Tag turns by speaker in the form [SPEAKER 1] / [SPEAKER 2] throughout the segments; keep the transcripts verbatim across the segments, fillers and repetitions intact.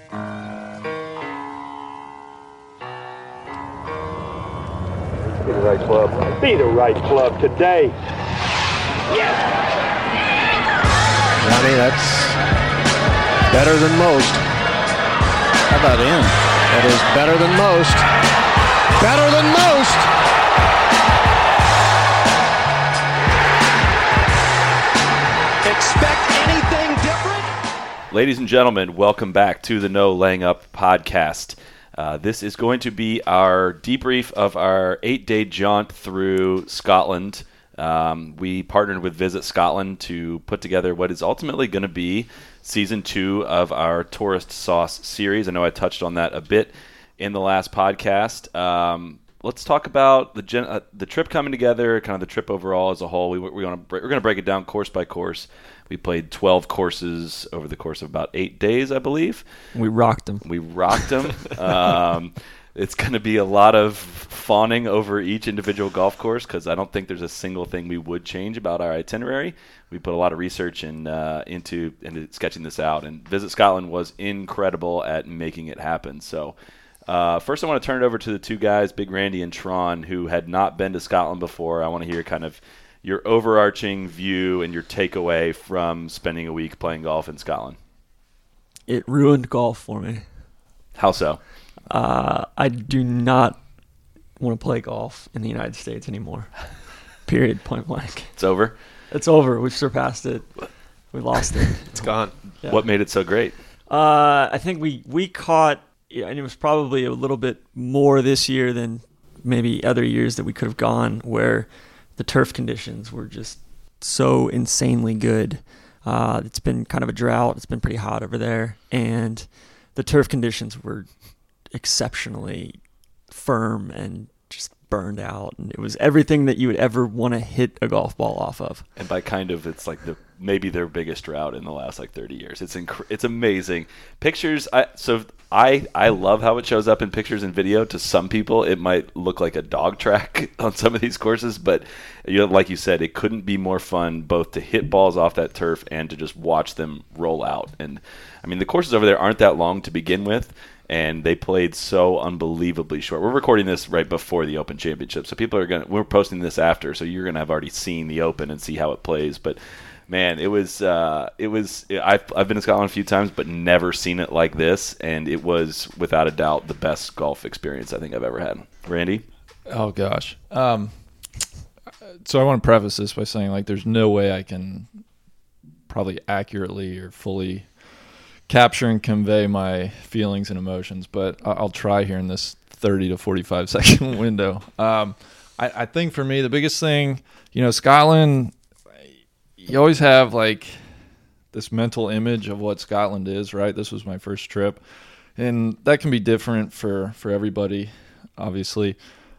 [SPEAKER 1] Be the right club. Be the right club today. Yes!
[SPEAKER 2] Johnny, that's better than most.
[SPEAKER 3] How about in?
[SPEAKER 2] That is better than most. Better than most!
[SPEAKER 4] Expect anything different?
[SPEAKER 5] Ladies and gentlemen, welcome back to the No Laying Up podcast. Uh, this is going to be our debrief of our eight-day jaunt through Scotland. Um, we partnered with Visit Scotland to put together what is ultimately going to be season two of our Tourist Sauce series. I know I touched on that a bit in the last podcast. Um, let's talk about the gen- uh, the trip coming together, kind of the trip overall as a whole. We, we want to we're going to break it down course by course. We played twelve courses over the course of about eight days, I believe.
[SPEAKER 3] We rocked them.
[SPEAKER 5] We rocked them. um, it's going to be a lot of fawning over each individual golf course because I don't think there's a single thing we would change about our itinerary. We put a lot of research in, uh, into, into sketching this out, and Visit Scotland was incredible at making it happen. So uh, first I want to turn it over to the two guys, Big Randy and Tron, who had not been to Scotland before. I want to hear kind of your overarching view and your takeaway from spending a week playing golf in Scotland.
[SPEAKER 3] It ruined golf for me.
[SPEAKER 5] How so?
[SPEAKER 3] Uh, I do not want to play golf in the United States anymore. Period. Point blank.
[SPEAKER 5] It's over?
[SPEAKER 3] It's over. We've surpassed it. We lost it.
[SPEAKER 6] It's gone.
[SPEAKER 3] Yeah.
[SPEAKER 5] What made it so great?
[SPEAKER 3] Uh, I think we, we caught, yeah, and it was probably a little bit more this year than maybe other years that we could have gone, where the turf conditions were just so insanely good. Uh, it's been kind of a drought. It's been pretty hot over there. And the turf conditions were exceptionally firm and just burned out. And it was everything that you would ever want to hit a golf ball off of.
[SPEAKER 5] And by kind of, it's like the maybe their biggest drought in the last like thirty years. It's inc- it's amazing. Pictures, I, so I, I love how it shows up in pictures and video. To some people, it might look like a dog track on some of these courses, but you know, like you said, it couldn't be more fun both to hit balls off that turf and to just watch them roll out. And I mean, the courses over there aren't that long to begin with, and they played so unbelievably short. We're recording this right before the Open Championship, so people are gonna. We're posting this after, so you're gonna have already seen the Open and see how it plays, but. Man, it was, uh, it was, I've, I've been to Scotland a few times, but never seen it like this, and it was, without a doubt, the best golf experience I think I've ever had. Randy?
[SPEAKER 6] Oh, gosh. Um, so I want to preface this by saying, like, there's no way I can probably accurately or fully capture and convey my feelings and emotions, but I'll try here in this thirty to forty-five second window. Um, I, I think for me, the biggest thing, you know, Scotland... You always have, like, this mental image of what Scotland is, right? This was my first trip. And that can be different for, for everybody, obviously.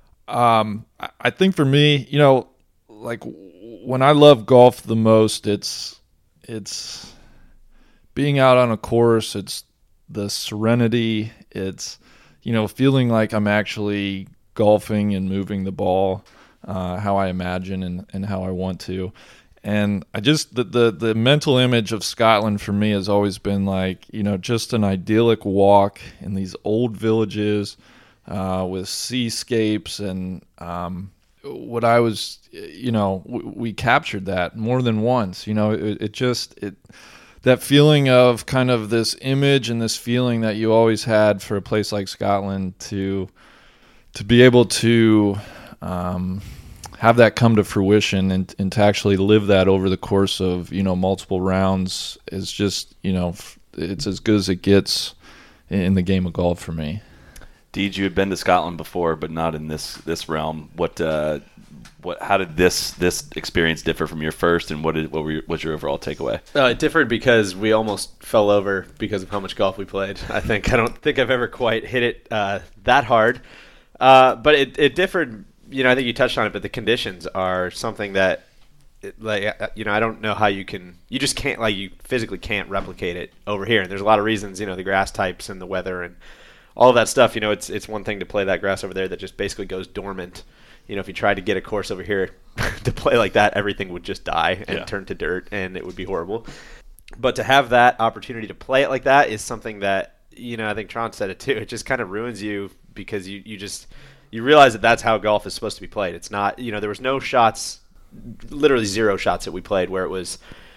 [SPEAKER 6] Um, I, I think for me, you know, like, when I love golf the most, it's it's being out on a course. It's the serenity. It's, you know, feeling like I'm actually golfing and moving the ball uh, how I imagine and, and how I want to. And I just, the, the the mental image of Scotland for me has always been like, you know, just an idyllic walk in these old villages uh, with seascapes. And um, what I was, you know, w- we captured that more than once. You know, it, it just, it that feeling of kind of this image and this feeling that you always had for a place like Scotland to, to be able to, um, have that come to fruition and, and to actually live that over the course of, you know, multiple rounds is just, you know, it's as good as it gets in the game of golf for me.
[SPEAKER 5] Deej, you had been to Scotland before, but not in this this realm. What uh, what? How did this this experience differ from your first, and what did what were your, what's your overall takeaway?
[SPEAKER 7] Uh, it differed because we almost fell over because of how much golf we played. I think I don't think I've ever quite hit it uh, that hard, uh, but it it differed. You know, I think you touched on it, but the conditions are something that, it, like, you know, I don't know how you can, you just can't, like, you physically can't replicate it over here. And there's a lot of reasons, you know, the grass types and the weather and all of that stuff. You know, it's it's one thing to play that grass over there that just basically goes dormant. You know, if you tried to get a course over here to play like that, everything would just die and
[SPEAKER 5] yeah.
[SPEAKER 7] turn to dirt, and it would be horrible. But to have that opportunity to play it like that is something that you know, I think Tron said it too. It just kind of ruins you because you, you just you realize that that's how golf is supposed to be played. It's not, you know, there was no shots, literally zero shots that we played where it was,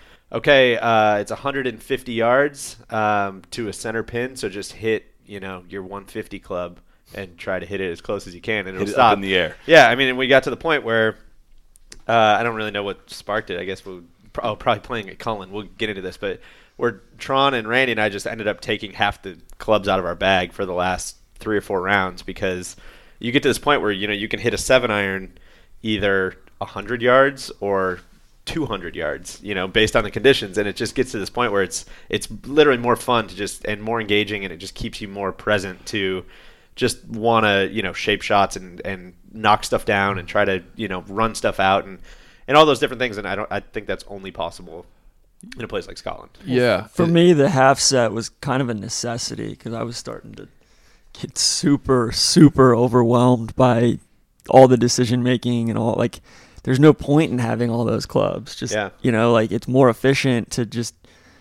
[SPEAKER 7] okay, uh, it's one hundred fifty yards um, to a center pin, so just hit, you know, your one fifty club and try to hit it as close as you can, and it'll
[SPEAKER 5] Hit it
[SPEAKER 7] stop
[SPEAKER 5] up in the air.
[SPEAKER 7] Yeah, I mean, and we got to the point where uh, I don't really know what sparked it. I guess we'll oh, probably playing at Cullen. We'll get into this, but where Tron and Randy and I just ended up taking half the clubs out of our bag for the last three or four rounds because you get to this point where, you know, you can hit a seven iron either one hundred yards or two hundred yards, you know, based on the conditions, and it just gets to this point where it's it's literally more fun to just and more engaging, and it just keeps you more present to just want to, you know, shape shots and and knock stuff down and try to, you know, run stuff out and and all those different things. And I don't I think that's only possible in a place like Scotland.
[SPEAKER 6] Yeah.
[SPEAKER 3] For me, the half set was kind of a necessity because I was starting to get super, super overwhelmed by all the decision making and all. Like, there's no point in having all those clubs. Just,
[SPEAKER 7] yeah.
[SPEAKER 3] you know, like, it's more efficient to just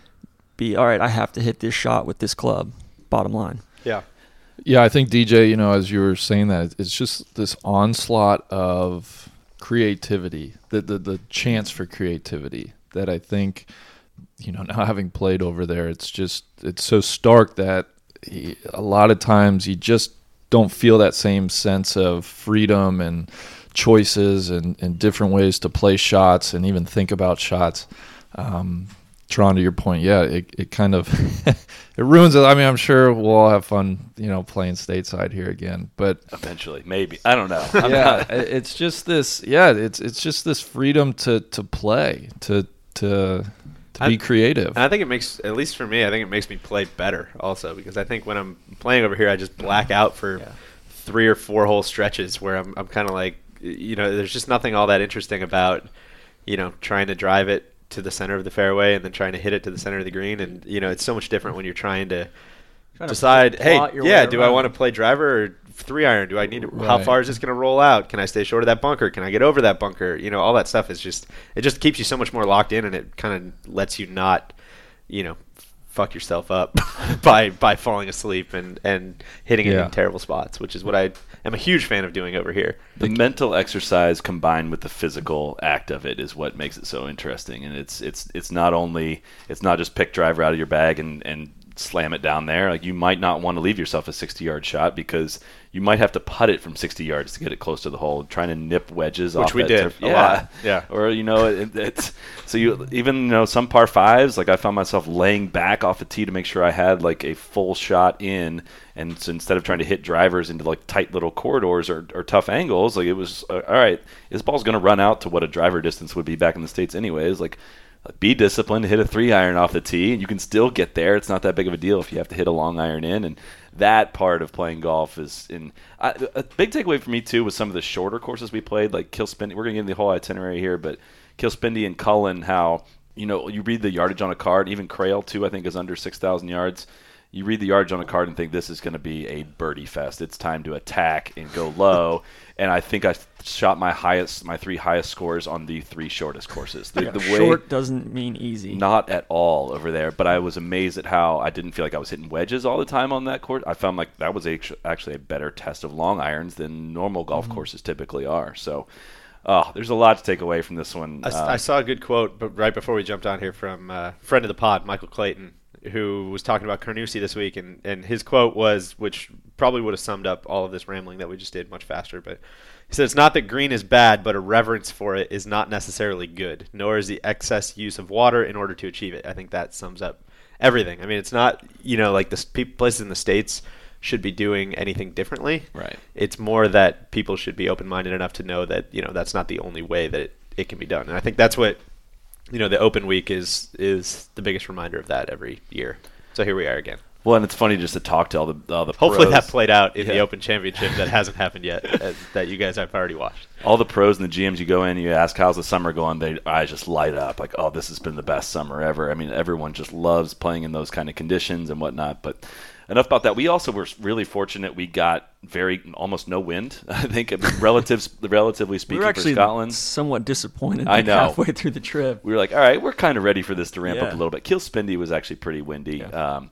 [SPEAKER 3] be, all right, I have to hit this shot with this club, bottom line.
[SPEAKER 7] Yeah.
[SPEAKER 6] Yeah, I think, D J, you know, as you were saying that, it's just this onslaught of creativity, the the, the chance for creativity that I think, you know, now having played over there, it's just, it's so stark that he, a lot of times you just don't feel that same sense of freedom and choices and, and different ways to play shots and even think about shots. Um, Tron, to your point, yeah, it, it kind of it ruins it. I mean, I'm sure we'll all have fun, you know, playing stateside here again, but
[SPEAKER 5] eventually, maybe. I don't know. I'm
[SPEAKER 6] yeah,
[SPEAKER 5] not-
[SPEAKER 6] it's just this. Yeah, it's it's just this freedom to to play, to to to be
[SPEAKER 7] I-
[SPEAKER 6] creative.
[SPEAKER 7] And I think it makes, at least for me, I think it makes me play better also because I think when I'm playing over here, I just black out for
[SPEAKER 3] Yeah.
[SPEAKER 7] three or four whole stretches where I'm I'm kind of like, you know, there's just nothing all that interesting about, you know, trying to drive it to the center of the fairway and then trying to hit it to the center of the green. And, you know, it's so much different when you're trying to
[SPEAKER 3] Trying to
[SPEAKER 7] decide, hey,
[SPEAKER 3] plot your
[SPEAKER 7] yeah,
[SPEAKER 3] way
[SPEAKER 7] do I
[SPEAKER 3] around.
[SPEAKER 7] want to play driver or three iron? Do I need to, how
[SPEAKER 6] Right.
[SPEAKER 7] far is this going to roll out? Can I stay short of that bunker? Can I get over that bunker? You know, all that stuff is just, it just keeps you so much more locked in, and it kind of lets you not, you know, fuck yourself up by by falling asleep and, and hitting it
[SPEAKER 6] Yeah.
[SPEAKER 7] in terrible spots, which is what I am a huge fan of doing over here.
[SPEAKER 5] The mental exercise combined with the physical act of it is what makes it so interesting. And it's it's it's not only it's not just pick driver out of your bag and, and slam it down there. Like, you might not want to leave yourself a sixty yard shot because you might have to putt it from sixty yards to get it close to the hole, trying to nip wedges
[SPEAKER 7] Which
[SPEAKER 5] off
[SPEAKER 7] we
[SPEAKER 5] that
[SPEAKER 7] did
[SPEAKER 5] turf.
[SPEAKER 7] a
[SPEAKER 5] yeah.
[SPEAKER 7] lot. Yeah.
[SPEAKER 5] Or, you know, it, it's so you even, you know, some par fives, like I found myself laying back off a tee to make sure I had like a full shot in. And so instead of trying to hit drivers into like tight little corridors or, or tough angles, like it was, uh, all right, this ball's going to run out to what a driver distance would be back in the States anyways. Like, be disciplined, hit a three iron off the tee, and you can still get there. It's not that big of a deal if you have to hit a long iron in. And that part of playing golf is in I, a big takeaway for me too was some of the shorter courses we played, like Kilspindie. We're gonna get into the whole itinerary here, but Kilspindie and Cullen, how, you know, you read the yardage on a card. Even Crail too, I think, is under six thousand yards. You read the yardage on a card and think this is going to be a birdie fest. It's time to attack and go low. And I think I shot my highest, my three highest scores on the three shortest courses. The, the way,
[SPEAKER 3] Short doesn't mean easy.
[SPEAKER 5] not at all over there. But I was amazed at how I didn't feel like I was hitting wedges all the time on that course. I found like that was actu- actually a better test of long irons than normal golf
[SPEAKER 7] Mm-hmm.
[SPEAKER 5] courses typically are. So, oh, there's a lot to take away from this one.
[SPEAKER 7] I, s-
[SPEAKER 5] Um,
[SPEAKER 7] I saw a good quote but right before we jumped on here from uh, friend of the pod, Michael Clayton, who was talking about Carnoustie this week, and, and his quote was, which probably would have summed up all of this rambling that we just did much faster, but he said, "It's not that green is bad, but a reverence for it is not necessarily good, nor is the excess use of water in order to achieve it." I think that sums up everything. I mean, it's not, you know, like the sp- places in the States should be doing anything differently.
[SPEAKER 5] Right.
[SPEAKER 7] It's more that people should be open-minded enough to know that, you know, that's not the only way that it, it can be done. And I think that's what, you know, the Open Week is is the biggest reminder of that every year. So here we are again.
[SPEAKER 5] well, and it's funny just to talk to all the all the
[SPEAKER 7] Hopefully
[SPEAKER 5] pros.
[SPEAKER 7] that played out in the
[SPEAKER 5] Yeah.
[SPEAKER 7] Open Championship that hasn't happened yet, uh, that you guys have already watched.
[SPEAKER 5] all the pros and the G Ms you go in, you ask how's the summer going, they eyes just light up like, oh, this has been the best summer ever. I mean, everyone just loves playing in those kind of conditions and whatnot. But enough about that. We also were really fortunate. We got very almost no wind. I think I mean, relatives, relatively
[SPEAKER 3] We
[SPEAKER 5] speaking,
[SPEAKER 3] were actually
[SPEAKER 5] for Scotland.
[SPEAKER 3] somewhat disappointed
[SPEAKER 5] I
[SPEAKER 3] like,
[SPEAKER 5] know.
[SPEAKER 3] halfway through the trip.
[SPEAKER 5] We were like, all right, we're kind of ready for this to ramp up
[SPEAKER 3] Yeah.
[SPEAKER 5] a little bit. Kilspindie was actually pretty windy.
[SPEAKER 3] Yeah.
[SPEAKER 5] Um,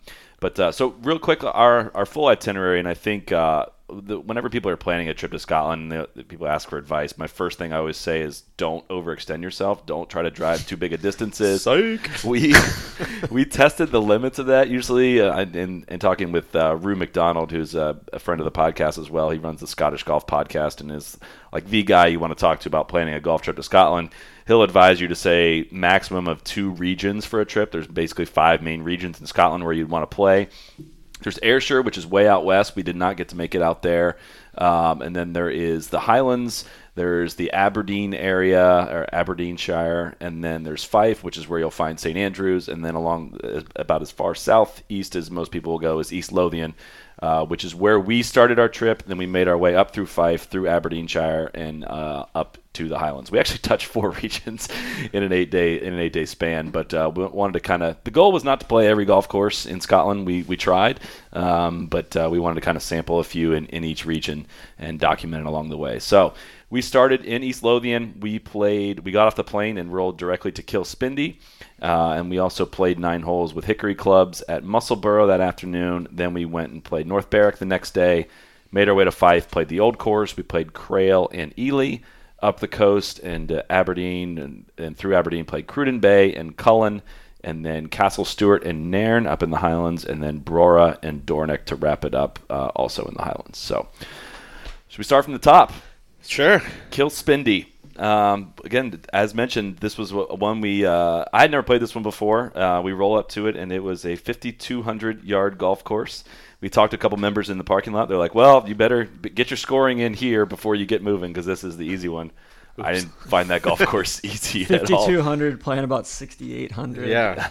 [SPEAKER 5] But uh, so real quick, our our full itinerary, and I think uh, the, whenever people are planning a trip to Scotland, they, people ask for advice. My first thing I always say is don't overextend yourself. Don't try to drive too big of distances.
[SPEAKER 6] Psych.
[SPEAKER 5] We we tested the limits of that usually, uh, in, in talking with uh, Rue McDonald, who's a, a friend of the podcast as well. He runs the Scottish Golf Podcast and is like the guy you want to talk to about planning a golf trip to Scotland. He'll advise you to say maximum of two regions for a trip. There's basically five main regions in Scotland where you'd want to play. There's Ayrshire, which is way out west. We did not get to make it out there. Um, and then there is the Highlands. There's the Aberdeen area, or Aberdeenshire. And then there's Fife, which is where you'll find Saint Andrews. And then along about as far southeast as most people will go is East Lothian, uh, which is where we started our trip. Then we made our way up through Fife, through Aberdeenshire, and uh, up to the Highlands. We actually touched four regions in an eight day in an eight day span, but uh, we wanted to kind of. The goal was not to play every golf course in Scotland. We we tried, um, but uh, we wanted to kind of sample a few in, in each region and document it along the way. So we started in East Lothian. We played. We got off the plane and rolled directly to Kilspindie, uh, and we also played nine holes with Hickory clubs at Musselburgh that afternoon. Then we went and played North Berwick the next day. Made our way to Fife. Played the Old Course. We played Crail and Ely. Up the coast and uh, Aberdeen and, and through Aberdeen played Cruden Bay and Cullen, and then Castle Stewart and Nairn up in the Highlands, and then Brora and Dornoch to wrap it up, uh, also in the Highlands. So should we start from the top?
[SPEAKER 7] Sure.
[SPEAKER 5] Kilspindie. Um, again, as mentioned, this was one we uh, I had never played this one before. Uh, we roll up to it, and it was a fifty-two hundred yard golf course. We talked to a couple members in the parking lot. They're like, well, you better get your scoring in here before you get moving because this is the easy one. Oops. I didn't find that golf course easy at all.
[SPEAKER 3] fifty-two hundred playing about sixty-eight hundred.
[SPEAKER 7] Yeah.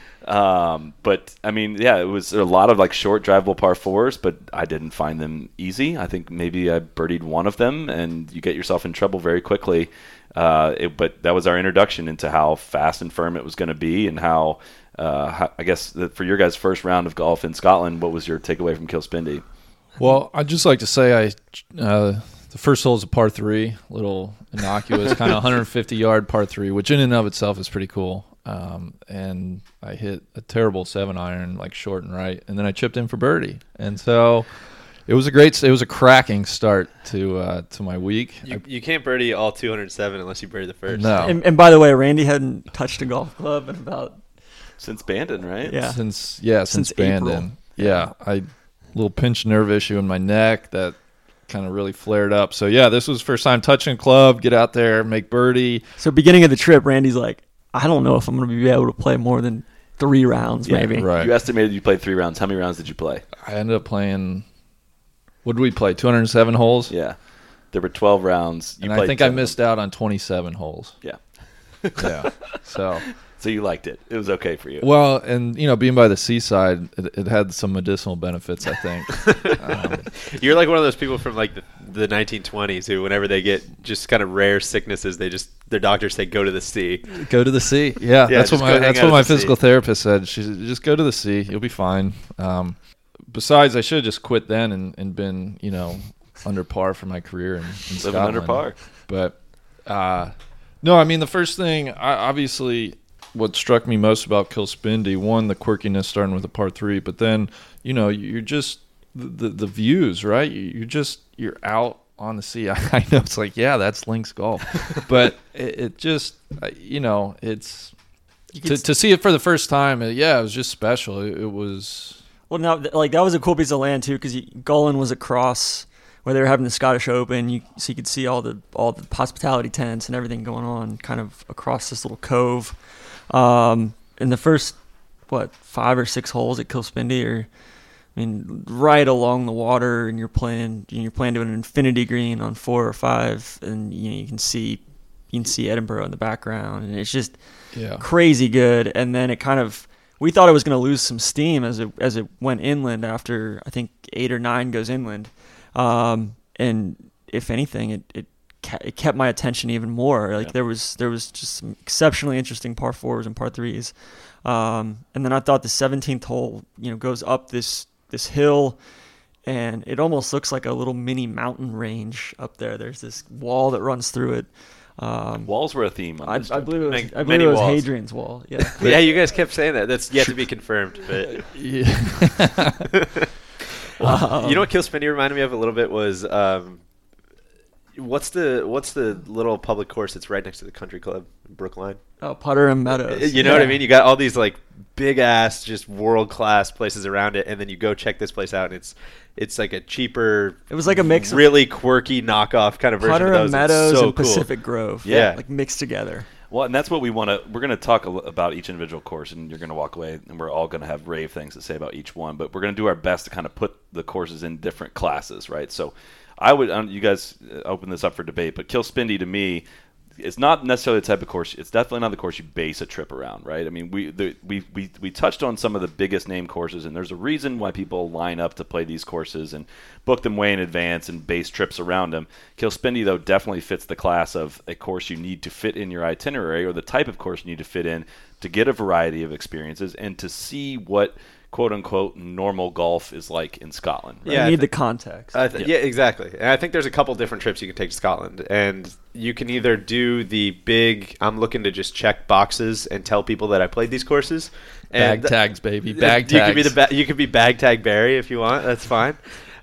[SPEAKER 5] um, but, I mean, yeah, it was a lot of, like, short drivable par fours, but I didn't find them easy. I think maybe I birdied one of them, and you get yourself in trouble very quickly. Uh, it, but that was our introduction into how fast and firm it was going to be and how – Uh, how, I guess that for your guys' first round of golf in Scotland, what was your takeaway from Kilspindie?
[SPEAKER 6] Well, I'd just like to say I uh, the first hole is a par three, little innocuous, kind of one hundred fifty yard par three, which in and of itself is pretty cool. Um, and I hit a terrible seven iron, like short and right, and then I chipped in for birdie. And so it was a great, it was a cracking start to uh, to my week.
[SPEAKER 7] You, you can't birdie all two hundred seven unless you birdie the first.
[SPEAKER 6] No.
[SPEAKER 3] And, and by the way, Randy hadn't touched a golf club in about
[SPEAKER 5] Since Bandon, right?
[SPEAKER 3] Yeah.
[SPEAKER 6] Since yeah, since,
[SPEAKER 3] Since
[SPEAKER 6] Bandon. Yeah, I little pinched nerve issue in my neck that kind of really flared up. So yeah, this was first time touching a club, get out there, make birdie.
[SPEAKER 3] So beginning of the trip, Randy's like, I don't know if I'm going to be able to play more than three rounds,
[SPEAKER 5] Yeah,
[SPEAKER 3] maybe.
[SPEAKER 6] Right.
[SPEAKER 5] You estimated you played three rounds. How many rounds did you play?
[SPEAKER 6] I ended up playing. What did we play? two hundred seven holes.
[SPEAKER 5] Yeah, there were twelve rounds. You
[SPEAKER 6] and
[SPEAKER 5] played
[SPEAKER 6] I think I
[SPEAKER 5] ten.
[SPEAKER 6] missed out on twenty-seven holes.
[SPEAKER 5] Yeah.
[SPEAKER 6] Yeah. So.
[SPEAKER 5] So you liked it. It was okay for you.
[SPEAKER 6] Well, and you know, being by the seaside, it, it had some medicinal benefits, I think. um,
[SPEAKER 7] You're like one of those people from like the, the nineteen twenties who, whenever they get just kind of rare sicknesses, they just their doctors say go to the sea.
[SPEAKER 6] Go to the sea. Yeah,
[SPEAKER 7] Yeah,
[SPEAKER 6] that's what
[SPEAKER 7] just
[SPEAKER 6] my
[SPEAKER 7] go hang
[SPEAKER 6] that's
[SPEAKER 7] out
[SPEAKER 6] what
[SPEAKER 7] at
[SPEAKER 6] my
[SPEAKER 7] the sea.
[SPEAKER 6] physical therapist said. She said, just go to the sea. You'll be fine. Um, besides, I should have just quit then and, and been, you know, under par for my career in, in
[SPEAKER 5] Living
[SPEAKER 6] Scotland.
[SPEAKER 5] under par.
[SPEAKER 6] But uh, no, I mean the first thing, I, obviously, what struck me most about Kilspindie, one, the quirkiness starting with a par three, but then, you know, you're just the the, the views, right? You're just you're out on the sea. I, I know it's like, yeah, that's links golf, but it, it just, uh, you know, it's to to see it for the first time. uh, Yeah, it was just special. It, it was.
[SPEAKER 3] Well, now, th- like, that was a cool piece of land, too, because Gullin was across where they were having the Scottish Open. You, so you could see all the all the hospitality tents and everything going on kind of across this little cove. Um, in the first, what, five or six holes at Kilspindie are, I mean, right along the water, and you're playing you're playing to an infinity green on four or five, and you know, you can see you can see Edinburgh in the background, and it's just
[SPEAKER 6] Yeah.
[SPEAKER 3] crazy good. And then it kind of, we thought it was going to lose some steam as it as it went inland after I think eight or nine goes inland, um, and if anything, it it, ca- it kept my attention even more. Like
[SPEAKER 5] Yeah.
[SPEAKER 3] there was there was just some exceptionally interesting par fours and par threes, um, and then I thought the seventeenth hole, you know, goes up this this hill, and it almost looks like a little mini mountain range up there. There's this wall that runs through it. Um,
[SPEAKER 5] Walls were a theme. On
[SPEAKER 3] I,
[SPEAKER 5] this
[SPEAKER 3] I
[SPEAKER 5] trip.
[SPEAKER 3] believe it was,
[SPEAKER 7] Many-
[SPEAKER 3] I believe
[SPEAKER 7] many
[SPEAKER 3] it was
[SPEAKER 7] walls.
[SPEAKER 3] Hadrian's Wall. Yeah.
[SPEAKER 7] Yeah, you guys kept saying that. That's yet to be confirmed. But
[SPEAKER 6] Yeah.
[SPEAKER 3] Um,
[SPEAKER 7] you know what Kill Spindy reminded me of a little bit was um, what's the what's the little public course that's right next to the country club in Brookline?
[SPEAKER 3] Oh, Putter and Meadows.
[SPEAKER 7] You know what I mean? You got all these like big ass, just world class places around it, and then you go check this place out, and it's it's like a cheaper.
[SPEAKER 3] It was like a mix of
[SPEAKER 7] really quirky knockoff kind of version
[SPEAKER 3] Putter
[SPEAKER 7] of those.
[SPEAKER 3] and
[SPEAKER 7] It's
[SPEAKER 3] Meadows
[SPEAKER 7] so
[SPEAKER 3] and
[SPEAKER 7] cool.
[SPEAKER 3] Pacific Grove.
[SPEAKER 7] Yeah.
[SPEAKER 3] like mixed together.
[SPEAKER 5] Well, and that's what we want to. We're going to talk a l- about each individual course, and you're going to walk away, and we're all going to have rave things to say about each one. But we're going to do our best to kind of put the courses in different classes, right? So, I would. Um, you guys uh, open this up for debate, but Kill Spindy to me, it's not necessarily the type of course. It's definitely not the course you base a trip around, right? I mean, we the, we we we touched on some of the biggest name courses, and there's a reason why people line up to play these courses and book them way in advance and base trips around them. Kill Spindy, though, definitely fits the class of a course you need to fit in your itinerary, or the type of course you need to fit in to get a variety of experiences and to see what quote unquote normal golf is like in Scotland. Right?
[SPEAKER 3] You
[SPEAKER 7] Yeah, I
[SPEAKER 3] need
[SPEAKER 7] thi-
[SPEAKER 3] the context.
[SPEAKER 7] I th-
[SPEAKER 5] Yeah.
[SPEAKER 7] yeah. exactly. And I think there's a couple different trips you can take to Scotland, and you can either do the big. I'm looking to just check boxes and tell people that I played these courses. And
[SPEAKER 6] Bag tags, baby. Bag
[SPEAKER 7] you
[SPEAKER 6] tags.
[SPEAKER 7] Could be the ba- you could be bag tag Barry if you want. That's fine.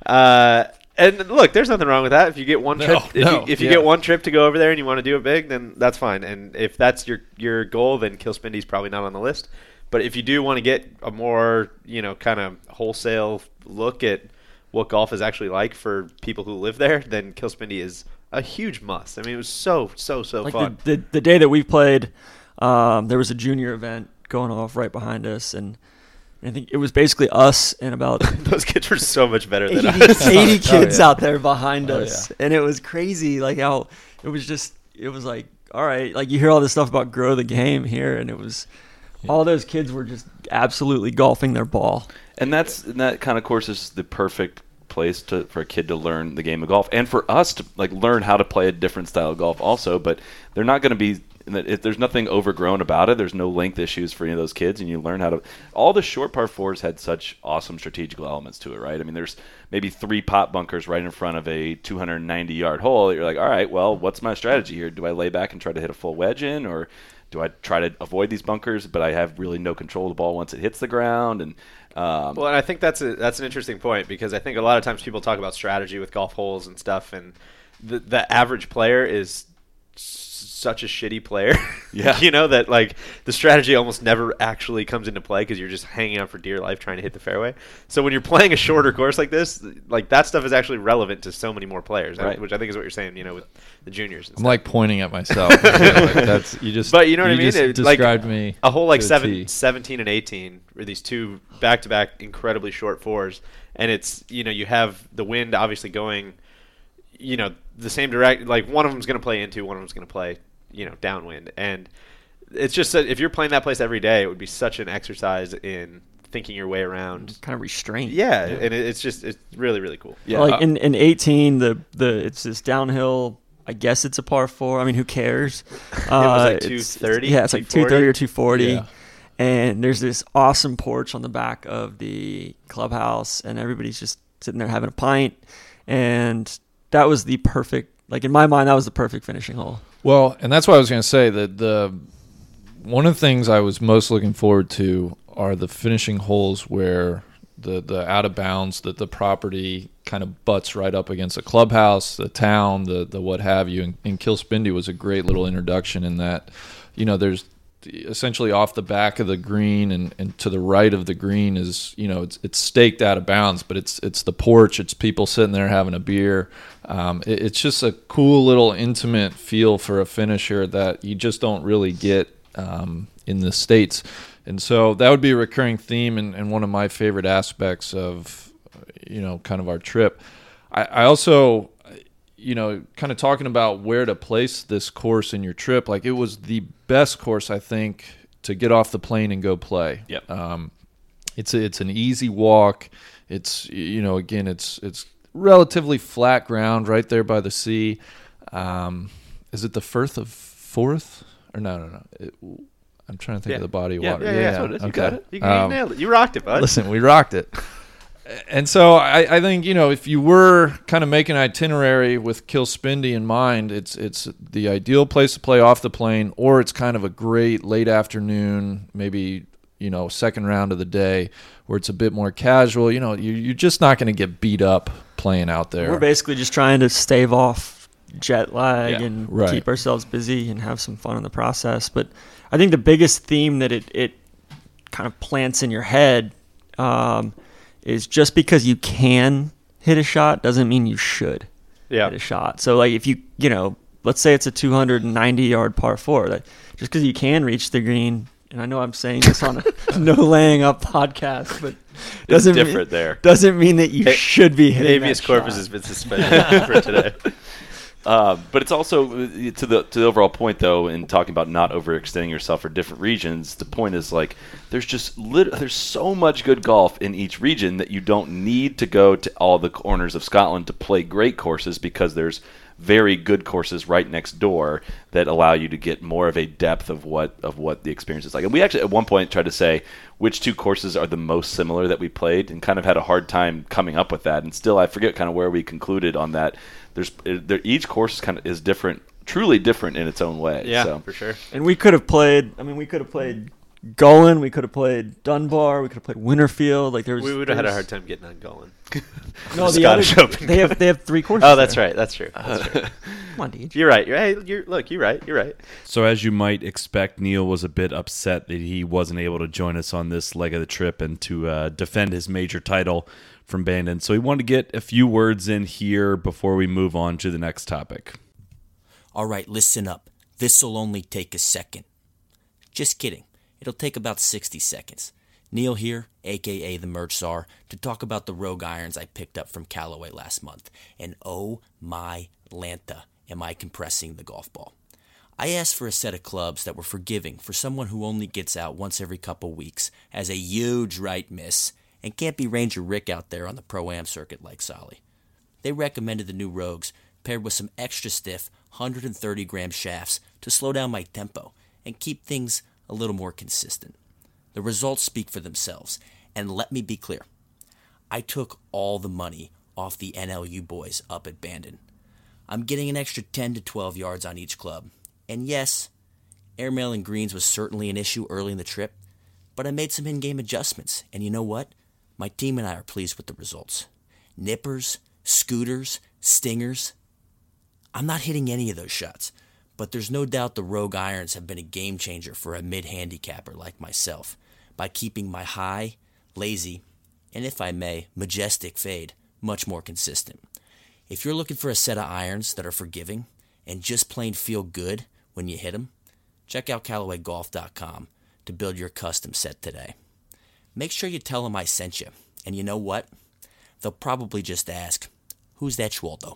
[SPEAKER 7] Uh, and look, there's nothing wrong with that. If you get one
[SPEAKER 6] No,
[SPEAKER 7] trip, if,
[SPEAKER 6] no,
[SPEAKER 7] you, if you
[SPEAKER 6] yeah.
[SPEAKER 7] get one trip to go over there and you want to do it big, then that's fine. And if that's your your goal, then Kill Spindy's probably not on the list. But if you do want to get a more, you know, kind of wholesale look at what golf is actually like for people who live there, then Kill Spindy is a huge must. I mean, it was so, so, so
[SPEAKER 3] like
[SPEAKER 7] fun.
[SPEAKER 3] the, the the day that we played, um, there was a junior event going off right behind us, and I think it was basically us and about
[SPEAKER 7] Those kids were so much better than
[SPEAKER 3] eighty,
[SPEAKER 7] us.
[SPEAKER 3] eighty kids
[SPEAKER 6] yeah.
[SPEAKER 3] out there behind
[SPEAKER 6] Oh,
[SPEAKER 3] us, and it was crazy. Like how it was just, it was like, all right, like you hear all this stuff about grow the game here, and it was all those kids were just absolutely golfing their ball.
[SPEAKER 5] And that's and that kind of course is the perfect place to for a kid to learn the game of golf, and for us to like learn how to play a different style of golf also. But they're not going to be. If there's nothing overgrown about it, there's no length issues for any of those kids, and you learn how to. All the short par fours had such awesome strategical elements to it, right? I mean, there's maybe three pot bunkers right in front of a two hundred ninety yard hole. That you're like, all right, well, what's my strategy here? Do I lay back and try to hit a full wedge in, or do I try to avoid these bunkers, but I have really no control of the ball once it hits the ground? And um,
[SPEAKER 7] Well, and I think that's a that's an interesting point, because I think a lot of times people talk about strategy with golf holes and stuff, and the the average player is s- such a shitty player.
[SPEAKER 5] Yeah.
[SPEAKER 7] You know, that like the strategy almost never actually comes into play because you're just hanging out for dear life trying to hit the fairway. So when you're playing a shorter course like this, like that stuff is actually relevant to so many more players,
[SPEAKER 5] Right.
[SPEAKER 7] which I think is what you're saying, you know, with the juniors and
[SPEAKER 6] I'm
[SPEAKER 7] stuff.
[SPEAKER 6] like pointing at myself. You know, like that's you just.
[SPEAKER 7] But you know what I mean?
[SPEAKER 6] just
[SPEAKER 7] It- like,
[SPEAKER 6] described me.
[SPEAKER 7] A whole like
[SPEAKER 6] to a
[SPEAKER 7] seven,
[SPEAKER 6] T.
[SPEAKER 7] seventeen and eighteen are these two back-to-back incredibly short fours, and it's, you know, you have the wind obviously going, you know, the same direct. Like one of them's going to play into, one of them's going to play, you know, downwind, and it's just that if you're playing that place every day, it would be such an exercise in thinking your way around.
[SPEAKER 3] Kind of restraint.
[SPEAKER 7] Yeah, and it, it's just it's really really cool.
[SPEAKER 5] yeah,
[SPEAKER 3] like
[SPEAKER 5] uh,
[SPEAKER 3] in, in eighteen, the the it's this downhill. I guess it's a par four. I mean, who cares? Uh,
[SPEAKER 7] like
[SPEAKER 3] it's-
[SPEAKER 7] two
[SPEAKER 3] it's-
[SPEAKER 7] thirty,
[SPEAKER 3] Yeah, it's like
[SPEAKER 7] two
[SPEAKER 3] two thirty or two forty.
[SPEAKER 6] Yeah.
[SPEAKER 3] And there's this awesome porch on the back of the clubhouse, and everybody's just sitting there having a pint. And that was the perfect, like in my mind, that was the perfect finishing hole.
[SPEAKER 6] Well, and that's what I was going to say, that the one of the things I was most looking forward to are the finishing holes where the, the out of bounds, that the property kind of butts right up against the clubhouse, the town, the the what have you. And, and Kill Spindy was a great little introduction in that, you know, there's essentially off the back of the green and, and to the right of the green is, you know, it's it's staked out of bounds, but it's it's the porch, it's people sitting there having a beer. Um, it, it's just a cool little intimate feel for a finisher that you just don't really get um, in the States. And so that would be a recurring theme and, and one of my favorite aspects of, you know, kind of our trip. I, I also, you know, kind of talking about where to place this course in your trip, like it was the best course, I think, to get off the plane and go play.
[SPEAKER 5] Yep.
[SPEAKER 6] Um, it's a, it's an easy walk. It's, you know, again, it's it's relatively flat ground right there by the sea. Um, is it the Firth of Forth? Or no, no, no. It, I'm trying to think
[SPEAKER 7] Yeah.
[SPEAKER 6] of the body of
[SPEAKER 7] Yeah,
[SPEAKER 6] water.
[SPEAKER 7] yeah, yeah, that's what it is. You
[SPEAKER 5] got it.
[SPEAKER 7] You, you nailed it. You rocked it, bud.
[SPEAKER 6] Listen, we rocked it. And so I, I think, you know, if you were kind of making an itinerary with Kilspindie in mind, it's it's the ideal place to play off the plane, or it's kind of a great late afternoon, maybe, you know, second round of the day where it's a bit more casual. You know, you, you're just not going to get beat up playing out there.
[SPEAKER 3] We're basically just trying to stave off jet lag
[SPEAKER 5] Yeah,
[SPEAKER 3] and
[SPEAKER 6] right.
[SPEAKER 3] keep ourselves busy and have some fun in the process. But I think the biggest theme that it, it kind of plants in your head um, is just because you can hit a shot doesn't mean you should
[SPEAKER 7] Yeah.
[SPEAKER 3] hit a shot. So, like, if you, you know, let's say it's a two hundred ninety yard par four, that just because you can reach the green, and I know I'm saying this on a no laying up podcast, but doesn't
[SPEAKER 5] it's different
[SPEAKER 3] mean,
[SPEAKER 5] there.
[SPEAKER 3] Doesn't mean that you
[SPEAKER 7] Hey,
[SPEAKER 3] should be hitting
[SPEAKER 7] Habeas
[SPEAKER 3] that
[SPEAKER 7] corpus
[SPEAKER 3] shot.
[SPEAKER 7] has been suspended for today.
[SPEAKER 5] Uh, but it's also uh, to the to the overall point, though, in talking about not overextending yourself for different regions. The point is, like, there's just lit- there's so much good golf in each region that you don't need to go to all the corners of Scotland to play great courses, because there's very good courses right next door that allow you to get more of a depth of what of what the experience is like. And we actually at one point tried to say which two courses are the most similar that we played, and kind of had a hard time coming up with that. And still, I forget kind of where we concluded on that. There's there, each course kind of is different, truly different in its own way.
[SPEAKER 7] Yeah,
[SPEAKER 5] so.
[SPEAKER 7] for sure.
[SPEAKER 3] And we could have played. I mean, we could have played Gullin. We could have played Dunbar. We could have played Winterfield. Like there was.
[SPEAKER 7] We would have had a
[SPEAKER 3] there's-
[SPEAKER 7] hard time getting on going.
[SPEAKER 3] No, the
[SPEAKER 7] Scottish
[SPEAKER 3] other,
[SPEAKER 7] Open.
[SPEAKER 3] They have they have three courses.
[SPEAKER 7] Oh, that's
[SPEAKER 3] there.
[SPEAKER 7] right. That's true. That's true.
[SPEAKER 3] Come on, Deej.
[SPEAKER 7] You're right. You're, hey, you're, look, you're right. You're right.
[SPEAKER 8] So as you might expect, Neil was a bit upset that he wasn't able to join us on this leg of the trip and to uh, defend his major title from Bandon. So he wanted to get a few words in here before we move on to the next topic.
[SPEAKER 9] All right, listen up. This'll only take a second. Just kidding. It'll take about sixty seconds. Neil here, a k a the Merch Czar, to talk about the Rogue irons I picked up from Callaway last month. And oh my Lanta, am I compressing the golf ball. I asked for a set of clubs that were forgiving for someone who only gets out once every couple weeks, has a huge right miss, and can't be Ranger Rick out there on the Pro-Am circuit like Solly. They recommended the new Rogues, paired with some extra stiff one hundred thirty gram shafts to slow down my tempo and keep things a little more consistent. The results speak for themselves, and let me be clear. I took all the money off the N L U boys up at Bandon. I'm getting an extra ten to twelve yards on each club, and yes, airmailing greens was certainly an issue early in the trip, but I made some in-game adjustments, and you know what? My team and I are pleased with the results. Nippers, scooters, stingers. I'm not hitting any of those shots, but there's no doubt the Rogue irons have been a game changer for a mid-handicapper like myself by keeping my high, lazy, and if I may, majestic fade much more consistent. If you're looking for a set of irons that are forgiving and just plain feel good when you hit them, check out Callaway Golf dot com to build your custom set today. Make sure you tell them I sent you, and you know what? They'll probably just ask, who's that Schwaldo?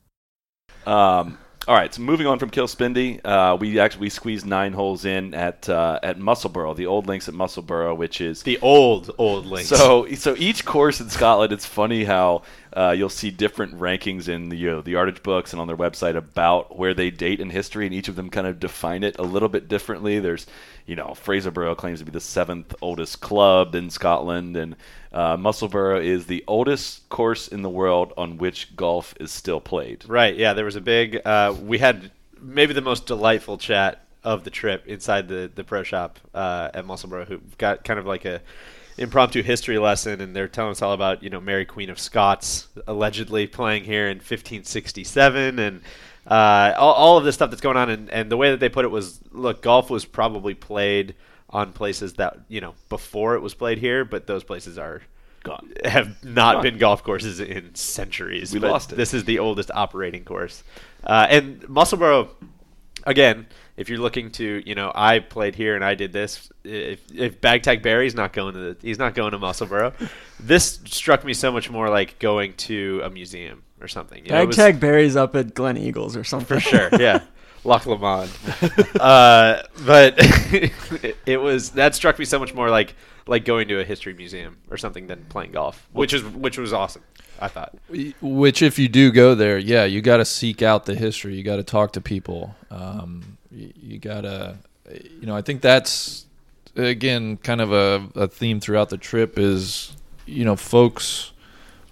[SPEAKER 5] Um, all right, so moving on from Kilspindie, uh, we actually we squeezed nine holes in at uh, at Musselburgh, the old links at Musselburgh, which is
[SPEAKER 7] The old, old links.
[SPEAKER 5] so so each course in Scotland. It's funny how uh, you'll see different rankings in the you know, the yardage books and on their website about where they date in history, and each of them kind of define it a little bit differently. There's you know Fraserburgh claims to be the seventh oldest club in Scotland, and uh, Musselburgh is the oldest course in the world on which golf is still played.
[SPEAKER 7] Right, yeah, there was a big, uh, we had maybe the most delightful chat of the trip inside the, the pro shop uh, at Musselburgh, who got kind of like a impromptu history lesson, and they're telling us all about, you know, Mary Queen of Scots allegedly playing here in fifteen sixty-seven, and uh, all, all of this stuff that's going on, and, and the way that they put it was, look, golf was probably played on places that, you know, before it was played here, but those places are
[SPEAKER 5] Gone.
[SPEAKER 7] have not
[SPEAKER 5] Gone.
[SPEAKER 7] been golf courses in centuries.
[SPEAKER 5] We
[SPEAKER 7] but
[SPEAKER 5] lost it.
[SPEAKER 7] This is the oldest operating course. Uh, and Musselburgh, again, if you're looking to, you know, I played here and I did this. If if Bagtag Barry's not going to the, he's not going to Musselburgh. This struck me so much more like going to a museum or something. You know, it was-
[SPEAKER 3] Bagtag Barry's up at Glen Eagles or something.
[SPEAKER 7] for sure, yeah. Loch Lomond. uh, but it, it was that struck me so much more like like going to a history museum or something than playing golf, which is which was awesome, I thought.
[SPEAKER 6] Which, if you do go there, yeah, you got to seek out the history. You got to talk to people. Um, you, you got to, you know, I think that's, again, kind of a, a theme throughout the trip is, you know, folks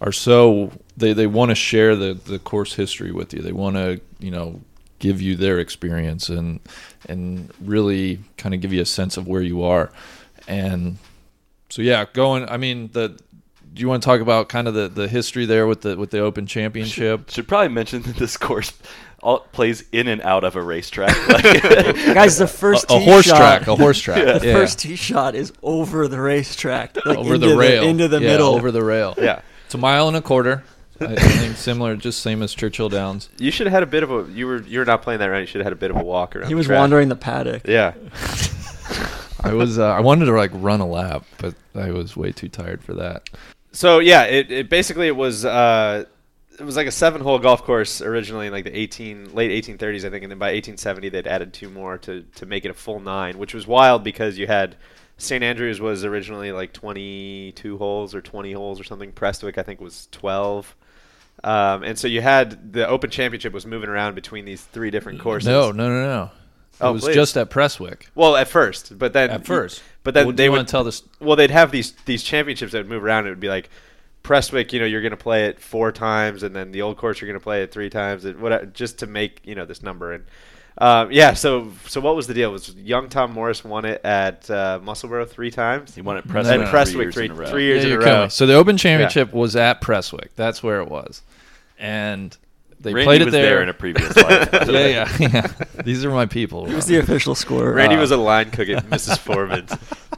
[SPEAKER 6] are so they, they want to share the, the course history with you. They want to, you know, give you their experience and and really kind of give you a sense of where you are. And so yeah, going. I mean, the do you want to talk about kind of the, the history there with the with the Open Championship?
[SPEAKER 5] Should, should probably mention that this course all plays in and out of a racetrack. Like,
[SPEAKER 3] guys, the first
[SPEAKER 6] a, a
[SPEAKER 3] tee
[SPEAKER 6] horse
[SPEAKER 3] shot,
[SPEAKER 6] track, a horse track.
[SPEAKER 3] The
[SPEAKER 6] yeah.
[SPEAKER 3] first tee shot is over the racetrack, like
[SPEAKER 6] over
[SPEAKER 3] into
[SPEAKER 6] the rail,
[SPEAKER 3] into the
[SPEAKER 6] yeah,
[SPEAKER 3] middle,
[SPEAKER 6] over the rail.
[SPEAKER 7] Yeah,
[SPEAKER 6] it's a mile and a quarter. I think similar, just same as Churchill Downs.
[SPEAKER 7] You should have had a bit of a. You were you were not playing that right. You should have had a bit of a walk around.
[SPEAKER 3] He was
[SPEAKER 7] the track.
[SPEAKER 3] wandering the paddock.
[SPEAKER 7] Yeah.
[SPEAKER 6] I was. Uh, I wanted to like run a lap, but I was way too tired for that.
[SPEAKER 7] So yeah, it, it basically it was uh, it was like a seven hole golf course originally in like the eighteen late eighteen thirties I think, and then by eighteen seventy they'd added two more to to make it a full nine, which was wild because you had Saint Andrews was originally like twenty-two holes or twenty holes or something. Prestwick I think was twelve. Um, and so you had the Open Championship was moving around between these three different courses.
[SPEAKER 6] No, no, no, no. It
[SPEAKER 7] Oh,
[SPEAKER 6] was
[SPEAKER 7] please.
[SPEAKER 6] just at Prestwick.
[SPEAKER 7] Well, at first, but then
[SPEAKER 6] At first.
[SPEAKER 7] but then
[SPEAKER 6] Well, do
[SPEAKER 7] they
[SPEAKER 6] you
[SPEAKER 7] would
[SPEAKER 6] wanna tell this-
[SPEAKER 7] Well, they'd have these these championships that would move around. It would be like Prestwick, you know, you're going to play it four times, and then the old course you're going to play it three times, and what just to make you know this number. And um, yeah, so so what was the deal? Was young Tom Morris won it at uh, Musselborough three times?
[SPEAKER 5] he won at
[SPEAKER 6] No,
[SPEAKER 5] Prestwick,
[SPEAKER 6] no,
[SPEAKER 7] At
[SPEAKER 6] no.
[SPEAKER 7] Prestwick
[SPEAKER 5] three
[SPEAKER 7] three
[SPEAKER 5] years in a row.
[SPEAKER 7] three years
[SPEAKER 6] Yeah,
[SPEAKER 7] in a
[SPEAKER 6] you're killing
[SPEAKER 7] row.
[SPEAKER 6] me. So the Open Championship was at Prestwick. That's where it was, and they
[SPEAKER 5] Randy
[SPEAKER 6] played it
[SPEAKER 5] was
[SPEAKER 6] there.
[SPEAKER 5] there in a previous life. by the
[SPEAKER 6] yeah,
[SPEAKER 5] way.
[SPEAKER 6] yeah, yeah. These are my people.
[SPEAKER 3] He was the official scorer.
[SPEAKER 7] Randy
[SPEAKER 6] Uh,
[SPEAKER 7] was a line cook at Missus Foreman's.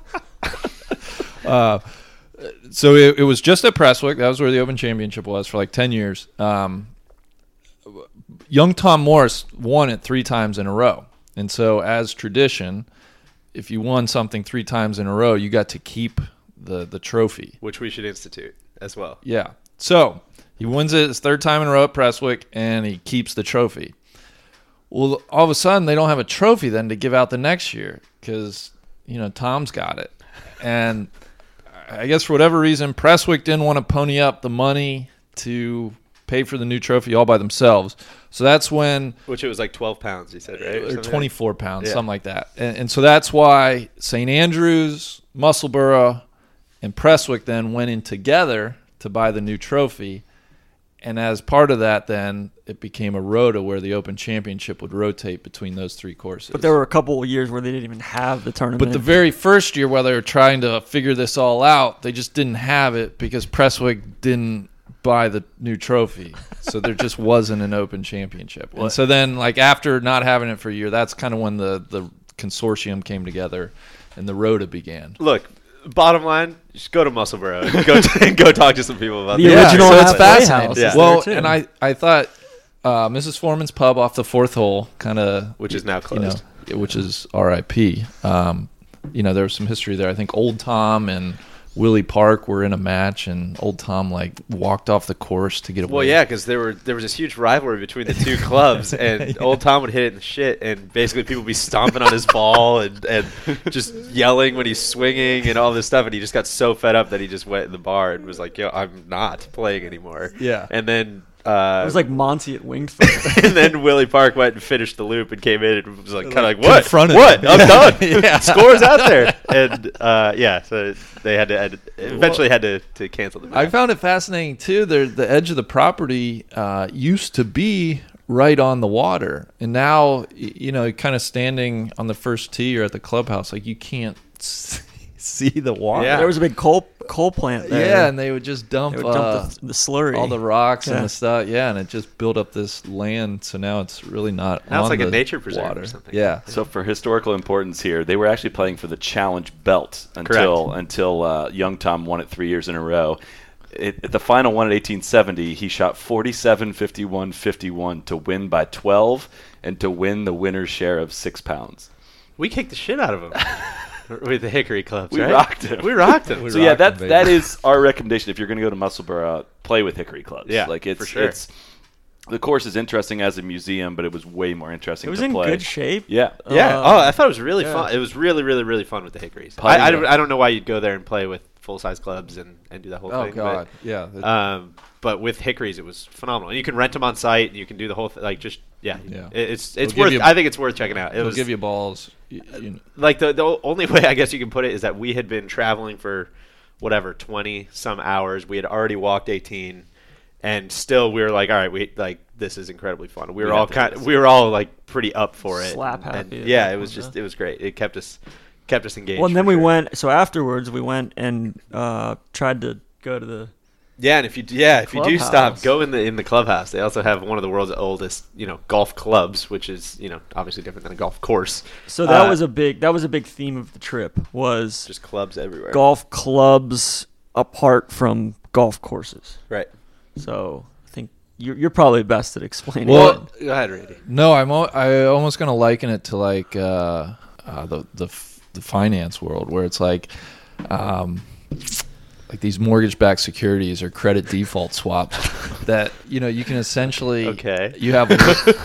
[SPEAKER 6] Uh, so it, it was just at Prestwick. That was where the Open Championship was for like ten years. Um, young Tom Morris won it three times in a row. And so as tradition, if you won something three times in a row, you got to keep the, the trophy.
[SPEAKER 7] Which we should institute as well.
[SPEAKER 6] Yeah. So he wins it his third time in a row at Prestwick, and he keeps the trophy. Well, all of a sudden, they don't have a trophy then to give out the next year because, you know, Tom's got it. And I guess for whatever reason, Prestwick didn't want to pony up the money to pay for the new trophy all by themselves. So that's when
[SPEAKER 7] Which it was like twelve pounds, you said, right? Or
[SPEAKER 6] or
[SPEAKER 7] something?
[SPEAKER 6] twenty-four pounds,
[SPEAKER 7] Yeah.
[SPEAKER 6] something like that. And, and so that's why Saint Andrews, Musselborough, and Prestwick then went in together to buy the new trophy. And as part of that, then it became a rota where the Open Championship would rotate between those three courses.
[SPEAKER 3] But there were a couple of years where they didn't even have the tournament.
[SPEAKER 6] But the very first year, while they were trying to figure this all out, they just didn't have it because Prestwick didn't buy the new trophy. So there just wasn't an Open Championship. And so then, like, after not having it for a year, that's kind of when the, the consortium came together and the rota began.
[SPEAKER 7] Look, bottom line, just go to Musselborough and go, t- and go talk to some people about
[SPEAKER 3] The
[SPEAKER 7] this.
[SPEAKER 6] Yeah,
[SPEAKER 3] original
[SPEAKER 6] so it's
[SPEAKER 3] halfway
[SPEAKER 6] fascinating.
[SPEAKER 3] house
[SPEAKER 7] Yeah.
[SPEAKER 3] is
[SPEAKER 6] Well,
[SPEAKER 3] there, too.
[SPEAKER 6] and I, I thought uh, Missus Foreman's Pub off the fourth hole, kind of,
[SPEAKER 7] Which is now
[SPEAKER 6] you know,
[SPEAKER 7] closed.
[SPEAKER 6] which is R I P. Um, you know, there was some history there. I think Old Tom and Willie Park were in a match, and Old Tom like walked off the course to get away.
[SPEAKER 7] Well, yeah, because there were there was this huge rivalry between the two clubs, and Old Tom would hit it in the shit, and basically people would be stomping on his ball and, and just yelling when he's swinging and all this stuff, and he just got so fed up that he just went in the bar and was like, "Yo, I'm not playing anymore."
[SPEAKER 6] Yeah.
[SPEAKER 7] And then uh,
[SPEAKER 3] it was like Monty at Winged Foot.
[SPEAKER 7] and then Willie Park went and finished the loop and came in and was like, kind of like, "What?
[SPEAKER 6] confronted
[SPEAKER 7] What?
[SPEAKER 6] him.
[SPEAKER 7] I'm
[SPEAKER 6] Yeah.
[SPEAKER 7] done.
[SPEAKER 6] Yeah.
[SPEAKER 7] Scores out there." And uh, yeah, so they had to had, eventually had to, to cancel the match.
[SPEAKER 6] I found it fascinating too. There, the edge of the property uh, used to be right on the water, and now y- you know, kind of standing on the first tee or at the clubhouse, like you can't s- see the water.
[SPEAKER 7] Yeah.
[SPEAKER 3] There was a big coal coal plant there.
[SPEAKER 6] Yeah, and they would just dump,
[SPEAKER 3] they would dump
[SPEAKER 6] uh,
[SPEAKER 3] the, the slurry.
[SPEAKER 6] all the rocks
[SPEAKER 3] Yeah.
[SPEAKER 6] and the stuff. Yeah, and it just built up this land. So now it's really not.
[SPEAKER 7] Now it's
[SPEAKER 6] on
[SPEAKER 7] like a
[SPEAKER 6] the
[SPEAKER 7] nature preserve or
[SPEAKER 6] water.
[SPEAKER 7] something.
[SPEAKER 6] Yeah.
[SPEAKER 5] So for historical importance here, they were actually playing for the Challenge Belt until until uh, young Tom won it three years in a row. It, at the final one at eighteen seventy, he shot forty-seven, fifty-one, fifty-one to win by twelve and to win the winner's share of six pounds.
[SPEAKER 7] We kicked the shit out of him with the Hickory clubs.
[SPEAKER 5] We
[SPEAKER 7] right?
[SPEAKER 5] rocked him.
[SPEAKER 7] We rocked him.
[SPEAKER 6] We
[SPEAKER 5] so yeah,
[SPEAKER 6] rocked
[SPEAKER 5] that
[SPEAKER 6] him, baby.
[SPEAKER 5] that is our recommendation if you're going to go to Musselborough, play with Hickory clubs.
[SPEAKER 7] Yeah,
[SPEAKER 5] like it's
[SPEAKER 7] for sure.
[SPEAKER 5] it's the course is interesting as a museum, but it was way more interesting
[SPEAKER 3] It was
[SPEAKER 5] to
[SPEAKER 3] in
[SPEAKER 5] play.
[SPEAKER 3] good shape.
[SPEAKER 5] Yeah.
[SPEAKER 7] Yeah.
[SPEAKER 3] Uh,
[SPEAKER 7] oh, I thought it was really
[SPEAKER 3] yeah.
[SPEAKER 7] fun. It was really, really, really fun with the Hickories.
[SPEAKER 5] Putting
[SPEAKER 7] I, I,
[SPEAKER 5] it.
[SPEAKER 7] don't, I don't know why you'd go there and play with full size clubs and, and do that whole
[SPEAKER 6] Oh
[SPEAKER 7] thing.
[SPEAKER 6] God. Yeah.
[SPEAKER 7] But, um, but with Hickories, it was phenomenal. And you can rent them on site, and you can do the whole thing. Like just yeah,
[SPEAKER 6] Yeah.
[SPEAKER 7] It, it's
[SPEAKER 6] They'll
[SPEAKER 7] it's
[SPEAKER 6] give
[SPEAKER 7] worth.
[SPEAKER 6] you-
[SPEAKER 7] I think it's worth checking out. It
[SPEAKER 6] They'll
[SPEAKER 7] was
[SPEAKER 6] give you balls. You, you know.
[SPEAKER 7] like the the only way I guess you can put it is that we had been traveling for whatever twenty some hours. We had already walked eighteen, and still we were like, all right, we like this is incredibly fun. We were
[SPEAKER 5] We
[SPEAKER 7] all
[SPEAKER 5] have to do
[SPEAKER 7] kind
[SPEAKER 5] this.
[SPEAKER 7] we were all like pretty up for it.
[SPEAKER 3] Slap
[SPEAKER 7] And-
[SPEAKER 3] happy
[SPEAKER 7] and
[SPEAKER 3] at
[SPEAKER 7] yeah,
[SPEAKER 3] that
[SPEAKER 7] it was
[SPEAKER 3] point,
[SPEAKER 7] just
[SPEAKER 3] yeah.
[SPEAKER 7] it was great. It kept us kept us engaged.
[SPEAKER 3] Well, and then
[SPEAKER 7] for
[SPEAKER 3] we
[SPEAKER 7] sure.
[SPEAKER 3] went. So afterwards, we went and uh, tried to go to the.
[SPEAKER 7] Yeah, and if you d- yeah if you do stop,
[SPEAKER 3] Clubhouse.
[SPEAKER 7] go in the in the clubhouse. They also have one of the world's oldest you know golf clubs, which is you know obviously different than a golf course.
[SPEAKER 3] So that
[SPEAKER 7] Uh,
[SPEAKER 3] was a big. That was a big theme of the trip. Was
[SPEAKER 7] just clubs everywhere.
[SPEAKER 3] golf clubs apart from golf courses.
[SPEAKER 7] Right.
[SPEAKER 3] So I think you're you're probably best at explaining.
[SPEAKER 6] Well,
[SPEAKER 3] it.
[SPEAKER 7] Go ahead, Randy.
[SPEAKER 6] No, I'm al- I almost gonna liken it to like uh, uh, the the f- the finance world where it's like, um, like these mortgage-backed securities or credit default swaps that you know you can essentially
[SPEAKER 7] Okay.
[SPEAKER 6] you have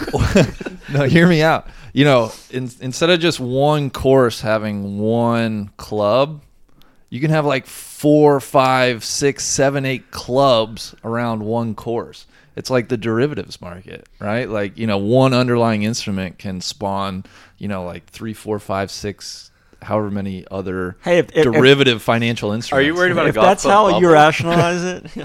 [SPEAKER 6] no hear me out you know in, instead of just one course having one club, you can have like four, five, six, seven, eight clubs around one course. It's like the derivatives market, right? Like, you know, one underlying instrument can spawn, you know, like three, four, five, six, however many other
[SPEAKER 3] Hey, if- if-
[SPEAKER 6] derivative financial instruments.
[SPEAKER 7] Are you worried about a
[SPEAKER 3] if
[SPEAKER 7] golf
[SPEAKER 3] that's
[SPEAKER 7] club
[SPEAKER 3] how
[SPEAKER 7] bubble?
[SPEAKER 3] you rationalize it.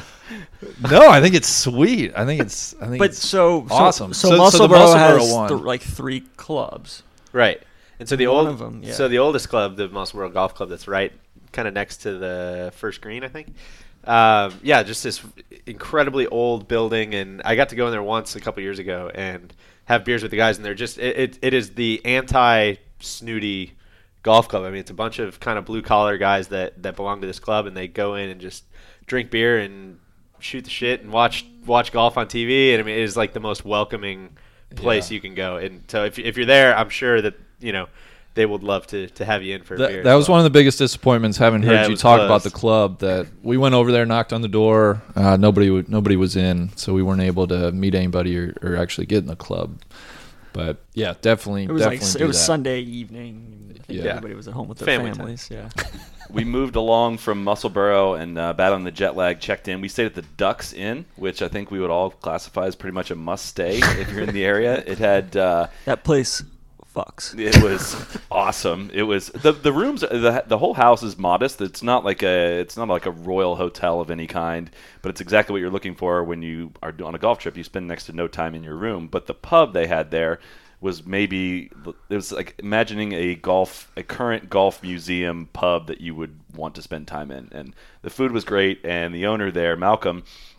[SPEAKER 6] No, I think it's sweet. I think it's. I think
[SPEAKER 3] But
[SPEAKER 6] it's
[SPEAKER 3] so so-
[SPEAKER 6] awesome.
[SPEAKER 3] So,
[SPEAKER 6] So- so
[SPEAKER 3] Musselboro,
[SPEAKER 6] the Musselboro
[SPEAKER 3] has
[SPEAKER 6] one.
[SPEAKER 3] th- like three clubs.
[SPEAKER 7] Right. And so the
[SPEAKER 3] One
[SPEAKER 7] old
[SPEAKER 3] of 'em, yeah.
[SPEAKER 7] so the oldest club, the Musselboro Golf Club, that's right kind of next to the first green, I think. Um, yeah, just this incredibly old building, and I got to go in there once a couple years ago and have beers with the guys, and they're just it, it, it is the anti snooty golf club. I mean, it's a bunch of kind of blue collar guys that that belong to this club, and they go in and just drink beer and shoot the shit and watch watch golf on T V. And I mean, it is like the most welcoming place
[SPEAKER 6] Yeah.
[SPEAKER 7] you can go. And so if if you're there, I'm sure that you know they would love to, to have you in for a
[SPEAKER 6] That,
[SPEAKER 7] beer.
[SPEAKER 6] that
[SPEAKER 7] as
[SPEAKER 6] was
[SPEAKER 7] well.
[SPEAKER 6] one of the biggest disappointments. Having
[SPEAKER 7] Yeah,
[SPEAKER 6] heard
[SPEAKER 7] it
[SPEAKER 6] you
[SPEAKER 7] was
[SPEAKER 6] talk
[SPEAKER 7] closed.
[SPEAKER 6] about the club, that we went over there, knocked on the door, uh, nobody w- nobody was in, so we weren't able to meet anybody or, or actually get in the club. But yeah, definitely,
[SPEAKER 3] It was
[SPEAKER 6] definitely
[SPEAKER 3] like
[SPEAKER 6] do
[SPEAKER 3] it was
[SPEAKER 6] that.
[SPEAKER 3] Sunday evening. I think
[SPEAKER 6] Yeah.
[SPEAKER 3] everybody was at home with their
[SPEAKER 7] Family time.
[SPEAKER 3] families. Yeah.
[SPEAKER 5] We moved along from Musselboro and uh, battling the jet lag, checked in. We stayed at the Ducks Inn, which I think we would all classify as pretty much a must stay if you're in the area. It had uh,
[SPEAKER 3] That place fucks.
[SPEAKER 5] it was awesome. It was the the rooms the the whole house is modest. It's not like a it's not like a royal hotel of any kind, but it's exactly what you're looking for when you are on a golf trip. You spend next to no time in your room. But the pub they had there was maybe it was like imagining a golf a current golf museum pub that you would want to spend time in. And the food was great, and the owner there, Malcolm,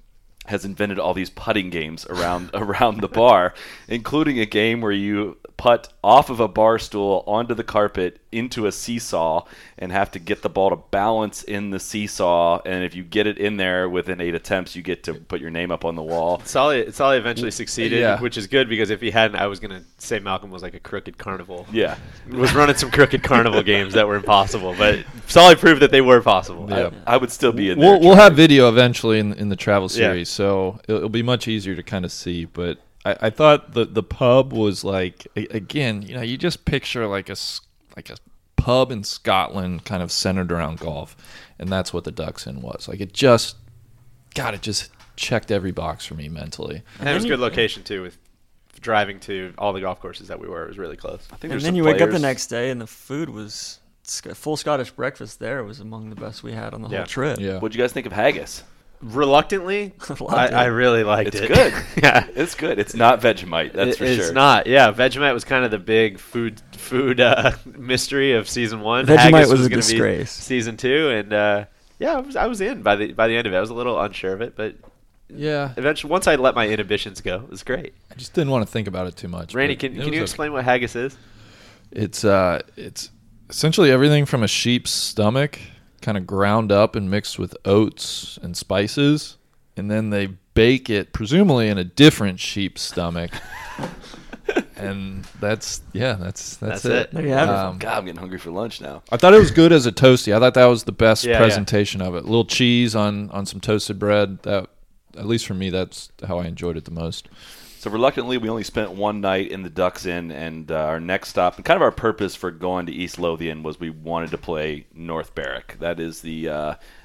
[SPEAKER 5] has invented all these putting games around around the bar, including a game where you putt off of a bar stool onto the carpet into a seesaw and have to get the ball to balance in the seesaw, and if you get it in there within eight attempts, you get to put your name up on the wall.
[SPEAKER 7] Solly, Solly eventually succeeded,
[SPEAKER 6] Yeah.
[SPEAKER 7] which is good because if he hadn't, I was going to say Malcolm was like a crooked carnival.
[SPEAKER 5] Yeah.
[SPEAKER 7] Was running some crooked carnival games that were impossible, but Solly proved that they were possible.
[SPEAKER 6] Yeah.
[SPEAKER 5] I would still be in there.
[SPEAKER 6] We'll, we'll have video eventually in in the travel
[SPEAKER 7] Yeah.
[SPEAKER 6] series, so it'll, it'll be much easier to kind of see. But I, I thought the the pub was like a- again, you know, you just picture like a s- like a pub in Scotland, kind of centered around golf, and that's what the Ducks Inn was. Like it just, God, it just checked every box for me mentally.
[SPEAKER 7] And it was a
[SPEAKER 3] then
[SPEAKER 7] good
[SPEAKER 3] you-
[SPEAKER 7] location too, with driving to all the golf courses that we were. It was really close.
[SPEAKER 5] I think
[SPEAKER 3] And
[SPEAKER 5] there's
[SPEAKER 3] then
[SPEAKER 5] some
[SPEAKER 3] you wake up the
[SPEAKER 5] players-
[SPEAKER 3] next day and the food was Sc- full Scottish breakfast. There was among the best we had on the
[SPEAKER 7] Yeah.
[SPEAKER 3] whole trip.
[SPEAKER 6] Yeah.
[SPEAKER 5] What'd you guys think of haggis?
[SPEAKER 7] Reluctantly,
[SPEAKER 3] Loved
[SPEAKER 7] I,
[SPEAKER 3] it.
[SPEAKER 7] I really liked
[SPEAKER 5] It's
[SPEAKER 7] it.
[SPEAKER 5] good.
[SPEAKER 7] yeah.
[SPEAKER 5] It's good. It's not Vegemite, that's
[SPEAKER 7] It-
[SPEAKER 5] for
[SPEAKER 7] it's
[SPEAKER 5] sure.
[SPEAKER 7] not. Yeah, Vegemite was kind of the big food food uh, mystery of season one.
[SPEAKER 3] Vegemite
[SPEAKER 7] Haggis
[SPEAKER 3] was a
[SPEAKER 7] gonna be
[SPEAKER 3] disgrace.
[SPEAKER 7] Season two, and uh, yeah, I was I was in by the by the end of it. I was a little unsure of it, but
[SPEAKER 6] Yeah,
[SPEAKER 7] eventually, once I let my inhibitions go, it was great.
[SPEAKER 6] I just didn't want to think about it too much.
[SPEAKER 7] Randy,
[SPEAKER 6] but
[SPEAKER 7] can
[SPEAKER 6] it
[SPEAKER 7] can
[SPEAKER 6] was
[SPEAKER 7] you
[SPEAKER 6] okay.
[SPEAKER 7] explain what haggis is?
[SPEAKER 6] It's uh, it's essentially everything from a sheep's stomach, kind of ground up and mixed with oats and spices, and then they bake it, presumably in a different sheep's stomach. And that's yeah, that's that's,
[SPEAKER 7] That's
[SPEAKER 6] it.
[SPEAKER 7] it.
[SPEAKER 3] There you have it.
[SPEAKER 6] Um,
[SPEAKER 5] God, I'm getting hungry for lunch now.
[SPEAKER 6] I thought it was good as a toasty. I thought that was the best
[SPEAKER 7] Yeah, yeah.
[SPEAKER 6] presentation of it. A little cheese on on some toasted bread. That, at least for me, that's how I enjoyed it the most.
[SPEAKER 5] So reluctantly, we only spent one night in the Ducks Inn, and uh, our next stop, and kind of our purpose for going to East Lothian was we wanted to play North Berwick. That is the uh,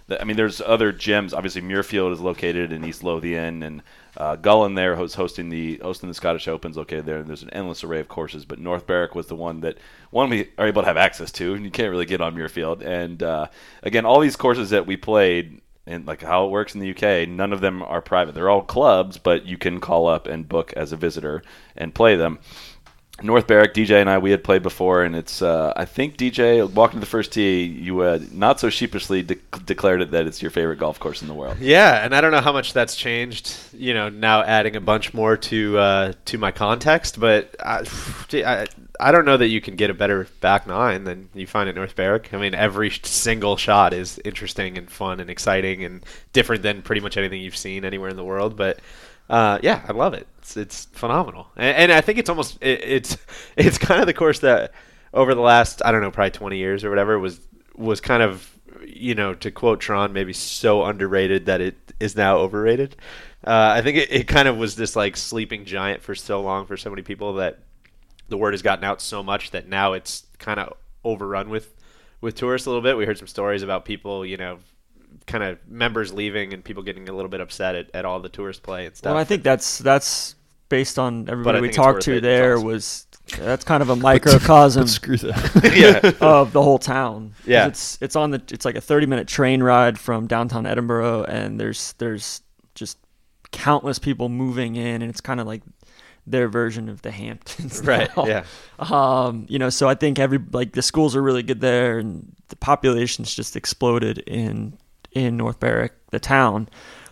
[SPEAKER 5] I mean, there's other gems. Obviously, Muirfield is located in East Lothian, and uh, Gullin there was hosting the hosting the Scottish Opens located there. And there's an endless array of courses, but North Berwick was the one that one we are able to have access to, and you can't really get on Muirfield. And uh, again, all these courses that we played, and like how it works in the U K, none of them are private. They're all clubs, but you can call up and book as a visitor and play them. North Berwick, D J and I, we had played before, and it's, uh, I think, D J, walking to the first tee, you uh, not so sheepishly de- declared it that it's your favorite golf course in the world.
[SPEAKER 7] Yeah, and I don't know how much that's changed, you know, now adding a bunch more to uh, to my context, but I, I, I don't know that you can get a better back nine than you find at North Berwick. I mean, every single shot is interesting and fun and exciting and different than pretty much anything you've seen anywhere in the world, but... Uh, yeah, I love it. It's it's phenomenal, and, and I think it's almost it, it's it's kind of the course that over the last I don't know probably twenty years or whatever was was kind of, you know, to quote Tron, maybe so underrated that it is now overrated. Uh, I think it, it kind of was this like sleeping giant for so long for so many people that the word has gotten out so much that now it's kind of overrun with with tourists a little bit. We heard some stories about people, you know, kind of members leaving and people getting a little bit upset at, at all the tourist play and stuff.
[SPEAKER 3] Well, I think that's that's based on everybody we
[SPEAKER 7] think it's
[SPEAKER 3] talked
[SPEAKER 7] worth
[SPEAKER 3] to
[SPEAKER 7] it.
[SPEAKER 3] there
[SPEAKER 7] It's awesome.
[SPEAKER 3] was that's kind of a microcosm
[SPEAKER 6] Screw that.
[SPEAKER 7] yeah,
[SPEAKER 3] of the whole town. 'Cause
[SPEAKER 7] Yeah.
[SPEAKER 3] it's it's on the it's like a thirty minute train ride from downtown Edinburgh, and there's there's just countless people moving in, and it's kind of like their version of the Hamptons.
[SPEAKER 7] right.
[SPEAKER 3] now.
[SPEAKER 7] Yeah,
[SPEAKER 3] Um, you know, so I think every like the schools are really good there, and the population's just exploded in in North Berwick, the town.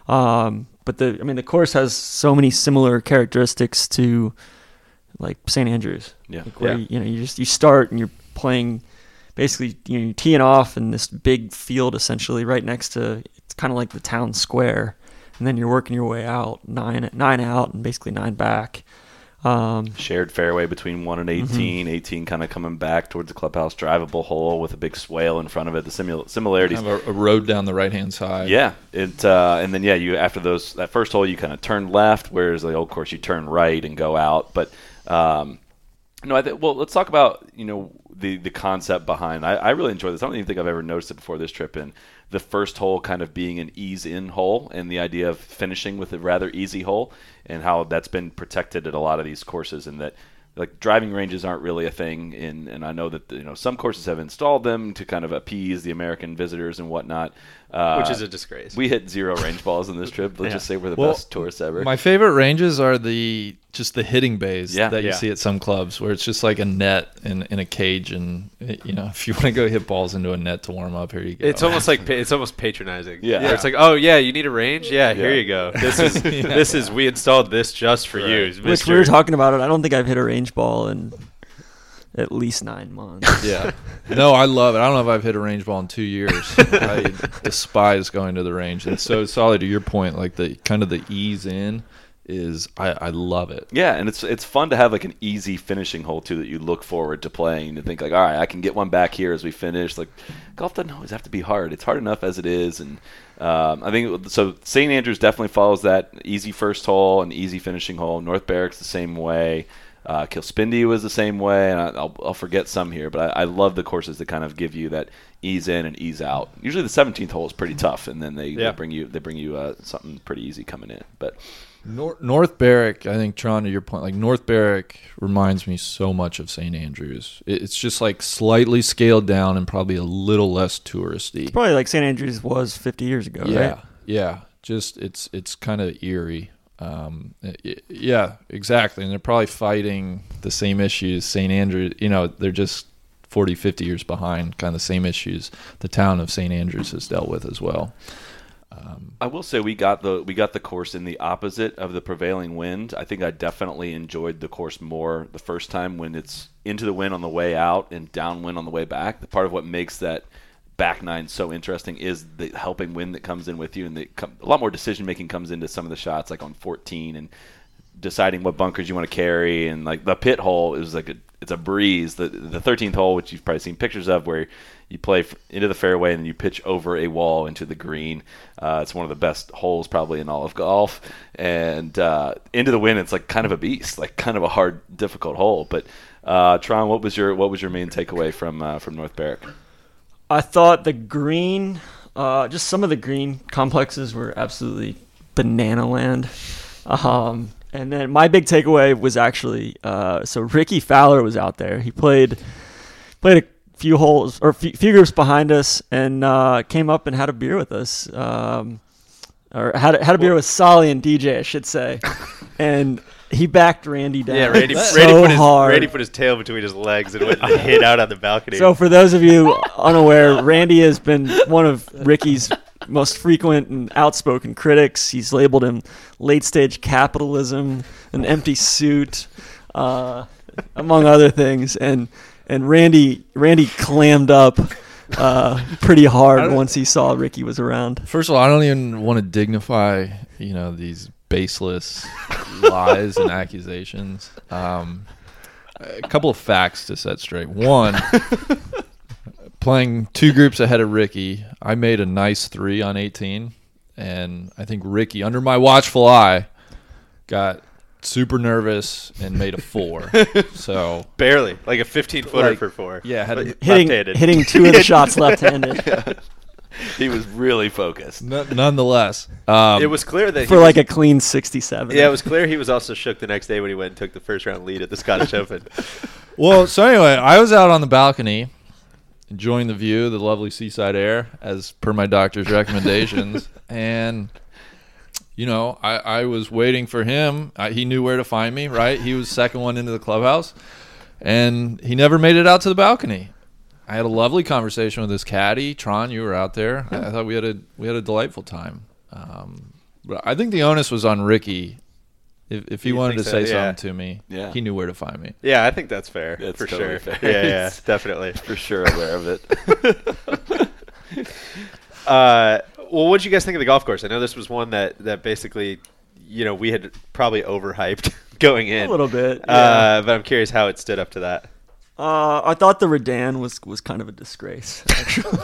[SPEAKER 3] Um, but the I mean, the course has so many similar characteristics to like Saint Andrews.
[SPEAKER 5] Yeah.
[SPEAKER 3] Like where
[SPEAKER 7] Yeah.
[SPEAKER 3] you know you just you start and you're playing basically you know you're teeing off in this big field essentially right next to it's kind of like the town square, and then you're working your way out nine nine out and basically nine back. Um,
[SPEAKER 5] Shared fairway between one and eighteen,
[SPEAKER 3] Mm-hmm.
[SPEAKER 5] eighteen kind of coming back towards the clubhouse, drivable hole with a big swale in front of it. The simul- similarities.
[SPEAKER 6] Have a, a road down the right hand side.
[SPEAKER 5] Yeah, it uh, and then yeah, you after those that first hole you kind of turn left, whereas the old course you turn right and go out. But um, no, I think well, let's talk about you know the the concept behind. I, I really enjoy this. I don't even think I've ever noticed it before this trip. And the first hole kind of being an ease in hole, and the idea of finishing with a rather easy hole, and how that's been protected at a lot of these courses, and that. Like driving ranges aren't really a thing, in, and I know that you know some courses have installed them to kind of appease the American visitors and whatnot, uh,
[SPEAKER 7] which is a disgrace.
[SPEAKER 5] We hit zero range balls in this trip. Let's
[SPEAKER 7] Yeah.
[SPEAKER 5] just say we're the
[SPEAKER 6] Well,
[SPEAKER 5] best tourists ever.
[SPEAKER 6] My favorite ranges are the just the hitting bays
[SPEAKER 5] Yeah.
[SPEAKER 6] that you
[SPEAKER 7] Yeah.
[SPEAKER 6] see at some clubs where it's just like a net in, in a cage, and it- you know if you want to go hit balls into a net to warm up, here you go.
[SPEAKER 7] It's almost like pa- it's almost patronizing.
[SPEAKER 5] Yeah.
[SPEAKER 7] Where it's like, oh yeah, you need a range. Yeah, here
[SPEAKER 5] Yeah.
[SPEAKER 7] you go. This is this is we installed this just for you,
[SPEAKER 3] which
[SPEAKER 7] Mister
[SPEAKER 3] we were talking about it. I don't think I've hit a range ball in at least nine months.
[SPEAKER 6] yeah. No, I love it. I don't know if I've hit a range ball in two years. I despise going to the range, and so solid to your point, like the kind of the ease in is I, I love it.
[SPEAKER 5] yeah, and it's it's fun to have like an easy finishing hole too that you look forward to playing to think like, all right, I can get one back here as we finish. Like golf doesn't always have to be hard. It's hard enough as it is, and um, I think so. Saint Andrews definitely follows that easy first hole and easy finishing hole. North Berwick's the same way. Uh, Kilspindie was the same way, and I, I'll, I'll forget some here, but I, I love the courses that kind of give you that ease in and ease out. Usually the seventeenth hole is pretty tough, and then they,
[SPEAKER 7] Yeah.
[SPEAKER 5] they bring you they bring you uh, something pretty easy coming in. But
[SPEAKER 6] North, North Berwick, I think, Tron, to your point, like North Berwick reminds me so much of Saint Andrews. It, it's just like slightly scaled down and probably a little less touristy.
[SPEAKER 3] Probably like Saint Andrews was fifty years ago,
[SPEAKER 6] Yeah,
[SPEAKER 3] right?
[SPEAKER 6] yeah. Just it's it's kind of eerie. Um, it- yeah, exactly. And they're probably fighting the same issues. Saint Andrews, you know, they're just forty, fifty years behind, kind of the same issues the town of Saint Andrews has dealt with as well. Um,
[SPEAKER 5] I will say we got the we got the course in the opposite of the prevailing wind. I think I definitely enjoyed the course more the first time when it's into the wind on the way out and downwind on the way back. The part of what makes that back nine so interesting is the helping wind that comes in with you, and the, a lot more decision making comes into some of the shots, like on fourteen, and deciding what bunkers you want to carry, and like the pit hole is like a it's a breeze. The the thirteenth hole, which you've probably seen pictures of, where you play f- into the fairway and then you pitch over a wall into the green. Uh, it's one of the best holes probably in all of golf, and uh, into the wind, it's like kind of a beast, like kind of a hard, difficult hole. But uh, Tron, what was your what was your main takeaway from uh, from North Berwick?
[SPEAKER 3] I thought the green Uh, just some of the green complexes were absolutely banana land. Um, and then my big takeaway was actually uh, so Ricky Fowler was out there. He played played a few holes or a few, few groups behind us, and uh, came up and had a beer with us. Um, or had had a beer with Solly and D J, I should say, and he backed Randy down.
[SPEAKER 7] Yeah, Randy,
[SPEAKER 3] so
[SPEAKER 7] Randy, put his,
[SPEAKER 3] hard.
[SPEAKER 7] Randy put his tail between his legs and went and hit out on the balcony.
[SPEAKER 3] So for those of you unaware, Randy has been one of Ricky's most frequent and outspoken critics. He's labeled him late-stage capitalism, an empty suit, uh, among other things. And and Randy Randy clammed up uh, pretty hard once he saw Ricky was around.
[SPEAKER 6] First of all, I don't even want to dignify, you know, these baseless lies and accusations. Um, a couple of facts to set straight. One, playing two groups ahead of Ricky, I made a nice three on eighteen, and I think Ricky, under my watchful eye, got super nervous and made a four. So
[SPEAKER 7] barely, like a fifteen footer
[SPEAKER 6] like,
[SPEAKER 7] for four.
[SPEAKER 6] Yeah, had
[SPEAKER 7] But
[SPEAKER 3] hitting
[SPEAKER 7] left-handed.
[SPEAKER 3] hitting two of the shots left-handed.
[SPEAKER 5] He was really focused.
[SPEAKER 6] N- nonetheless, um,
[SPEAKER 7] it was clear that he
[SPEAKER 3] for
[SPEAKER 7] was,
[SPEAKER 3] like a clean sixty-seven.
[SPEAKER 7] yeah, it was clear he was also shook the next day when he went and took the first round lead at the Scottish Open.
[SPEAKER 6] Well, so anyway, I was out on the balcony enjoying the view, the lovely seaside air, as per my doctor's recommendations. And, you know, I, I was waiting for him. I, he knew where to find me, right? He was second one into the clubhouse. And he never made it out to the balcony. I had a lovely conversation with his caddy. Tron, you were out there. I, I thought we had a we had a delightful time. Um, but I think the onus was on Ricky. If, if he
[SPEAKER 7] You
[SPEAKER 6] wanted to
[SPEAKER 7] think so?
[SPEAKER 6] say
[SPEAKER 7] Yeah.
[SPEAKER 6] something to me,
[SPEAKER 5] Yeah.
[SPEAKER 6] he knew where to find me.
[SPEAKER 7] Yeah, I think that's fair.
[SPEAKER 5] That's
[SPEAKER 7] for
[SPEAKER 5] totally
[SPEAKER 7] sure.
[SPEAKER 5] fair.
[SPEAKER 7] Yeah, yeah, definitely.
[SPEAKER 5] For sure aware of it.
[SPEAKER 7] Uh, well, what did you guys think of the golf course? I know this was one that, that basically, you know, we had probably overhyped going in.
[SPEAKER 3] A little bit. Yeah.
[SPEAKER 7] Uh, but I'm curious how it stood up to that.
[SPEAKER 3] Uh, I thought the Redan was was kind of a disgrace, actually.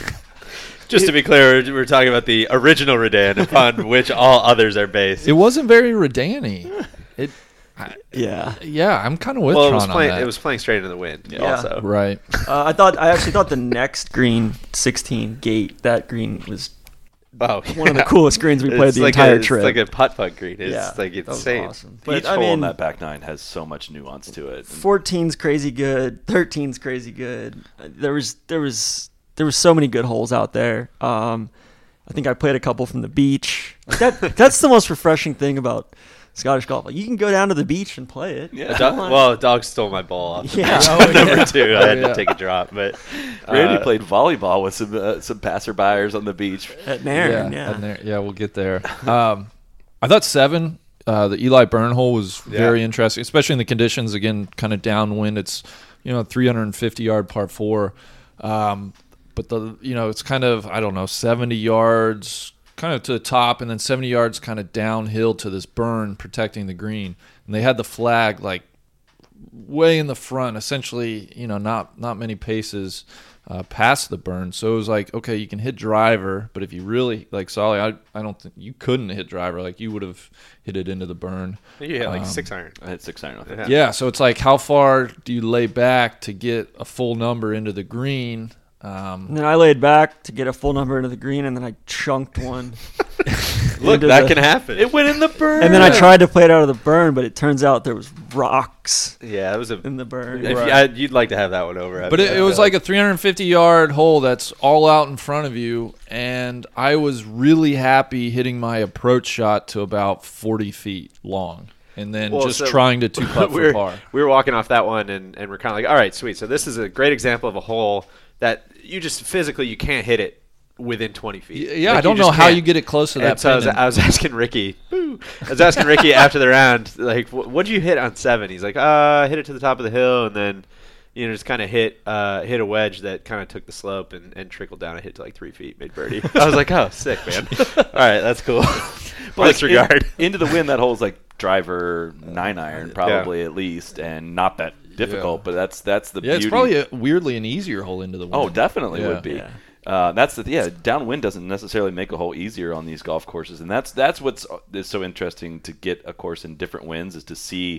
[SPEAKER 7] Just to be clear, we're, we're talking about the original Redan upon which all others are based.
[SPEAKER 6] It wasn't very Redani. It, I,
[SPEAKER 3] yeah.
[SPEAKER 6] yeah, I'm kind of with
[SPEAKER 7] well, it
[SPEAKER 6] Tron
[SPEAKER 7] was
[SPEAKER 6] on
[SPEAKER 7] playing.
[SPEAKER 6] that.
[SPEAKER 7] It was playing straight into the wind.
[SPEAKER 3] Yeah.
[SPEAKER 7] Also,
[SPEAKER 6] right.
[SPEAKER 3] Uh, I thought I actually thought the next green, sixteen gate, that green was
[SPEAKER 7] oh,
[SPEAKER 3] one of the coolest greens we played
[SPEAKER 7] It's
[SPEAKER 3] the
[SPEAKER 7] like
[SPEAKER 3] entire
[SPEAKER 7] a,
[SPEAKER 3] trip.
[SPEAKER 7] It's like a putt putt green. It's
[SPEAKER 3] yeah,
[SPEAKER 7] like
[SPEAKER 3] that was
[SPEAKER 7] insane.
[SPEAKER 3] awesome.
[SPEAKER 5] Each
[SPEAKER 3] But I
[SPEAKER 5] hole in
[SPEAKER 3] mean,
[SPEAKER 5] that back nine has so much nuance to it.
[SPEAKER 3] fourteen's crazy good, thirteen's crazy good. Uh, There was there was there was so many good holes out there. Um, I think I played a couple from the beach. Like that that's the most refreshing thing about Scottish golf. Like you can go down to the beach and play it.
[SPEAKER 5] Yeah.
[SPEAKER 7] A dog, well, a dog stole my ball off. the
[SPEAKER 3] Yeah.
[SPEAKER 7] beach.
[SPEAKER 3] Oh,
[SPEAKER 7] number
[SPEAKER 3] yeah.
[SPEAKER 7] two. I had
[SPEAKER 6] Oh, yeah.
[SPEAKER 7] to take a drop, but
[SPEAKER 5] Randy
[SPEAKER 7] uh,
[SPEAKER 5] played volleyball with some uh, some passerbyers on the beach.
[SPEAKER 3] At Nairn,
[SPEAKER 6] yeah,
[SPEAKER 3] yeah.
[SPEAKER 6] and there- yeah, we'll get there. Um, I thought seven, uh, the Eli Byrne hole was
[SPEAKER 7] Yeah.
[SPEAKER 6] very interesting, especially in the conditions. Again, kind of downwind. It's you know three hundred fifty yard par four, um, but the you know it's kind of I don't know seventy yards kind of to the top, and then seventy yards kind of downhill to this burn protecting the green. And they had the flag like way in the front, essentially, you know, not not many paces uh, past the burn. So it was like, okay, you can hit driver, but if you really like Solly, I I don't think you couldn't hit driver. Like you would have hit it into the burn.
[SPEAKER 7] you hit like
[SPEAKER 6] Um,
[SPEAKER 7] six iron.
[SPEAKER 5] I had six iron with it.
[SPEAKER 7] Yeah.
[SPEAKER 6] Yeah, so it's like how far do you lay back to get a full number into the green? Um,
[SPEAKER 3] And then I laid back to get a full number into the green, and then I chunked one.
[SPEAKER 7] Look,
[SPEAKER 3] into
[SPEAKER 7] that
[SPEAKER 3] the-
[SPEAKER 7] can happen.
[SPEAKER 5] It went in the burn.
[SPEAKER 3] And then I tried to play it out of the burn, but it turns out there was rocks
[SPEAKER 7] Yeah, it was a.
[SPEAKER 3] in the burn.
[SPEAKER 7] If you, I, you'd like to have that one over.
[SPEAKER 6] But it, it was like a three hundred fifty yard hole that's all out in front of you, and I was really happy hitting my approach shot to about forty feet long, and then
[SPEAKER 7] Well,
[SPEAKER 6] just
[SPEAKER 7] so
[SPEAKER 6] trying to two putt
[SPEAKER 7] we
[SPEAKER 6] for
[SPEAKER 7] were,
[SPEAKER 6] par.
[SPEAKER 7] we were walking off that one, and, and we're kind of like, all right, sweet. So this is a great example of a hole that you just physically you can't hit it within twenty feet.
[SPEAKER 6] Y- Yeah,
[SPEAKER 7] Like,
[SPEAKER 6] I
[SPEAKER 7] you
[SPEAKER 6] don't know
[SPEAKER 7] just
[SPEAKER 6] how
[SPEAKER 7] can't.
[SPEAKER 6] you get it close to that.
[SPEAKER 7] And so I was,
[SPEAKER 6] pin and-
[SPEAKER 7] I was asking Ricky. Boo, I was asking Ricky after the round, like, what did you hit on seven? He's like, uh, I hit it to the top of the hill, and then, you know, just kind of hit uh, hit a wedge that kind of took the slope and, and trickled down. I hit to like three feet, made birdie. I was like, oh, sick, man. All right, that's cool.
[SPEAKER 5] But like,
[SPEAKER 7] Disregard.
[SPEAKER 5] in- into the wind, that hole's like driver nine iron probably at least, and not that difficult.
[SPEAKER 6] Yeah.
[SPEAKER 5] But that's that's the
[SPEAKER 6] yeah,
[SPEAKER 5] beauty.
[SPEAKER 6] it's probably a, weirdly an easier hole into the wind.
[SPEAKER 5] Oh, definitely
[SPEAKER 6] Yeah.
[SPEAKER 5] would be.
[SPEAKER 3] Yeah.
[SPEAKER 5] Uh, that's the yeah. Downwind doesn't necessarily make a hole easier on these golf courses, and that's that's what's is so interesting to get a course in different winds is to see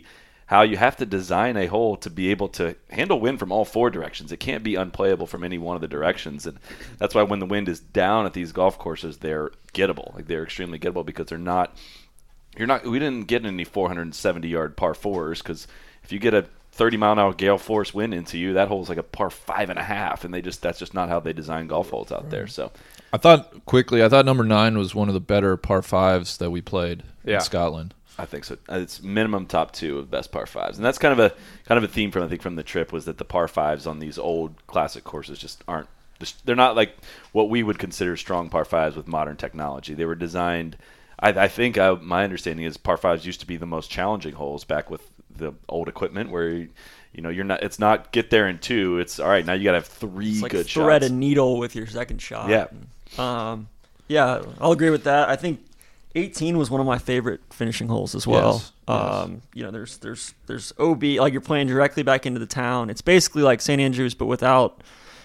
[SPEAKER 5] how you have to design a hole to be able to handle wind from all four directions. It can't be unplayable from any one of the directions, and that's why when the wind is down at these golf courses, they're gettable. Like they're extremely gettable because they're not. You're not. We didn't get any four hundred seventy yard par fours because if you get a thirty mile an hour gale force wind into you, that hole's like a par five and a half, and they just that's just not how they design golf holes out there. So,
[SPEAKER 6] I thought quickly. I thought number nine was one of the better par fives that we played
[SPEAKER 7] Yeah.
[SPEAKER 6] in Scotland.
[SPEAKER 5] I think so. It's minimum top two of best par fives, and that's kind of a kind of a theme from I think from the trip was that the par fives on these old classic courses just aren't. They're not like what we would consider strong par fives with modern technology. They were designed. I, I think I, my understanding is par fives used to be the most challenging holes back with the old equipment, where you, you know you're not. It's not get there in two. It's all right. Now you got to have three
[SPEAKER 3] It's like
[SPEAKER 5] good
[SPEAKER 3] thread
[SPEAKER 5] shots.
[SPEAKER 3] a needle with your second shot.
[SPEAKER 5] Yeah.
[SPEAKER 3] Um, yeah, I'll agree with that. I think eighteen was one of my favorite finishing holes as well.
[SPEAKER 6] Yes,
[SPEAKER 3] um,
[SPEAKER 6] yes.
[SPEAKER 3] You know, there's there's there's O B, like you're playing directly back into the town. It's basically like Saint Andrews, but without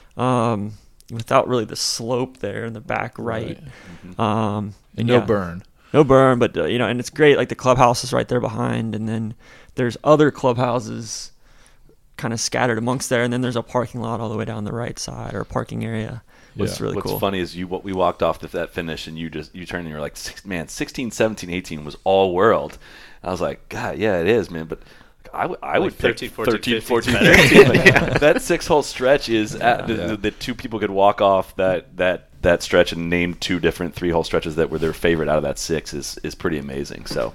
[SPEAKER 3] um, without really the slope there in the back right.
[SPEAKER 6] Right.
[SPEAKER 3] Um,
[SPEAKER 6] And no
[SPEAKER 3] yeah.
[SPEAKER 6] burn.
[SPEAKER 3] No burn, but uh, you know, and it's great. Like the clubhouse is right there behind, and then there's other clubhouses kind of scattered amongst there, and then there's a parking lot all the way down the right side, or a parking area. It's
[SPEAKER 6] Yeah.
[SPEAKER 3] really
[SPEAKER 5] What's
[SPEAKER 3] cool.
[SPEAKER 5] funny is you we walked off the, that finish and you just you turned and you're like, Six, man, sixteen, seventeen, eighteen was all world. I was like, God, yeah, it is, man. But I would I would
[SPEAKER 7] Like
[SPEAKER 5] pick
[SPEAKER 7] thirteen, fourteen,
[SPEAKER 5] thirteen,
[SPEAKER 7] fifteen
[SPEAKER 5] fourteen,
[SPEAKER 7] better.
[SPEAKER 5] fifteen. Like, that six hole stretch is at the,
[SPEAKER 6] Yeah.
[SPEAKER 5] the, the two people could walk off that that that stretch and name two different three hole stretches that were their favorite out of that six is is pretty amazing. So.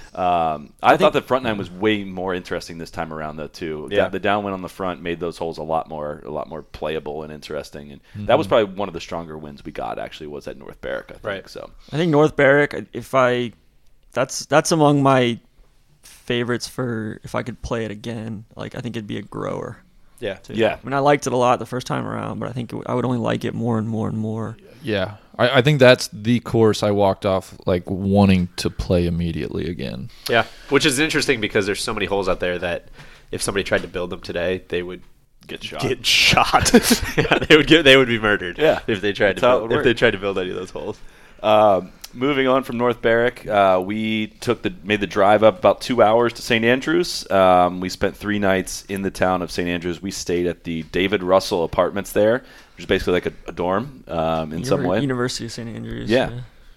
[SPEAKER 5] Um, I, I thought the front nine was way more interesting this time around, though. Too,
[SPEAKER 7] Yeah.
[SPEAKER 5] the, the downwind on the front made those holes a lot more, a lot more playable and interesting. And that was probably one of the stronger wins we got. Actually, was at North Berwick, I think.
[SPEAKER 7] Right.
[SPEAKER 5] So,
[SPEAKER 3] I think North Berwick, if I, that's that's among my favorites for if I could play it again. Like I think it'd be a grower.
[SPEAKER 7] Yeah.
[SPEAKER 3] Too.
[SPEAKER 5] Yeah.
[SPEAKER 3] I mean, I liked it a lot the first time around, but I think it, w- I would only like it more and more and more.
[SPEAKER 6] Yeah, I, I think that's the course I walked off like wanting to play immediately again.
[SPEAKER 7] Yeah, which is interesting because there's so many holes out there that if somebody tried to build them today, they would
[SPEAKER 5] get shot.
[SPEAKER 7] get shot. Yeah, they would get they would be murdered.
[SPEAKER 5] Yeah.
[SPEAKER 7] if they tried
[SPEAKER 5] That's
[SPEAKER 7] to
[SPEAKER 5] how it
[SPEAKER 7] build,
[SPEAKER 5] would
[SPEAKER 7] if
[SPEAKER 5] work.
[SPEAKER 7] they tried to build any of those holes.
[SPEAKER 5] Um, moving on from North Berwick, uh, we took the made the drive up about two hours to Saint Andrews. Um, we spent three nights in the town of Saint Andrews. We stayed at the David Russell Apartments there, which is basically like a, a dorm um, in some
[SPEAKER 3] Univer-
[SPEAKER 5] way.
[SPEAKER 3] University of Saint Andrews.
[SPEAKER 5] Yeah.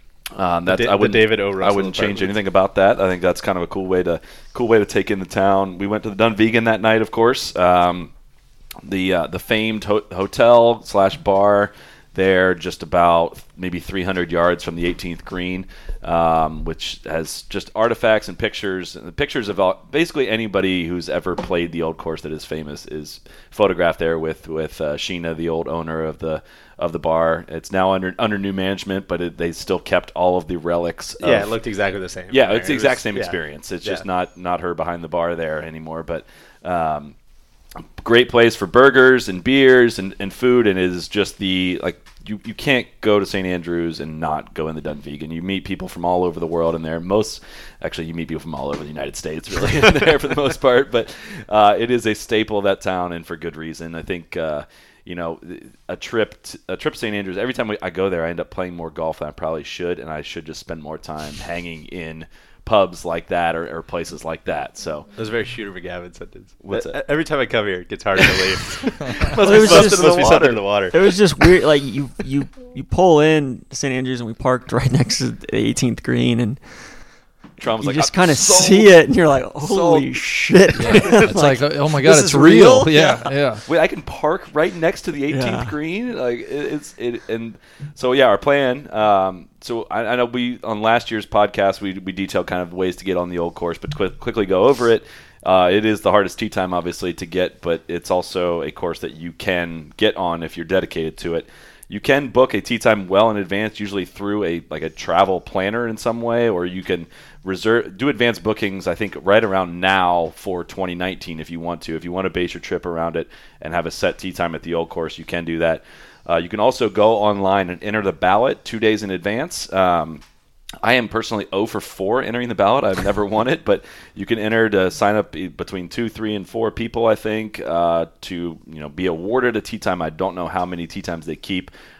[SPEAKER 5] Um, that's,
[SPEAKER 7] Da-
[SPEAKER 5] I
[SPEAKER 7] the
[SPEAKER 5] wouldn't,
[SPEAKER 7] David O.
[SPEAKER 5] I
[SPEAKER 7] Russell
[SPEAKER 5] wouldn't change
[SPEAKER 7] Apartments.
[SPEAKER 5] anything about that. I think that's kind of a cool way to cool way to take in the town. We went to the Dunvegan that night, of course. Um, the uh, the famed ho- hotel slash bar there, just about maybe three hundred yards from the eighteenth green, um, which has just artifacts and pictures. And the pictures of all, basically anybody who's ever played the old course that is famous is photographed there with with uh, Sheena, the old owner of the of the bar. It's now under under new management, but it, they still kept all of the relics. Of,
[SPEAKER 7] Yeah, it looked exactly the same.
[SPEAKER 5] yeah, it's the
[SPEAKER 7] It
[SPEAKER 5] exact
[SPEAKER 7] was-
[SPEAKER 5] same
[SPEAKER 7] yeah.
[SPEAKER 5] experience. It's
[SPEAKER 7] Yeah.
[SPEAKER 5] just not not her behind the bar there anymore. But um, great place for burgers and beers and, and food, and it is just the like you, you can't go to Saint Andrews and not go in the Dunvegan. You meet people from all over the world in there. Most actually, you meet people from all over the United States, really, in there for the most part. But uh, it is a staple of that town, and for good reason. I think. Uh, You know, a trip to, a trip to Saint Andrews. Every time we, I go there, I end up playing more golf than I probably should, and I should just spend more time hanging in pubs like that or, or places like that. So
[SPEAKER 7] That was a very Shooter McGavin sentence.
[SPEAKER 5] What's
[SPEAKER 7] E-
[SPEAKER 5] that?
[SPEAKER 7] Every time I come here, it gets harder to leave. must
[SPEAKER 3] Well,
[SPEAKER 7] be,
[SPEAKER 3] it was
[SPEAKER 7] must,
[SPEAKER 3] just-
[SPEAKER 7] must be something in the water.
[SPEAKER 3] It was just weird. Like you, you, you pull in Saint Andrews, and we parked right next to the eighteenth green, and
[SPEAKER 5] Trump was
[SPEAKER 3] you
[SPEAKER 5] like,
[SPEAKER 3] just
[SPEAKER 5] "I'm
[SPEAKER 3] kind of
[SPEAKER 5] sold."
[SPEAKER 3] see it, and you're like, "Holy shit!"
[SPEAKER 6] It's like, oh my god,
[SPEAKER 3] this
[SPEAKER 6] it's
[SPEAKER 3] is
[SPEAKER 6] real.
[SPEAKER 3] real?
[SPEAKER 6] Yeah, yeah.
[SPEAKER 5] Wait, I can park right next to the eighteenth
[SPEAKER 3] Yeah.
[SPEAKER 5] green. Like it, it's it, and so yeah, our plan. Um, so I, I know we on last year's podcast we we detailed kind of ways to get on the old course, but quick, quickly go over it. Uh, it is the hardest tee time, obviously, to get, but it's also a course that you can get on if you're dedicated to it. You can book a tee time well in advance, usually through a like a travel planner in some way, or you can reserve do advanced bookings. I think right around now for twenty nineteen, if you want to. If you want to base your trip around it and have a set tee time at the old course, you can do that. Uh, you can also go online and enter the ballot two days in advance. Um, I am personally zero for four entering the ballot. I've never won it, but you can enter to sign up be- between two, three, and four people, I think, uh, to you know be awarded a tee time. I don't know how many tee times they keep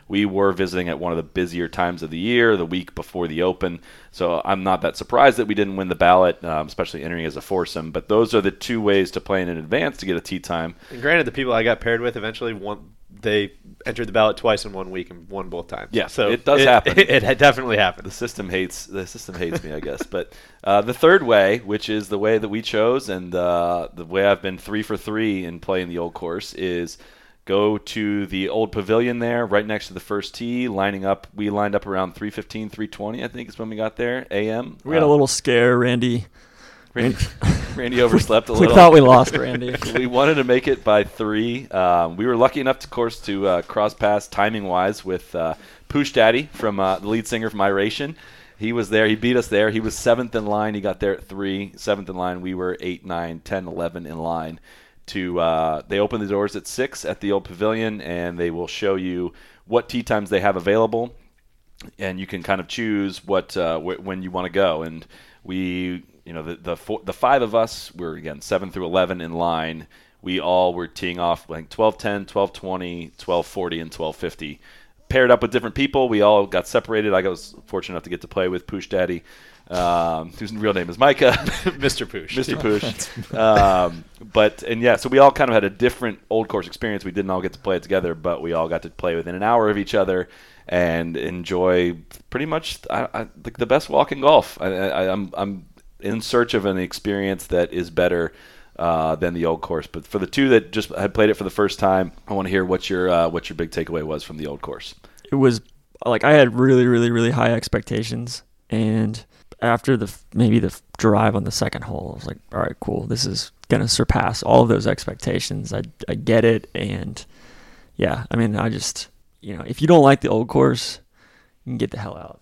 [SPEAKER 5] we were visiting at one of the busier times of the year, the week before the Open. So I'm not that surprised that we didn't win the ballot, um, especially entering as a foursome. But those are the two ways to play in advance to get a tee time.
[SPEAKER 7] And granted, the people I got paired with eventually won. They entered the ballot twice in one week and won both times.
[SPEAKER 5] Yeah,
[SPEAKER 7] so
[SPEAKER 5] it does
[SPEAKER 7] it,
[SPEAKER 5] happen.
[SPEAKER 7] It, it definitely happened.
[SPEAKER 5] The system hates the system hates me, I guess. But uh, the third way, which is the way that we chose, and uh, the way I've been three for three in playing the old course, is go to the old pavilion there, right next to the first tee, lining up. We lined up around three fifteen, three twenty, I think is when we got there, A M.
[SPEAKER 3] We had
[SPEAKER 5] uh,
[SPEAKER 3] a little scare, Randy.
[SPEAKER 5] Randy, Randy overslept a
[SPEAKER 3] we
[SPEAKER 5] little.
[SPEAKER 3] We thought we lost Randy.
[SPEAKER 5] We wanted to make it by three. Um, we were lucky enough, of course, to uh, cross paths timing-wise with uh, Poosh Daddy, from uh, the lead singer from Iration. He was there. He beat us there. He was seventh in line. He got there at three. Seventh in line. We were eight, nine, ten, eleven in line. To uh, they open the doors at six at the old pavilion, and they will show you what tee times they have available, and you can kind of choose what uh, wh- when you want to go. And we, you know, the the, four, the five of us were, again, seven through eleven in line. We all were teeing off like twelve ten, twelve twenty, twelve forty, and twelve fifty. Paired up with different people. We all got separated. I was fortunate enough to get to play with Poosh Daddy, um, whose real name is Micah.
[SPEAKER 7] Mister Poosh.
[SPEAKER 5] Mister Poosh. um, but, and yeah, so we all kind of had a different old course experience. We didn't all get to play it together, but we all got to play within an hour of each other and enjoy pretty much I, I, the, the best walk in golf. I, I, I'm, I'm in search of an experience that is better Uh, than the old course. But for the two that just had played it for the first time, I want to hear what your uh, what your big takeaway was from the old course.
[SPEAKER 3] It was like I had really, really, really high expectations, and after the maybe the drive on the second hole, I was like, all right, cool. This is gonna surpass all of those expectations. I I get it, and yeah, I mean, I just you know, if you don't like the old course, you can get the hell out.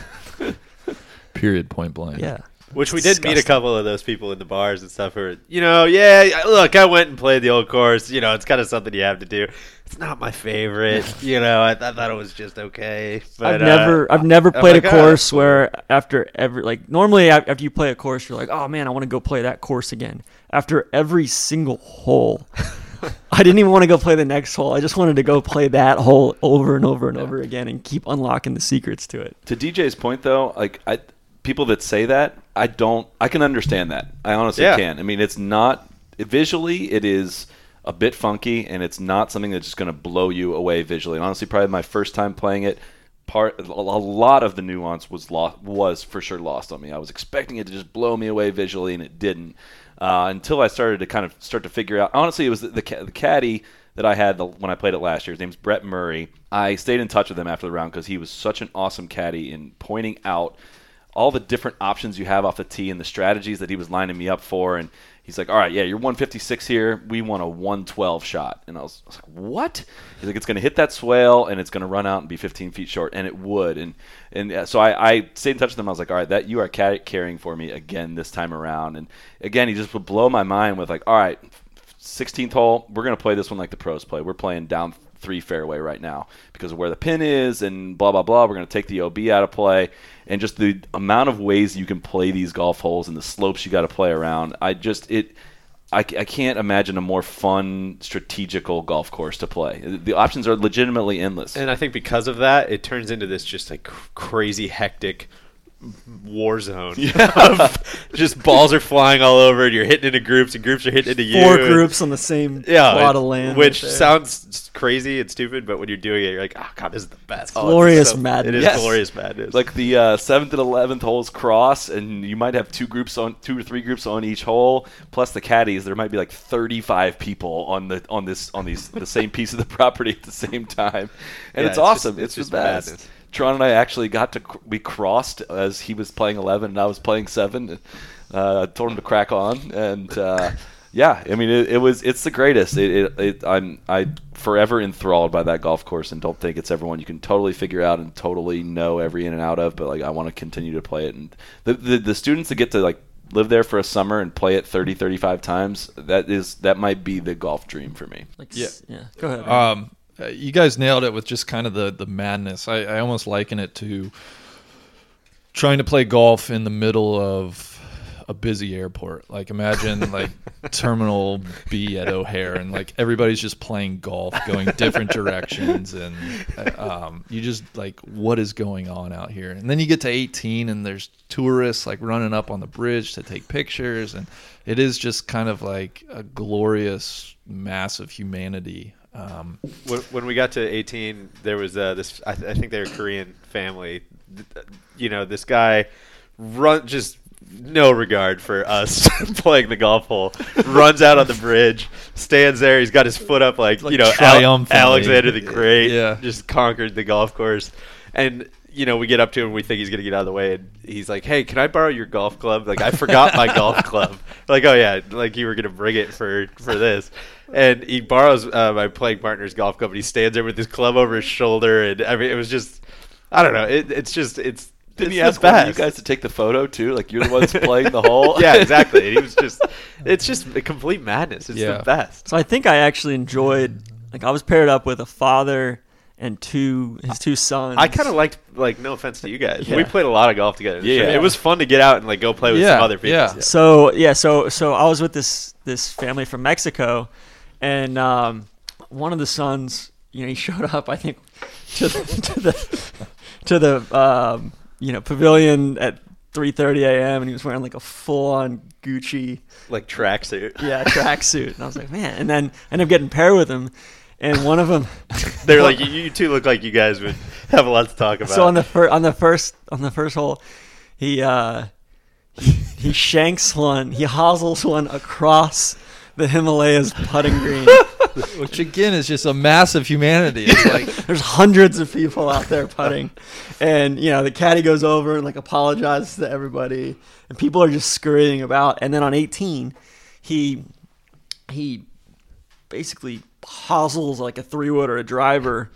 [SPEAKER 6] Period. Point blank.
[SPEAKER 3] Yeah.
[SPEAKER 7] Which we did
[SPEAKER 3] Disgusting.
[SPEAKER 7] meet a couple of those people in the bars and stuff who are, you know, yeah, look, I went and played the old course. You know, it's kind of something you have to do. It's not my favorite. You know, I, I thought it was just okay. But,
[SPEAKER 3] I've never,
[SPEAKER 7] uh,
[SPEAKER 3] I've never
[SPEAKER 7] I'm
[SPEAKER 3] played
[SPEAKER 7] like,
[SPEAKER 3] a
[SPEAKER 7] oh,
[SPEAKER 3] course
[SPEAKER 7] cool.
[SPEAKER 3] where after every, like normally after you play a course, you're like, oh man, I want to go play that course again. After every single hole, I didn't even want to go play the next hole. I just wanted to go play that hole over and over and yeah. over again and keep unlocking the secrets to it.
[SPEAKER 5] To D J's point, though, like I, people that say that, I don't, I can understand that. I honestly
[SPEAKER 7] yeah.
[SPEAKER 5] can. I mean, it's not, visually, it is a bit funky, and it's not something that's just going to blow you away visually. And honestly, probably my first time playing it, part a lot of the nuance was lost, was for sure lost on me. I was expecting it to just blow me away visually, and it didn't. Uh, until I started to kind of start to figure out. Honestly, it was the, the, the caddy that I had the, when I played it last year. His name's Brett Murray. I stayed in touch with him after the round because he was such an awesome caddy in pointing out all the different options you have off the tee and the strategies that he was lining me up for. And he's like, all right, yeah, you're one fifty-six here. We want a one twelve shot. And I was, I was like, what? He's like, it's going to hit that swale, and it's going to run out and be fifteen feet short. And it would. And and so I, I stayed in touch with him. I was like, all right, that you are carrying for me again this time around. And again, he just would blow my mind with like, all right, sixteenth hole, we're going to play this one like the pros play. We're playing down three fairway right now because of where the pin is and blah, blah, blah. We're going to take the O B out of play. And just the amount of ways you can play these golf holes and the slopes you got to play around, I just it, I, I can't imagine a more fun, strategical golf course to play. The options are legitimately endless.
[SPEAKER 7] And I think because of that, it turns into this just like crazy, hectic war zone.
[SPEAKER 5] Yeah.
[SPEAKER 7] Just balls are flying all over, and you're hitting into groups, and groups are hitting into you.
[SPEAKER 3] Four groups on the same
[SPEAKER 7] yeah,
[SPEAKER 3] plot of land.
[SPEAKER 7] Which
[SPEAKER 3] right
[SPEAKER 7] sounds crazy and stupid, but when you're doing it, you're like, oh, God, this is the best.
[SPEAKER 3] Oh, glorious
[SPEAKER 7] so,
[SPEAKER 3] madness.
[SPEAKER 7] It is
[SPEAKER 5] yes.
[SPEAKER 7] glorious madness.
[SPEAKER 5] Like the uh, seventh and eleventh holes cross, and you might have two groups on, two or three groups on each hole, plus the caddies. There might be like thirty-five people on the on this on these the same piece of the property at the same time, and
[SPEAKER 7] yeah,
[SPEAKER 5] it's,
[SPEAKER 7] it's
[SPEAKER 5] awesome.
[SPEAKER 7] Just,
[SPEAKER 5] it's
[SPEAKER 7] it's
[SPEAKER 5] the best.
[SPEAKER 7] madness.
[SPEAKER 5] Tron and I actually got to we crossed as he was playing eleven and I was playing seven. Uh, I told him to crack on, and uh, yeah, I mean it, it was it's the greatest. It, it, it, I'm I forever enthralled by that golf course, and don't think it's everyone you can totally figure out and totally know every in and out of. But like I want to continue to play it, and the, the the students that get to like live there for a summer and play it thirty, thirty-five times, that is that might be the golf dream for me.
[SPEAKER 3] Like,
[SPEAKER 6] Yeah.
[SPEAKER 3] yeah. Go ahead.
[SPEAKER 6] Um, uh, you guys nailed it with just kind of the, the madness. I, I almost liken it to trying to play golf in the middle of a busy airport. Like imagine like Terminal B at O'Hare, and like everybody's just playing golf, going different directions, and um, you just like, what is going on out here? And then you get to eighteen, and there's tourists like running up on the bridge to take pictures, and it is just kind of like a glorious mass of humanity. Um,
[SPEAKER 7] when, when we got to eighteen, there was uh, this. I, th- I think they were a Korean family. You know, this guy run just no regard for us playing the golf hole. Runs out on the bridge, stands there. He's got his foot up like,
[SPEAKER 6] like
[SPEAKER 7] you know, Al- Alexander the Great.
[SPEAKER 6] Yeah,
[SPEAKER 7] just conquered the golf course. And you know, we get up to him and we think he's gonna get out of the way, and he's like, "Hey, can I borrow your golf club? Like, I forgot my golf club." Like, oh yeah, like you were gonna bring it for for this. And he borrows uh, my playing partner's golf club, and he stands there with his club over his shoulder, and I mean, it was just, I don't know, it, it's just, it's.
[SPEAKER 5] Didn't
[SPEAKER 7] it's
[SPEAKER 5] he ask one of you guys to take the photo too? Like you're the ones playing the hole.
[SPEAKER 7] Yeah, exactly. And he was just, it's just a complete madness. It's
[SPEAKER 6] Yeah.
[SPEAKER 7] the best.
[SPEAKER 3] So I think I actually enjoyed. Like I was paired up with a father and two his two sons.
[SPEAKER 7] I kind of liked, like, no offense to you guys,
[SPEAKER 3] Yeah.
[SPEAKER 7] we played a lot of golf together.
[SPEAKER 5] Yeah.
[SPEAKER 7] It was fun to get out and like go play with
[SPEAKER 6] Yeah,
[SPEAKER 7] some other people.
[SPEAKER 6] yeah.
[SPEAKER 3] So yeah, so so I was with this this family from Mexico, and um, one of the sons, you know, he showed up, I think, to the to the, to the um, you know, pavilion at three thirty a.m. and he was wearing like a full on Gucci
[SPEAKER 7] Like tracksuit.
[SPEAKER 3] yeah tracksuit, and I was like, man. And then I ended up getting paired with him, and one of them,
[SPEAKER 7] They're like, you, you two look like you guys would have a lot to talk about.
[SPEAKER 3] so on the fir- on the first on the first hole, he uh, he, he shanks one, he hosels one across the Himalayas putting green.
[SPEAKER 6] which again is just a mass of humanity. It's like
[SPEAKER 3] There's hundreds of people out there putting, and you know the caddy goes over and like apologizes to everybody, and people are just scurrying about. And then on eighteen, he he basically hosels like a three wood or a driver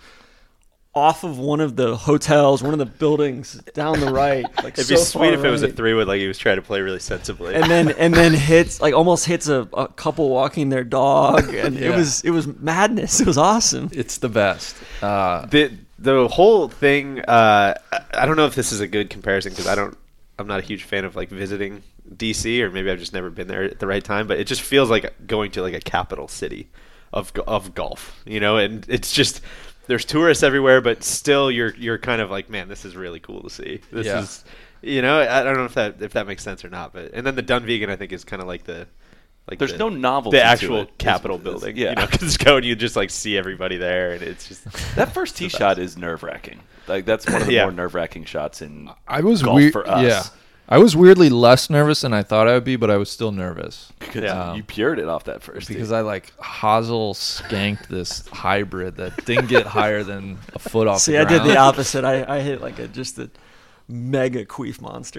[SPEAKER 3] off of one of the hotels, one of the buildings down the right. Like
[SPEAKER 7] It'd
[SPEAKER 3] so
[SPEAKER 7] be sweet
[SPEAKER 3] far
[SPEAKER 7] if it was a
[SPEAKER 3] right.
[SPEAKER 7] three wood, like he was trying to play really sensibly.
[SPEAKER 3] and then and then hits like almost hits a, a couple walking their dog, and it
[SPEAKER 6] Yeah.
[SPEAKER 3] was it was madness. It was awesome.
[SPEAKER 6] it's the best. Uh,
[SPEAKER 7] the the whole thing, uh, I- I don't know if this is a good comparison because I don't, I'm not a huge fan of like visiting D C, or maybe I've just never been there at the right time. But it just feels like going to like a capital city of go- of golf, you know. And it's just, there's tourists everywhere, but still you're you're kind of like, man, this is really cool to see. This
[SPEAKER 6] Yeah.
[SPEAKER 7] is, you know, I don't know if that if that makes sense or not. But and then the Dunvegan, I think, is kind of like the like
[SPEAKER 5] There's
[SPEAKER 7] the,
[SPEAKER 5] no novelty
[SPEAKER 7] the
[SPEAKER 5] to
[SPEAKER 7] actual
[SPEAKER 5] it.
[SPEAKER 7] Capitol
[SPEAKER 5] It's- it's-
[SPEAKER 7] building.
[SPEAKER 5] yeah.
[SPEAKER 7] You know, because go and you just like see everybody there, and it's just
[SPEAKER 5] That first tee shot is nerve wracking. Like that's one of the
[SPEAKER 7] Yeah.
[SPEAKER 5] more nerve wracking shots in
[SPEAKER 6] I was
[SPEAKER 5] golf
[SPEAKER 6] weird.
[SPEAKER 5] for us.
[SPEAKER 6] Yeah, I was weirdly less nervous than I thought I would be, but I was still nervous
[SPEAKER 5] because
[SPEAKER 6] Yeah.
[SPEAKER 5] you pured it off that first
[SPEAKER 6] because
[SPEAKER 5] tee.
[SPEAKER 6] I like hosel skanked this hybrid that didn't get higher than a foot off
[SPEAKER 3] See,
[SPEAKER 6] the
[SPEAKER 3] I
[SPEAKER 6] ground.
[SPEAKER 3] did the opposite. I, I hit like a just a mega queef monster.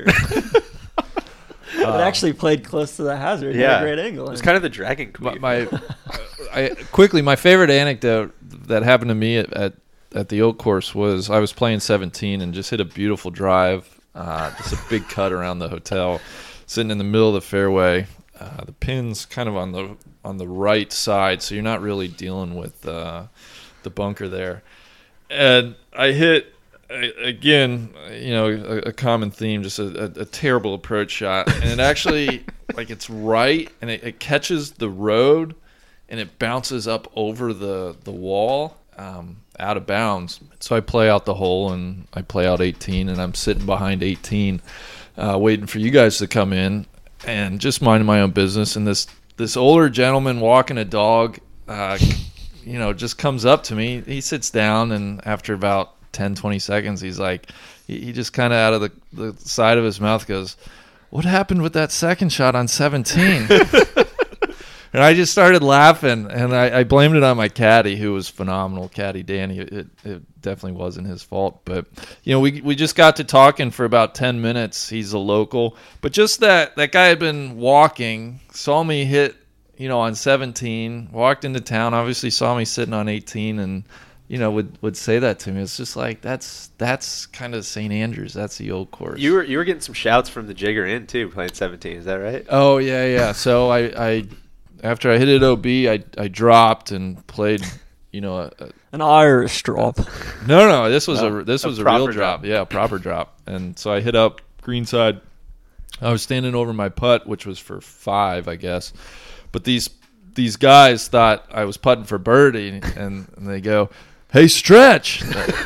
[SPEAKER 3] It actually played close to the hazard. Yeah,
[SPEAKER 7] yeah,
[SPEAKER 3] a great angle.
[SPEAKER 7] It was kind of the dragon
[SPEAKER 6] my,
[SPEAKER 7] queen.
[SPEAKER 6] my I quickly my favorite anecdote that happened to me at, at at the Oak Course was I was playing seventeen and just hit a beautiful drive, uh, just a big cut around the hotel, sitting in the middle of the fairway. Uh, the pin's kind of on the on the right side, so you're not really dealing with uh, the bunker there. And I hit I- again, you know, a, a common theme, just a, a, a terrible approach shot, and it actually like it's right, and it, it catches the road, and it bounces up over the the wall, um, out of bounds. So I play out the hole, and I play out eighteen, and I'm sitting behind eighteen, uh, waiting for you guys to come in, and just minding my own business. And this this older gentleman walking a dog, uh, you know, just comes up to me. He sits down, and after about ten, twenty seconds, he's like, he, he just kind of out of the, the side of his mouth goes, "What happened with that second shot on seventeen?" And I just started laughing, and I, I blamed it on my caddy, who was phenomenal. Caddy Danny, it, it definitely wasn't his fault. But, you know, we we just got to talking for about ten minutes. He's a local. But just that, that guy had been walking, saw me hit, you know, on seventeen, walked into town, obviously saw me sitting on eighteen, and, you know, would, would say that to me. It's just like, that's that's kind of Saint Andrews. That's the Old Course.
[SPEAKER 7] You were you were getting some shouts from the Jigger Inn too, playing seventeen. Is that right?
[SPEAKER 6] Oh, yeah, yeah. So I... I After I hit it O B, I I dropped and played, you know, a, a,
[SPEAKER 3] an Irish drop.
[SPEAKER 6] no, no, this was
[SPEAKER 7] No,
[SPEAKER 6] a this
[SPEAKER 7] a
[SPEAKER 6] was a real
[SPEAKER 7] proper
[SPEAKER 6] drop.
[SPEAKER 7] drop.
[SPEAKER 6] Yeah, proper drop. And so I hit up greenside, I was standing over my putt, which was for five, I guess. But these these guys thought I was putting for birdie, and, and they go, "Hey, Stretch."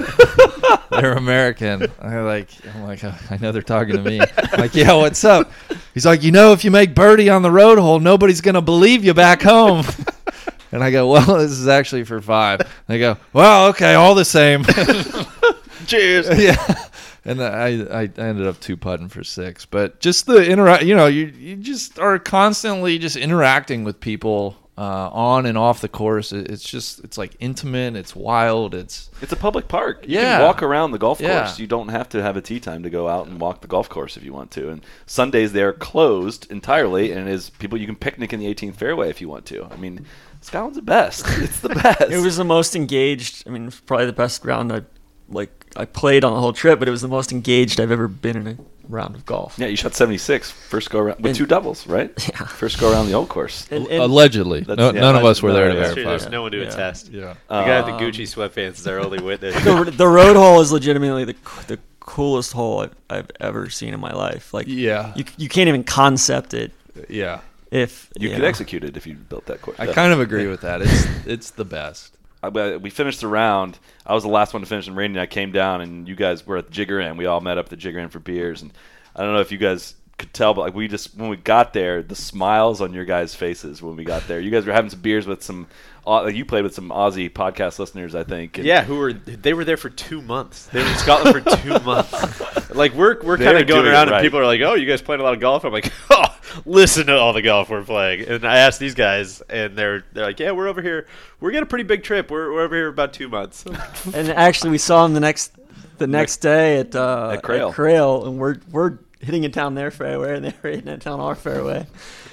[SPEAKER 6] They're American. I like. I'm like, I know they're talking to me. I'm like, yeah, what's up? He's like, you know, if you make birdie on the road hole, nobody's gonna believe you back home. And I go, well, this is actually for five. They go, well, okay, all the same.
[SPEAKER 5] Cheers.
[SPEAKER 6] Yeah. And I, I ended up two putting for six. But just the interact, you know, you you just are constantly just interacting with people uh, on and off the course. It's just, it's like intimate. It's wild. It's
[SPEAKER 5] it's a public park. You
[SPEAKER 6] yeah.
[SPEAKER 5] can walk around the golf
[SPEAKER 6] yeah.
[SPEAKER 5] course. You don't have to have a tee time to go out and walk the golf course if you want to. And Sundays they're closed entirely, and it is people you can picnic in the eighteenth fairway if you want to. I mean, Scotland's the best. It's the best.
[SPEAKER 3] It was the most engaged. I mean, it was probably the best round I like. I played on the whole trip, but it was the most engaged I've ever been in a round of golf.
[SPEAKER 5] Yeah, you shot seventy-six first go around with
[SPEAKER 3] and,
[SPEAKER 5] two doubles, right?
[SPEAKER 3] Yeah.
[SPEAKER 5] First go around the old course.
[SPEAKER 3] And, and
[SPEAKER 6] allegedly, no,
[SPEAKER 5] yeah,
[SPEAKER 6] none of us were there to
[SPEAKER 7] That's
[SPEAKER 6] verify.
[SPEAKER 7] true. There's no one to
[SPEAKER 3] Yeah.
[SPEAKER 7] attest.
[SPEAKER 6] Yeah.
[SPEAKER 7] The guy with the
[SPEAKER 3] Um,
[SPEAKER 7] Gucci sweatpants is our only witness.
[SPEAKER 3] the, the road hole is legitimately the the coolest hole I've, I've ever seen in my life. Like,
[SPEAKER 6] Yeah.
[SPEAKER 3] you you can't even concept it.
[SPEAKER 6] Yeah.
[SPEAKER 3] If
[SPEAKER 5] You
[SPEAKER 3] you
[SPEAKER 5] could
[SPEAKER 3] know.
[SPEAKER 5] execute it if you built that course.
[SPEAKER 6] I kind of agree with that. It's it's the best.
[SPEAKER 5] I, we finished the round. I was the last one to finish, and Randy and I came down, and you guys were at the Jigger Inn. We all met up at the Jigger Inn for beers, and I don't know if you guys could tell, but like we just when we got there, the smiles on your guys' faces when we got there. You guys were having some beers with some. Like you played with some Aussie podcast listeners, I think. And
[SPEAKER 7] yeah, who were they were there for two months. They were in Scotland for two months. Like we're we're
[SPEAKER 5] They're
[SPEAKER 7] kind of going
[SPEAKER 5] doing it
[SPEAKER 7] around and
[SPEAKER 5] right.
[SPEAKER 7] people are like, "Oh, you guys playing a lot of golf?" I'm like, "Oh, listen to all the golf we're playing." And I asked these guys, and they're they're like, "Yeah, we're over here. We're getting a pretty big trip. We're we're over here about two months."
[SPEAKER 3] And actually, we saw him the next the next day at uh,
[SPEAKER 5] At Crail.
[SPEAKER 3] Crail, and we're we're hitting it down their fairway, and they were hitting it down our fairway.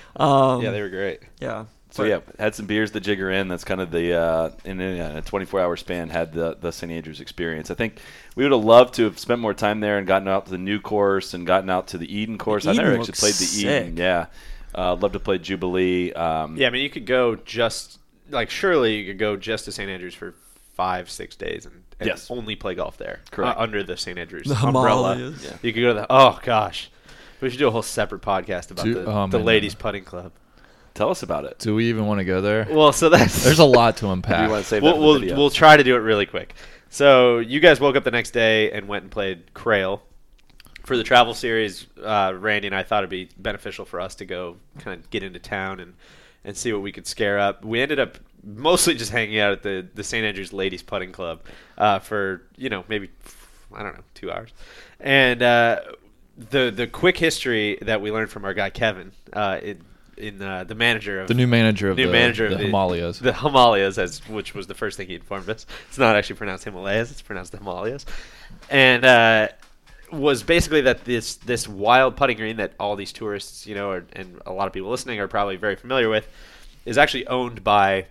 [SPEAKER 3] Um,
[SPEAKER 7] Yeah, they were great.
[SPEAKER 3] yeah.
[SPEAKER 5] So yeah, had some beers at the Jigger Inn. That's kind of the uh, in a twenty-four hour span had the the Saint Andrews experience. I think we would have loved to have spent more time there and gotten out to the new course and gotten out to the Eden course.
[SPEAKER 3] The
[SPEAKER 5] I never
[SPEAKER 3] Eden
[SPEAKER 5] actually
[SPEAKER 3] looks
[SPEAKER 5] played the
[SPEAKER 3] sick.
[SPEAKER 5] Eden. Yeah, uh, love to play Jubilee. Um,
[SPEAKER 7] Yeah, I mean, you could go just like surely you could go just to Saint Andrews for five, six days and, and
[SPEAKER 5] Yes.
[SPEAKER 7] only play golf there.
[SPEAKER 5] Correct.
[SPEAKER 7] Uh, under the Saint Andrews
[SPEAKER 3] The
[SPEAKER 7] umbrella.
[SPEAKER 3] Himalayas.
[SPEAKER 5] Yeah.
[SPEAKER 7] You could go to the. Oh gosh, we should do a whole separate podcast about
[SPEAKER 6] Dude,
[SPEAKER 7] the,
[SPEAKER 6] oh,
[SPEAKER 7] the
[SPEAKER 6] man.
[SPEAKER 7] ladies putting club.
[SPEAKER 5] Tell us about it.
[SPEAKER 6] Do we even want to go there?
[SPEAKER 7] Well, so that's
[SPEAKER 6] There's a lot to
[SPEAKER 5] Do you
[SPEAKER 6] unpack.
[SPEAKER 5] want to save that
[SPEAKER 7] we'll
[SPEAKER 5] for
[SPEAKER 7] we'll,
[SPEAKER 5] the video?
[SPEAKER 7] we'll try to do it really quick. So you guys woke up the next day and went and played Crail for the travel series. Uh, Randy and I thought it'd be beneficial for us to go kind of get into town and, and see what we could scare up. We ended up mostly just hanging out at the, the Saint Andrews Ladies Putting Club uh, for you know maybe I don't know two hours, and uh, the the quick history that we learned from our guy Kevin. Uh, it, in uh, the manager of
[SPEAKER 6] The new manager of
[SPEAKER 7] new
[SPEAKER 6] the,
[SPEAKER 7] manager
[SPEAKER 6] the
[SPEAKER 7] of
[SPEAKER 6] Himalayas.
[SPEAKER 7] the Himalayas, as which was the first thing he informed us. It's not actually pronounced Himalayas; it's pronounced the Himalayas, and uh, was basically that this this wild putting green that all these tourists, you know, are, and a lot of people listening are probably very familiar with, is actually owned by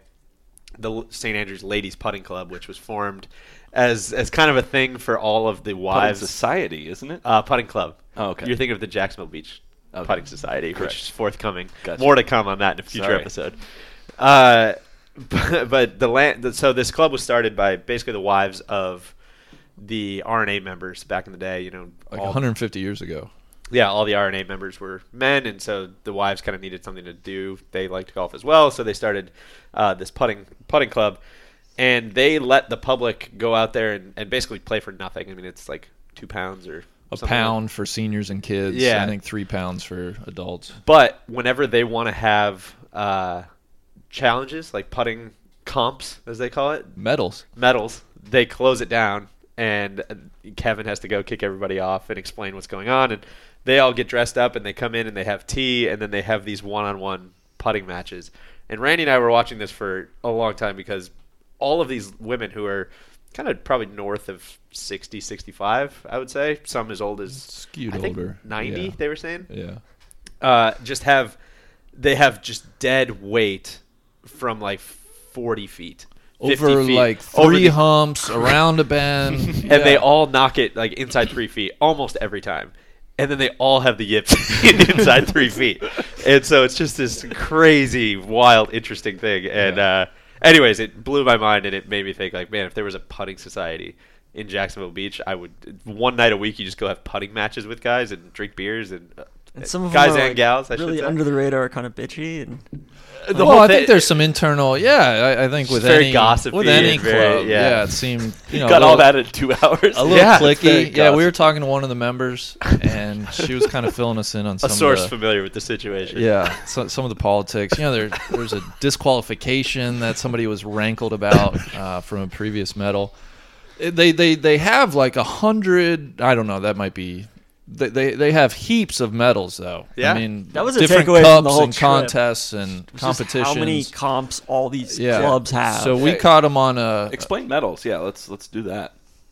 [SPEAKER 7] the Saint Andrews Ladies Putting Club, which was formed as as kind of a thing for all of the
[SPEAKER 5] Putting
[SPEAKER 7] wives.
[SPEAKER 5] Society, isn't it?
[SPEAKER 7] Uh, putting club.
[SPEAKER 5] Oh, okay.
[SPEAKER 7] You're thinking of the Jacksonville Beach
[SPEAKER 5] Okay.
[SPEAKER 7] Putting Society,
[SPEAKER 5] Correct.
[SPEAKER 7] which is forthcoming.
[SPEAKER 5] Gotcha.
[SPEAKER 7] More to come on that in a future
[SPEAKER 5] Sorry.
[SPEAKER 7] episode. Uh, but, but the land. So this club was started by basically the wives of the R N A members back in the day. You know,
[SPEAKER 6] Like
[SPEAKER 7] all,
[SPEAKER 6] one hundred fifty years ago.
[SPEAKER 7] yeah, all the R N A members were men, and so the wives kind of needed something to do. They liked golf as well, so they started uh, this putting putting club, and they let the public go out there and, and basically play for nothing. I mean, it's like two pounds or
[SPEAKER 6] A
[SPEAKER 7] something
[SPEAKER 6] pound
[SPEAKER 7] like-
[SPEAKER 6] for seniors and kids.
[SPEAKER 7] Yeah.
[SPEAKER 6] I think three pounds for adults.
[SPEAKER 7] But whenever they want to have uh, challenges, like putting comps, as they call it,
[SPEAKER 6] Medals.
[SPEAKER 7] medals, they close it down, and Kevin has to go kick everybody off and explain what's going on. And they all get dressed up, and they come in and they have tea, and then they have these one-on-one putting matches. And Randy and I were watching this for a long time because all of these women who are kind of probably north of sixty, sixty-five, I would say, some as old as
[SPEAKER 6] Skewed
[SPEAKER 7] I think
[SPEAKER 6] older.
[SPEAKER 7] ninety,
[SPEAKER 6] Yeah.
[SPEAKER 7] they were saying.
[SPEAKER 6] Yeah.
[SPEAKER 7] Uh, just have they have just dead weight from like forty feet, fifty
[SPEAKER 6] Over
[SPEAKER 7] feet,
[SPEAKER 6] like
[SPEAKER 7] over
[SPEAKER 6] three
[SPEAKER 7] the-
[SPEAKER 6] humps, around a bend.
[SPEAKER 7] and they all knock it like inside three feet almost every time. And then they all have the yips inside three feet, and so it's just this crazy, wild, interesting thing. And
[SPEAKER 6] Yeah.
[SPEAKER 7] uh, anyways, it blew my mind, and it made me think like, man, if there was a putting society in Jacksonville Beach, I would one night a week you just go have putting matches with guys and drink beers and uh,
[SPEAKER 3] And some of
[SPEAKER 7] guys
[SPEAKER 3] them are
[SPEAKER 7] and
[SPEAKER 3] like
[SPEAKER 7] gals, I
[SPEAKER 3] really
[SPEAKER 7] should say.
[SPEAKER 3] under the radar, kind of bitchy. And
[SPEAKER 6] The well, I think there's some internal. Yeah, I, I think with
[SPEAKER 7] very
[SPEAKER 6] any
[SPEAKER 7] gossipy
[SPEAKER 6] with any
[SPEAKER 7] and
[SPEAKER 6] club,
[SPEAKER 7] very-
[SPEAKER 6] yeah.
[SPEAKER 7] yeah.
[SPEAKER 6] it seemed you know
[SPEAKER 5] Got
[SPEAKER 6] a
[SPEAKER 5] all
[SPEAKER 6] little-
[SPEAKER 5] that in two hours.
[SPEAKER 6] A little
[SPEAKER 7] Yeah, it's very
[SPEAKER 6] clicky. Yeah, we were
[SPEAKER 5] gossipy.
[SPEAKER 6] talking to one of the members, and she was kind of filling us in on some
[SPEAKER 7] A source
[SPEAKER 6] of the,
[SPEAKER 7] familiar with the situation.
[SPEAKER 6] yeah, so, some of the politics. You know, there there's a disqualification that somebody was rankled about uh, from a previous medal. They they they have like a hundred. I don't know. That might be. They, they they have heaps of medals though.
[SPEAKER 7] Yeah.
[SPEAKER 6] I mean
[SPEAKER 3] That was a
[SPEAKER 6] different
[SPEAKER 3] takeaway
[SPEAKER 6] cups
[SPEAKER 3] from the whole
[SPEAKER 6] and
[SPEAKER 3] trip.
[SPEAKER 6] contests and
[SPEAKER 3] It's just
[SPEAKER 6] competitions.
[SPEAKER 3] how many comps all these
[SPEAKER 6] Yeah.
[SPEAKER 3] clubs have.
[SPEAKER 6] So we
[SPEAKER 5] Yeah.
[SPEAKER 6] caught them on a
[SPEAKER 5] Explain medals. Yeah, let's let's do that.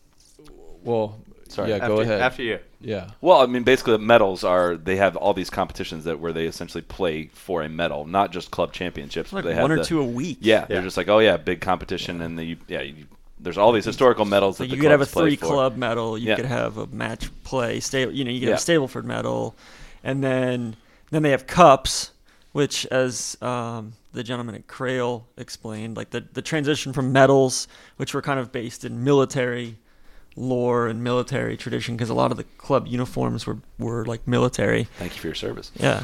[SPEAKER 6] well.
[SPEAKER 5] Sorry.
[SPEAKER 6] Yeah,
[SPEAKER 7] After,
[SPEAKER 6] go ahead.
[SPEAKER 7] After you.
[SPEAKER 6] Yeah.
[SPEAKER 5] Well, I mean, basically, the medals are they have all these competitions that where they essentially play for a medal, not just club championships.
[SPEAKER 3] like
[SPEAKER 5] but they have
[SPEAKER 3] one or
[SPEAKER 5] the-
[SPEAKER 3] two a week.
[SPEAKER 5] Yeah, they're just like, oh yeah, big competition, and the yeah, you, there's all these historical medals that
[SPEAKER 3] So
[SPEAKER 5] the
[SPEAKER 3] you could have a
[SPEAKER 5] clubs play
[SPEAKER 3] three
[SPEAKER 5] for.
[SPEAKER 3] club medal. You
[SPEAKER 5] Yeah.
[SPEAKER 3] could have a match play. Stay, you know, you could
[SPEAKER 5] Yeah.
[SPEAKER 3] have a Stableford medal, and then then they have cups, which, as um, the gentleman at Crail explained, like the the transition from medals, which were kind of based in military lore and military tradition, because a lot of the club uniforms were were like military.
[SPEAKER 5] Thank you for your service.
[SPEAKER 3] Yeah.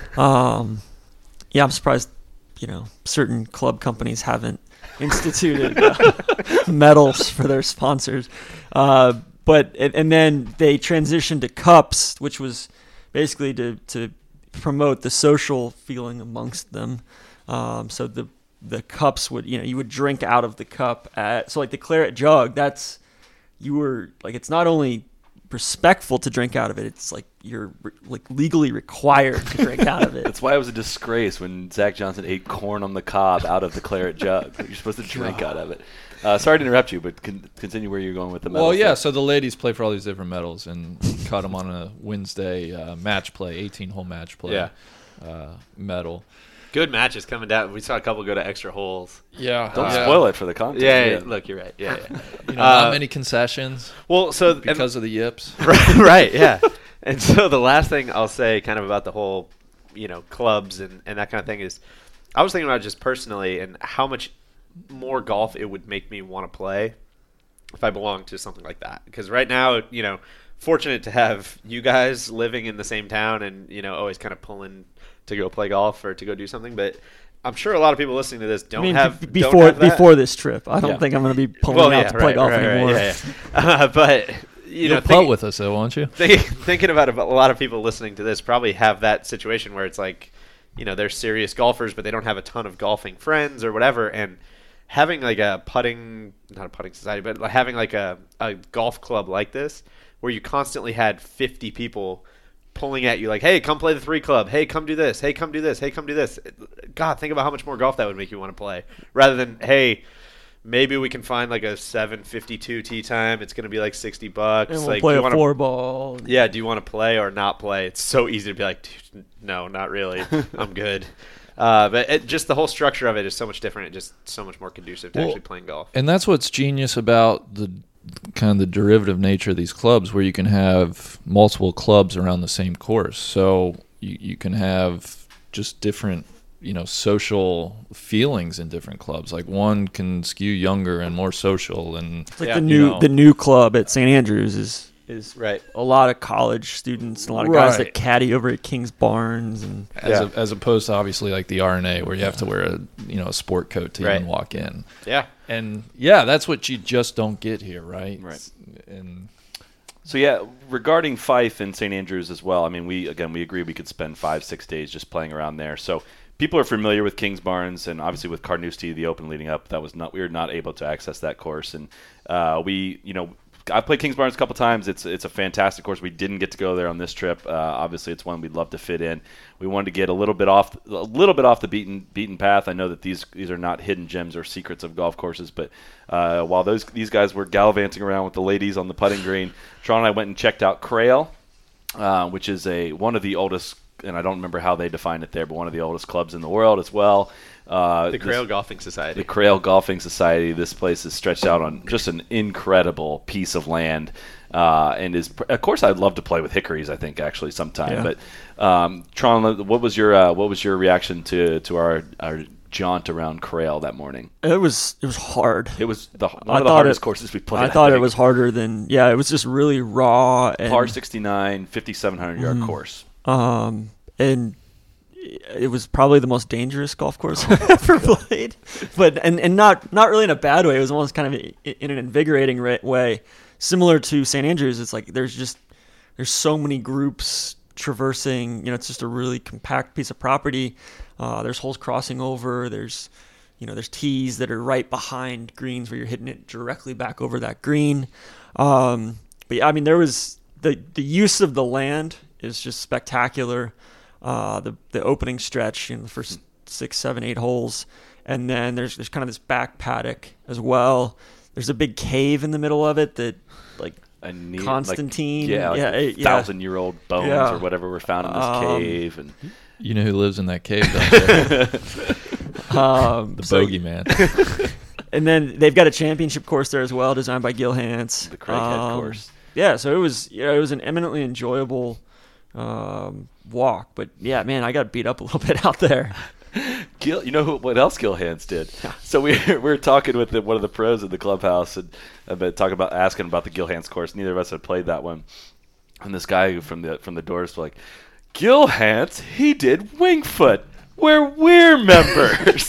[SPEAKER 3] um, yeah, I'm surprised, you know, certain club companies haven't instituted uh, medals for their sponsors. Uh, but and, and then they transitioned to cups, which was basically to, to promote the social feeling amongst them. Um, so the the cups would, you know, you would drink out of the cup at, so like the claret jug, that's, you were like, it's not only respectful to drink out of it, it's like you're re- like legally required to drink out of it.
[SPEAKER 5] That's why it was a disgrace when Zach Johnson ate corn on the cob out of the claret jug. You're supposed to drink out of it. Uh, sorry to interrupt you, but con- continue where you're going with the medals.
[SPEAKER 6] Well, yeah.
[SPEAKER 5] there.
[SPEAKER 6] So the ladies play for all these different medals, and we caught them on a Wednesday uh, match play, eighteen hole match play.
[SPEAKER 7] Yeah.
[SPEAKER 6] Uh, medal.
[SPEAKER 7] Good matches coming down. We saw a couple go to extra holes.
[SPEAKER 6] Yeah.
[SPEAKER 5] Don't
[SPEAKER 6] yeah.
[SPEAKER 5] spoil it for the contest.
[SPEAKER 7] Yeah, yeah, look, you're right. Yeah, yeah.
[SPEAKER 6] You know,
[SPEAKER 7] Uh,
[SPEAKER 6] not many concessions
[SPEAKER 7] Well, so
[SPEAKER 6] because of the yips.
[SPEAKER 7] right, right, yeah. And so the last thing I'll say, kind of about the whole, you know, clubs and, and that kind of thing is, I was thinking about just personally and how much more golf it would make me want to play if I belonged to something like that. Because right now, you know, fortunate to have you guys living in the same town and, you know, always kind of pulling to go play golf or to go do something. But I'm sure a lot of people listening to this don't
[SPEAKER 3] I mean,
[SPEAKER 7] have
[SPEAKER 3] b-
[SPEAKER 7] don't
[SPEAKER 3] before
[SPEAKER 7] have that.
[SPEAKER 3] before this trip. I don't
[SPEAKER 5] Yeah.
[SPEAKER 3] think I'm going to be pulling
[SPEAKER 7] Well,
[SPEAKER 3] out
[SPEAKER 7] yeah,
[SPEAKER 3] to play
[SPEAKER 7] right,
[SPEAKER 3] golf
[SPEAKER 7] right, right,
[SPEAKER 3] anymore.
[SPEAKER 7] yeah, yeah. Uh, but you
[SPEAKER 6] You'll
[SPEAKER 7] know,
[SPEAKER 6] putt
[SPEAKER 7] think-
[SPEAKER 6] with us, though, won't you?
[SPEAKER 7] Think, thinking about it, a lot of people listening to this probably have that situation where it's like, you know, they're serious golfers, but they don't have a ton of golfing friends or whatever. And having like a putting, not a putting society, but like having like a, a golf club like this, where you constantly had fifty people pulling at you like, hey, come play the three club. Hey, come do this. Hey, come do this. Hey, come do this. God, think about how much more golf that would make you want to play. Rather than, hey, maybe we can find like a seven fifty-two tee time. It's going to be like sixty bucks.
[SPEAKER 3] And we'll
[SPEAKER 7] like,
[SPEAKER 3] play
[SPEAKER 7] do you
[SPEAKER 3] a
[SPEAKER 7] wanna,
[SPEAKER 3] four ball.
[SPEAKER 7] Yeah, do you want to play or not play? It's so easy to be like, dude, no, not really. I'm good. Uh, but it, just the whole structure of it is so much different. It's just so much more conducive to
[SPEAKER 6] Well,
[SPEAKER 7] actually playing golf.
[SPEAKER 6] And that's what's genius about the kind of the derivative nature of these clubs, where you can have multiple clubs around the same course. So you, you can have just different, you know, social feelings in different clubs. Like one can skew younger and more social, and
[SPEAKER 3] It's like
[SPEAKER 7] Yeah.
[SPEAKER 3] the new
[SPEAKER 6] You know.
[SPEAKER 3] the new club at Saint Andrews is is
[SPEAKER 7] Right.
[SPEAKER 3] a lot of college students, and a lot of guys
[SPEAKER 6] Right.
[SPEAKER 3] that caddy over at King's Barnes, and
[SPEAKER 6] as
[SPEAKER 5] Yeah.
[SPEAKER 6] a, as opposed to obviously like the R N A, where you have to wear a you know a sport coat to
[SPEAKER 7] Right.
[SPEAKER 6] even walk in.
[SPEAKER 7] Yeah.
[SPEAKER 6] And yeah, that's what you just don't get here, right?
[SPEAKER 5] Right.
[SPEAKER 6] And
[SPEAKER 5] So yeah, regarding Fife and Saint Andrews as well. I mean, we again we agree we could spend five six days just playing around there. So people are familiar with Kings Barnes and obviously with Carnoustie, the Open leading up. That was not we were not able to access that course, and uh, we you know. I've played Kings Barnes a couple times. It's it's a fantastic course. We didn't get to go there on this trip. Uh, obviously, it's one we'd love to fit in. We wanted to get a little bit off a little bit off the beaten beaten path. I know that these these are not hidden gems or secrets of golf courses, but uh, while those these guys were gallivanting around with the ladies on the putting green, Sean and I went and checked out Crail, uh, which is a one of the oldest, and I don't remember how they define it there, but one of the oldest clubs in the world as well. Uh,
[SPEAKER 7] The
[SPEAKER 5] this-
[SPEAKER 7] Crail Golfing Society.
[SPEAKER 5] the Crail Golfing Society. This place is stretched out on just an incredible piece of land, uh, and is of course I'd love to play with hickories. I think actually sometime.
[SPEAKER 3] Yeah.
[SPEAKER 5] But um, Tron, what was your uh, what was your reaction to to our our jaunt around Crail that morning?
[SPEAKER 3] it was it was hard.
[SPEAKER 5] It was the one
[SPEAKER 3] I
[SPEAKER 5] of the
[SPEAKER 3] thought
[SPEAKER 5] hardest
[SPEAKER 3] it-
[SPEAKER 5] courses we played.
[SPEAKER 3] I thought it was harder than yeah. It was just really raw and
[SPEAKER 5] par sixty-nine, fifty-seven hundred yard
[SPEAKER 3] Mhm.
[SPEAKER 5] course.
[SPEAKER 3] um, and it was probably the most dangerous golf course I've ever played. But and, and not not really in a bad way. It was almost kind of in an invigorating way, similar to Saint Andrews. It's like there's just there's so many groups traversing. You know, it's just a really compact piece of property. Uh, there's holes crossing over. There's you know there's tees that are right behind greens where you're hitting it directly back over that green. Um, but yeah, I mean there was the the use of the land is just spectacular. Uh, the the opening stretch, you know, the first six, seven, eight holes, and then there's there's kind of this back paddock as well. There's a big cave in the middle of it that, like,
[SPEAKER 5] a neat,
[SPEAKER 3] Constantine,
[SPEAKER 5] like, yeah, like
[SPEAKER 3] yeah,
[SPEAKER 5] a
[SPEAKER 3] yeah.
[SPEAKER 5] thousand year old bones
[SPEAKER 3] Yeah.
[SPEAKER 5] or whatever were found in this
[SPEAKER 3] Um,
[SPEAKER 5] cave, and
[SPEAKER 6] You know who lives in that cave, don't you?
[SPEAKER 3] Um,
[SPEAKER 6] the
[SPEAKER 3] so-
[SPEAKER 6] bogeyman.
[SPEAKER 3] And then they've got a championship course there as well, designed by Gil Hance.
[SPEAKER 5] the Craighead
[SPEAKER 3] Um,
[SPEAKER 5] course.
[SPEAKER 3] Yeah, so it was you know, it was an eminently enjoyable um, walk. But yeah, man, I got beat up a little bit out there.
[SPEAKER 5] Gil, you know who, what else Gil Hands did? So we we were talking with the, one of the pros in the clubhouse and about talking about asking about the Gil Hands course. Neither of us had played that one, and this guy from the from the doors was like, "Gil Hands, he did Wingfoot, where we're members."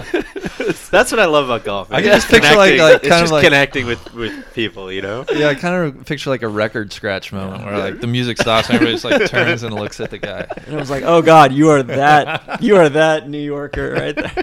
[SPEAKER 7] That's what I love about golf.
[SPEAKER 6] I
[SPEAKER 7] man.
[SPEAKER 6] can just picture, like-
[SPEAKER 7] Connecting.
[SPEAKER 6] like,
[SPEAKER 7] it's
[SPEAKER 6] kind of
[SPEAKER 7] just
[SPEAKER 6] like-
[SPEAKER 7] connecting with, with people, you know.
[SPEAKER 6] Yeah, I kind of picture like a record scratch moment where like the music stops and everybody just like turns and looks at the guy.
[SPEAKER 3] And I was like, "Oh God, you are that you are that New Yorker right there."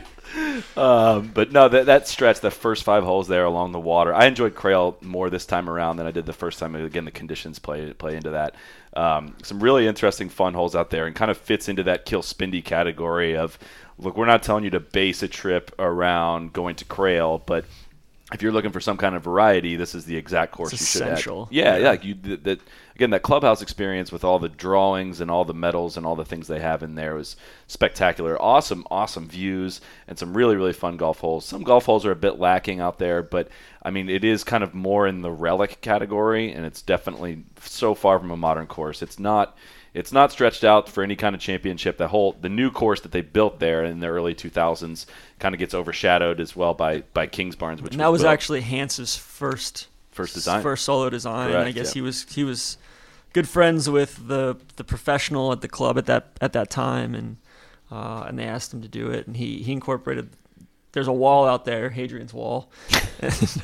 [SPEAKER 5] Um, but no, that that stretch, the first five holes there along the water, I enjoyed Crail more this time around than I did the first time. Again, the conditions play play into that. Um, some really interesting, fun holes out there, and kind of fits into that Kilspindie category of, look, we're not telling you to base a trip around going to Crail, but if you're looking for some kind of variety, this is the exact course
[SPEAKER 3] It's
[SPEAKER 5] you should
[SPEAKER 3] essential.
[SPEAKER 5] add. Yeah,
[SPEAKER 3] Yeah.
[SPEAKER 5] yeah. Like you, that, that again, that clubhouse experience with all the drawings and all the medals and all the things they have in there was spectacular. Awesome, awesome views and some really, really fun golf holes. Some golf holes are a bit lacking out there, but I mean, it is kind of more in the relic category, and it's definitely so far from a modern course. It's not. It's not stretched out for any kind of championship. The whole the new course that they built there in the early two thousands kind of gets overshadowed as well by by Kingsbarns, which
[SPEAKER 3] And that was
[SPEAKER 5] built-
[SPEAKER 3] actually Hance's first
[SPEAKER 5] First design.
[SPEAKER 3] first solo design.
[SPEAKER 5] Correct,
[SPEAKER 3] I guess
[SPEAKER 5] yeah.
[SPEAKER 3] he was he was good friends with the the professional at the club at that at that time, and uh, and they asked him to do it, and he he incorporated. There's a wall out there, Hadrian's Wall, and,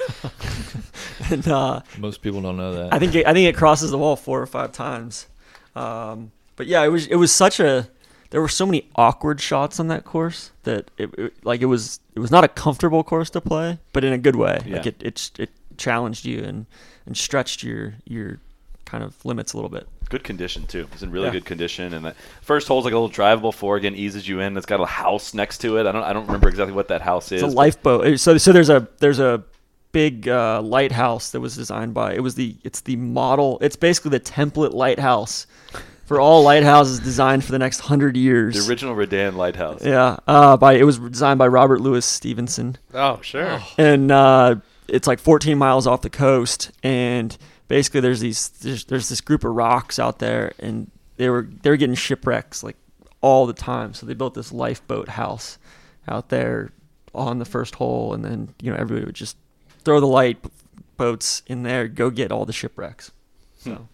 [SPEAKER 3] and uh,
[SPEAKER 6] Most people don't know that.
[SPEAKER 3] I think it, I think it crosses the wall four or five times. Um, but yeah, it was it was such a there were so many awkward shots on that course that it, it like it was it was not a comfortable course to play, but in a good way.
[SPEAKER 5] Yeah.
[SPEAKER 3] Like it, it it challenged you and, and stretched your your kind of limits a little bit.
[SPEAKER 5] Good condition too. It's in really
[SPEAKER 3] Yeah.
[SPEAKER 5] good condition, and the first hole's like a little drivable four. Again, eases you in. It's got a house next to it. I don't I don't remember exactly what that house is.
[SPEAKER 3] It's a
[SPEAKER 5] but-
[SPEAKER 3] lifeboat. So so there's a there's a big uh, lighthouse that was designed by it was the it's the model. It's basically the template lighthouse for all lighthouses designed for the next hundred years.
[SPEAKER 5] The original Redan lighthouse.
[SPEAKER 3] Yeah, uh, by it was designed by Robert Louis Stevenson,
[SPEAKER 7] Oh, sure.
[SPEAKER 3] and uh, it's like fourteen miles off the coast. And basically, there's these there's, there's this group of rocks out there, and they were they were getting shipwrecks like all the time. So they built this lifeboat house out there on the first hole, and then you know everybody would just throw the light boats in there, go get all the shipwrecks. So.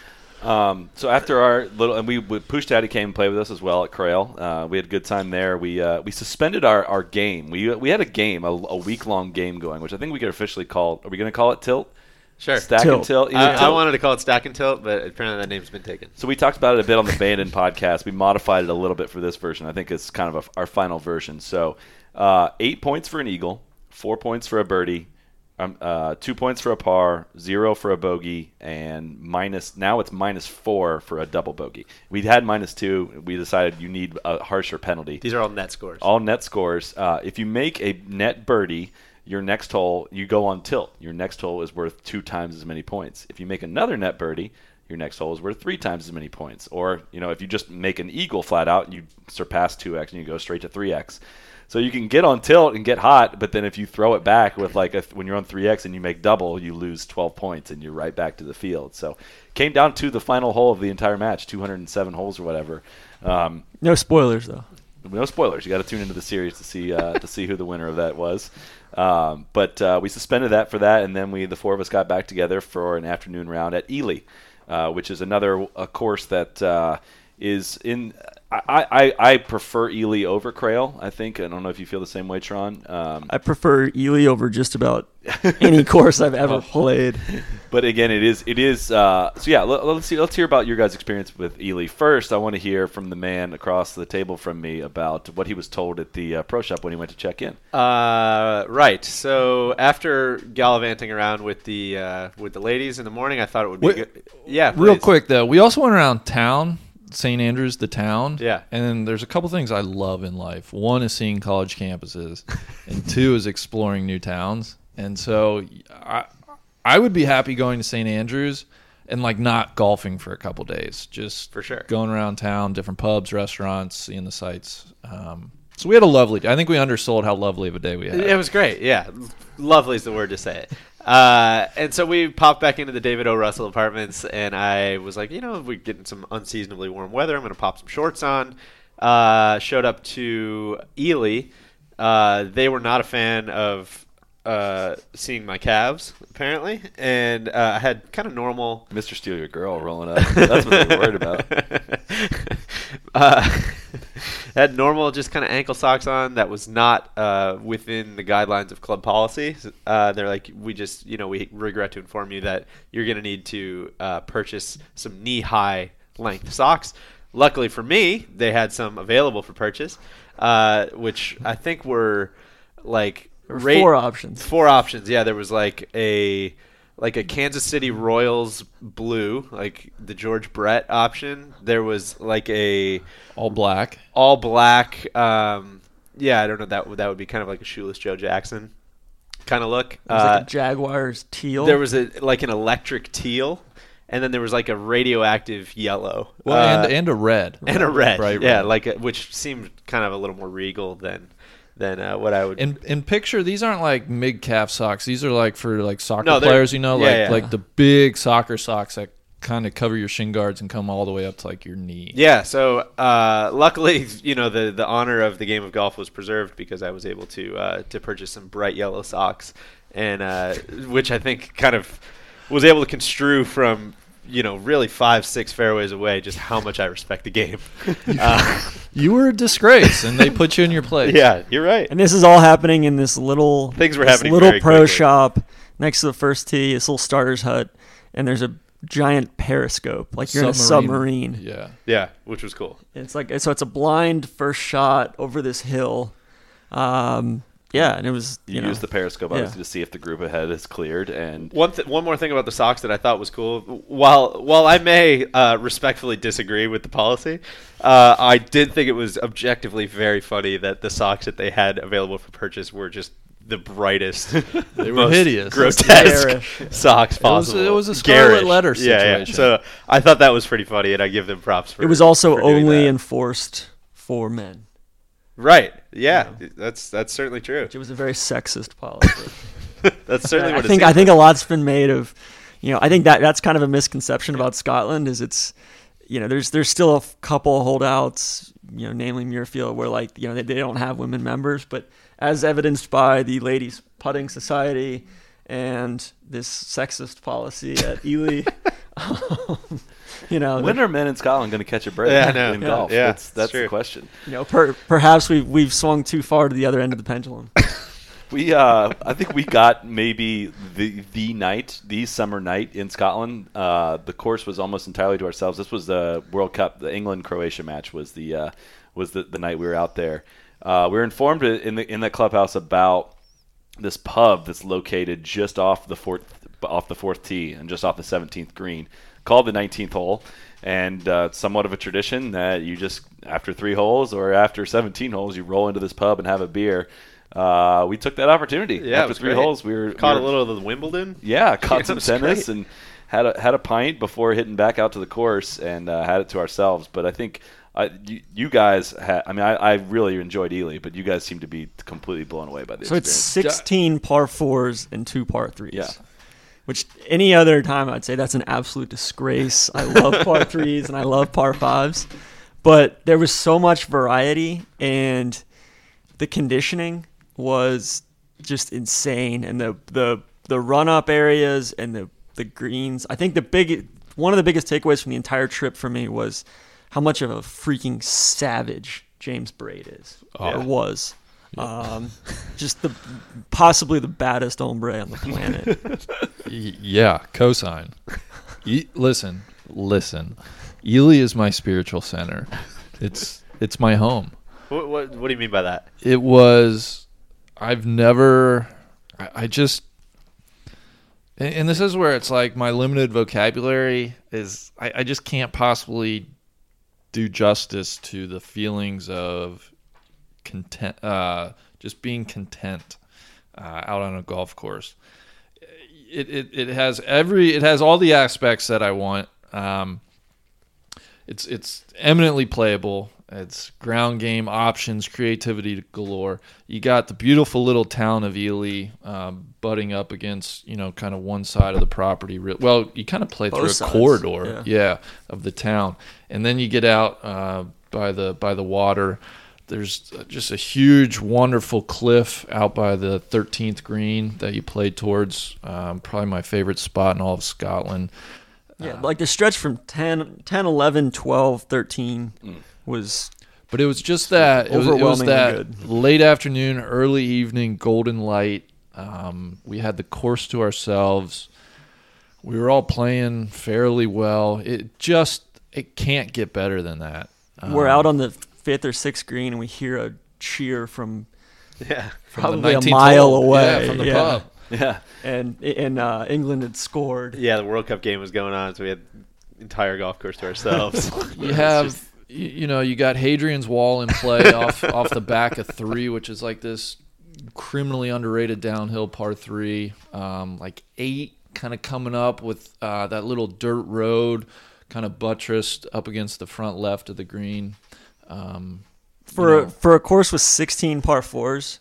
[SPEAKER 5] Um, so after our little, and we, we Pooch Daddy came and played with us as well at Crail. Uh, we had a good time there. We uh, we suspended our, our game. We we had a game, a, a week long game going, which I think we could officially call. Are we going to call it Tilt?
[SPEAKER 7] Sure.
[SPEAKER 5] Stack
[SPEAKER 3] Tilt.
[SPEAKER 5] and Tilt. Either
[SPEAKER 7] I, I
[SPEAKER 5] Tilt-
[SPEAKER 7] wanted to call it Stack and Tilt, but apparently that name's been taken.
[SPEAKER 5] So we talked about it a bit on the Bandon podcast. We modified it a little bit for this version. I think it's kind of a, our final version. So uh, eight points for an eagle, four points for a birdie, um, uh, two points for a par, zero for a bogey, and minus. Now it's minus four for a double bogey. We had minus two. We decided you need a harsher penalty.
[SPEAKER 7] These are all net scores.
[SPEAKER 5] All net scores. Uh, if you make a net birdie, your next hole, you go on tilt. Your next hole is worth two times as many points. If you make another net birdie, your next hole is worth three times as many points. Or, you know, if you just make an eagle flat out, you surpass two x and you go straight to three x. So you can get on tilt and get hot, but then if you throw it back with like a, when you're on three x and you make double, you lose twelve points and you're right back to the field. So came down to the final hole of the entire match, two hundred seven holes or whatever. Um,
[SPEAKER 3] No spoilers though.
[SPEAKER 5] no spoilers. You got to tune into the series to see uh, to see who the winner of that was. Um, but uh, we suspended that for that, and then we the four of us got back together for an afternoon round at Ely, uh, which is another a course that uh, is in. I, I, I prefer Ely over Crail, I think. I don't know if you feel the same way, Tron. Um,
[SPEAKER 3] I prefer Ely over just about any course I've ever played.
[SPEAKER 5] But again, it is it is. Uh, so yeah, let, let's see. Let's hear about your guys' experience with Ely first. I want to hear from the man across the table from me about what he was told at the uh, pro shop when he went to check in.
[SPEAKER 7] Uh, right. So after gallivanting around with the uh, with the ladies in the morning, I thought it would be
[SPEAKER 6] Wait,
[SPEAKER 7] good. Yeah,
[SPEAKER 6] Real
[SPEAKER 7] please.
[SPEAKER 6] quick though, we also went around town. Saint Andrews, the town.
[SPEAKER 7] Yeah.
[SPEAKER 6] And then there's a couple things I love in life. One is seeing college campuses, and two is exploring new towns. And so I I would be happy going to Saint Andrews and like not golfing for a couple days, just
[SPEAKER 7] For sure.
[SPEAKER 6] going around town, different pubs, restaurants, seeing the sights. Um, so we had a lovely day. I think we undersold how lovely of a day we had.
[SPEAKER 7] It was great. Yeah, lovely is the word to say it. Uh, and so we popped back into the David O. Russell Apartments, and I was like, you know, we're getting some unseasonably warm weather. I'm going to pop some shorts on. Uh, showed up to Ely. Uh, they were not a fan of uh, seeing my calves, apparently, and uh, I had kind of normal.
[SPEAKER 5] Mister Steal Your Girl rolling up. That's what they were worried about.
[SPEAKER 7] uh, had normal, just kind of ankle socks on. That was not uh, within the guidelines of club policy. Uh, they're like, we just, you know, we regret to inform you that you're going to need to uh, purchase some knee-high length socks. Luckily for me, they had some available for purchase, uh, which I think were like
[SPEAKER 3] There were
[SPEAKER 7] rate-
[SPEAKER 3] four options.
[SPEAKER 7] Four options. Yeah, there was like a like a Kansas City Royals blue, like the George Brett option. There was like a
[SPEAKER 6] all black,
[SPEAKER 7] all black. Um, yeah, I don't know. That would that would be kind of like a shoeless Joe Jackson kind of look.
[SPEAKER 3] It was
[SPEAKER 7] Uh,
[SPEAKER 3] like a Jaguars teal.
[SPEAKER 7] there was a like an electric teal, and then there was like a radioactive yellow.
[SPEAKER 6] Well,
[SPEAKER 7] uh,
[SPEAKER 6] and and a red.
[SPEAKER 7] and a red.
[SPEAKER 6] Bright
[SPEAKER 7] yeah,
[SPEAKER 6] red.
[SPEAKER 7] like a, which seemed kind of a little more regal than than uh, what I would.
[SPEAKER 6] And and picture these aren't like mid calf socks. These are like for like soccer
[SPEAKER 7] No, they're-
[SPEAKER 6] players, you know,
[SPEAKER 7] yeah,
[SPEAKER 6] like
[SPEAKER 7] yeah.
[SPEAKER 6] like the big soccer socks that kind of cover your shin guards and come all the way up to like your knee.
[SPEAKER 7] Yeah, so uh, luckily, you know, the, the honor of the game of golf was preserved because I was able to uh, to purchase some bright yellow socks, and uh, which I think kind of was able to construe from, you know, really five, six fairways away just how much I respect the game. Uh,
[SPEAKER 6] You were a disgrace, and they put you in your place.
[SPEAKER 7] yeah, you're right.
[SPEAKER 3] And this is all happening in this little
[SPEAKER 7] Things were
[SPEAKER 3] this
[SPEAKER 7] happening
[SPEAKER 3] little
[SPEAKER 7] very
[SPEAKER 3] pro
[SPEAKER 7] quickly.
[SPEAKER 3] shop next to the first tee, this little starter's hut, and there's a giant periscope, like you're in a submarine.
[SPEAKER 6] Yeah.
[SPEAKER 7] Yeah, which was cool.
[SPEAKER 3] It's like so it's a blind first shot over this hill. Um, yeah, and it was
[SPEAKER 5] You,
[SPEAKER 3] you, know,
[SPEAKER 5] use the periscope
[SPEAKER 3] yeah.
[SPEAKER 5] obviously to see if the group ahead is cleared, and
[SPEAKER 7] One th- one more thing about the socks that I thought was cool. While while I may uh, respectfully disagree with the policy, uh, I did think it was objectively very funny that the socks that they had available for purchase were just the brightest,
[SPEAKER 6] They were
[SPEAKER 7] most
[SPEAKER 6] hideous.
[SPEAKER 7] grotesque
[SPEAKER 3] Garish.
[SPEAKER 7] socks
[SPEAKER 6] It was-
[SPEAKER 7] possible.
[SPEAKER 6] it was a Scarlet
[SPEAKER 7] Garish.
[SPEAKER 6] Letter
[SPEAKER 7] Yeah, yeah.
[SPEAKER 6] situation.
[SPEAKER 7] So I thought that was pretty funny, and I give them props for.
[SPEAKER 3] It was also
[SPEAKER 7] for doing
[SPEAKER 3] only
[SPEAKER 7] that.
[SPEAKER 3] enforced for men.
[SPEAKER 7] right. Yeah, that's that's certainly true.
[SPEAKER 3] It was a very sexist policy.
[SPEAKER 7] That's certainly
[SPEAKER 3] I
[SPEAKER 7] what it
[SPEAKER 3] think
[SPEAKER 7] seems
[SPEAKER 3] I think a lot's been made of, you know, I think that that's kind of a misconception about Scotland is it's, you know, there's there's still a f- couple holdouts, you know, namely Muirfield, where like, you know, they, they don't have women members, but as evidenced by the Ladies Putting Society and this sexist policy at Ely, um, you know,
[SPEAKER 5] when are men in Scotland going to catch a break
[SPEAKER 7] Yeah, I know.
[SPEAKER 5] in
[SPEAKER 7] Yeah,
[SPEAKER 5] golf?
[SPEAKER 7] yeah,
[SPEAKER 5] that's that's
[SPEAKER 7] it's true.
[SPEAKER 5] the question.
[SPEAKER 3] you know, per, perhaps we've we've swung too far to the other end of the pendulum.
[SPEAKER 5] We, uh, I think we got maybe the the night, the summer night in Scotland. Uh, the course was almost entirely to ourselves. This was the World Cup, the England Croatia match was the uh, was the, the night we were out there. Uh, we were informed in the in the clubhouse about this pub that's located just off the fourth off the fourth tee and just off the seventeenth green, called the nineteenth hole. And uh, it's somewhat of a tradition that you just after three holes or after seventeen holes, you roll into this pub and have a beer. Uh, we took that opportunity.
[SPEAKER 7] Yeah, it
[SPEAKER 5] after
[SPEAKER 7] was
[SPEAKER 5] three
[SPEAKER 7] great.
[SPEAKER 5] holes, we were
[SPEAKER 7] Caught
[SPEAKER 5] we
[SPEAKER 7] a
[SPEAKER 5] were,
[SPEAKER 7] little of the Wimbledon.
[SPEAKER 5] Yeah, caught
[SPEAKER 7] It
[SPEAKER 5] some
[SPEAKER 7] was
[SPEAKER 5] tennis
[SPEAKER 7] great.
[SPEAKER 5] and had a had a pint before hitting back out to the course and uh, had it to ourselves. But I think uh, you, you guys had. I mean, I, I really enjoyed Ely, but you guys seem to be completely blown away by the
[SPEAKER 3] So it's
[SPEAKER 5] experience.
[SPEAKER 3] sixteen par fours and two par threes.
[SPEAKER 5] Yeah.
[SPEAKER 3] Which any other time I'd say that's an absolute disgrace. I love par threes and I love par fives. But there was so much variety and the conditioning was just insane. And the the, the run up areas and the, the greens. I think the big one of the biggest takeaways from the entire trip for me was how much of a freaking savage James Braid is
[SPEAKER 6] Oh.
[SPEAKER 3] or was. Um, just the possibly the baddest hombre on the planet.
[SPEAKER 6] Y- yeah, cosign. E- listen, listen. Ely is my spiritual center. It's it's my home.
[SPEAKER 7] What, what What do you mean by that?
[SPEAKER 6] It was. I've never. I, I just. And, and this is where it's like my limited vocabulary is. I, I just can't possibly do justice to the feelings of content. Uh, just being content uh, out on a golf course. It, it it has every. It has all the aspects that I want. Um, it's it's eminently playable. It's ground game, options, creativity galore. You got the beautiful little town of Ely um, butting up against, you know, kind of one side of the property. Well, you kind of play
[SPEAKER 3] Both
[SPEAKER 6] through a
[SPEAKER 3] sides,
[SPEAKER 6] corridor,
[SPEAKER 3] yeah.
[SPEAKER 6] yeah, of the town. And then you get out uh, by the by the water. There's just a huge, wonderful cliff out by the thirteenth green that you play towards. Um, probably my favorite spot in all of Scotland.
[SPEAKER 3] Yeah, like the stretch from ten, ten, eleven, twelve, thirteen was
[SPEAKER 6] But it was just that it was, it was
[SPEAKER 3] overwhelmingly
[SPEAKER 6] that
[SPEAKER 3] good.
[SPEAKER 6] late afternoon, early evening, golden light. Um, we had the course to ourselves. We were all playing fairly well. It just it can't get better than that.
[SPEAKER 3] we're
[SPEAKER 6] Um,
[SPEAKER 3] out on the fifth or sixth green and we hear a cheer from
[SPEAKER 7] Yeah.
[SPEAKER 6] from the
[SPEAKER 3] probably a
[SPEAKER 6] nineteenth
[SPEAKER 3] mile
[SPEAKER 6] hole.
[SPEAKER 3] away.
[SPEAKER 6] Yeah, from the
[SPEAKER 3] yeah.
[SPEAKER 6] pub.
[SPEAKER 5] Yeah.
[SPEAKER 3] And and uh, England had scored.
[SPEAKER 7] Yeah, the World Cup game was going on, so we had the entire golf course to ourselves.
[SPEAKER 6] You have, you, you know, you got Hadrian's Wall in play off off the back of three, which is like this criminally underrated downhill par three. Um, like eight, kind of coming up with uh, that little dirt road, kind of buttressed up against the front left of the green. Um,
[SPEAKER 3] For
[SPEAKER 6] you
[SPEAKER 3] a,
[SPEAKER 6] know,
[SPEAKER 3] for a course with sixteen par fours,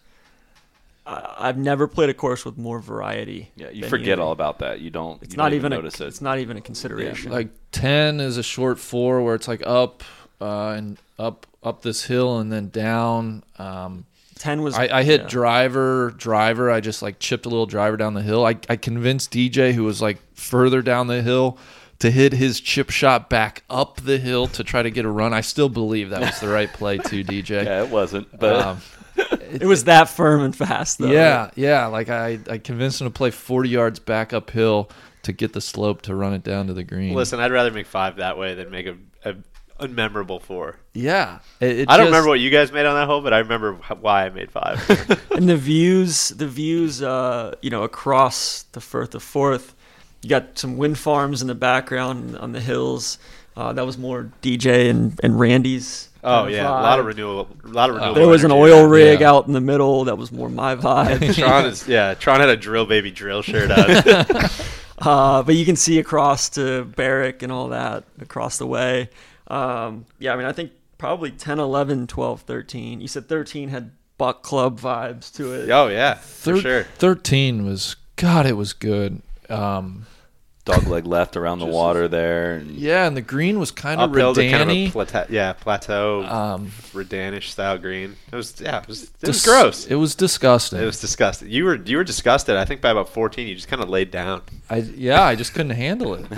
[SPEAKER 3] I, I've never played a course with more variety.
[SPEAKER 5] Yeah, you
[SPEAKER 3] than
[SPEAKER 5] forget
[SPEAKER 3] Ely.
[SPEAKER 5] all about that. You don't.
[SPEAKER 3] It's
[SPEAKER 5] you
[SPEAKER 3] not
[SPEAKER 5] don't
[SPEAKER 3] even a,
[SPEAKER 5] notice it.
[SPEAKER 3] it's not even a consideration.
[SPEAKER 6] like ten is a short four where it's like up uh, and up up this hill and then down. Um,
[SPEAKER 3] ten was.
[SPEAKER 6] I, I hit
[SPEAKER 3] yeah.
[SPEAKER 6] driver, driver. I just like chipped a little driver down the hill. I, I convinced D J, who was like further down the hill, to hit his chip shot back up the hill to try to get a run. I still believe that was the right play too, D J.
[SPEAKER 5] Yeah, it wasn't. But
[SPEAKER 6] Um,
[SPEAKER 3] It was that firm and fast, though.
[SPEAKER 6] yeah, yeah. Like I, I convinced him to play forty yards back uphill to get the slope to run it down to the green.
[SPEAKER 7] Listen, I'd rather make five that way than make a, a unmemorable four.
[SPEAKER 6] Yeah. It, it
[SPEAKER 7] I don't
[SPEAKER 6] just-
[SPEAKER 7] remember what you guys made on that hole, but I remember h- why I made five.
[SPEAKER 3] And the views, the views, uh, you know, across the Firth of Forth. You got some wind farms in the background on the hills. Uh, that was more D J and, and Randy's.
[SPEAKER 7] Oh
[SPEAKER 3] kind of
[SPEAKER 7] yeah, a
[SPEAKER 3] vibe.
[SPEAKER 7] lot of renewal, a lot of renewal.
[SPEAKER 3] There was an
[SPEAKER 7] energy
[SPEAKER 3] oil
[SPEAKER 7] there.
[SPEAKER 3] rig
[SPEAKER 6] Yeah.
[SPEAKER 3] out in the middle. That was more my vibe.
[SPEAKER 7] Tron is yeah. Tron had a drill baby drill shirt on.
[SPEAKER 3] uh, but you can see across to Barrick and all that across the way. Um, yeah, I mean, I think probably ten, eleven, twelve, thirteen. You said thirteen had Buck Club vibes to it.
[SPEAKER 7] Oh yeah, for
[SPEAKER 6] Thir-
[SPEAKER 7] sure.
[SPEAKER 6] thirteen was, God, it was good. Um,
[SPEAKER 5] dogleg left around the water there. And
[SPEAKER 6] yeah, and the green was kind of
[SPEAKER 7] Uphill to kind of a
[SPEAKER 6] Redani.
[SPEAKER 7] plata- yeah plateau,
[SPEAKER 6] Um,
[SPEAKER 7] Redanish style green. It was yeah, it was, it was
[SPEAKER 6] dis-
[SPEAKER 7] gross.
[SPEAKER 6] It was disgusting.
[SPEAKER 7] It was disgusting. You were you were disgusted. I think by about fourteen, you just kind of laid down.
[SPEAKER 6] I yeah, I just couldn't handle it.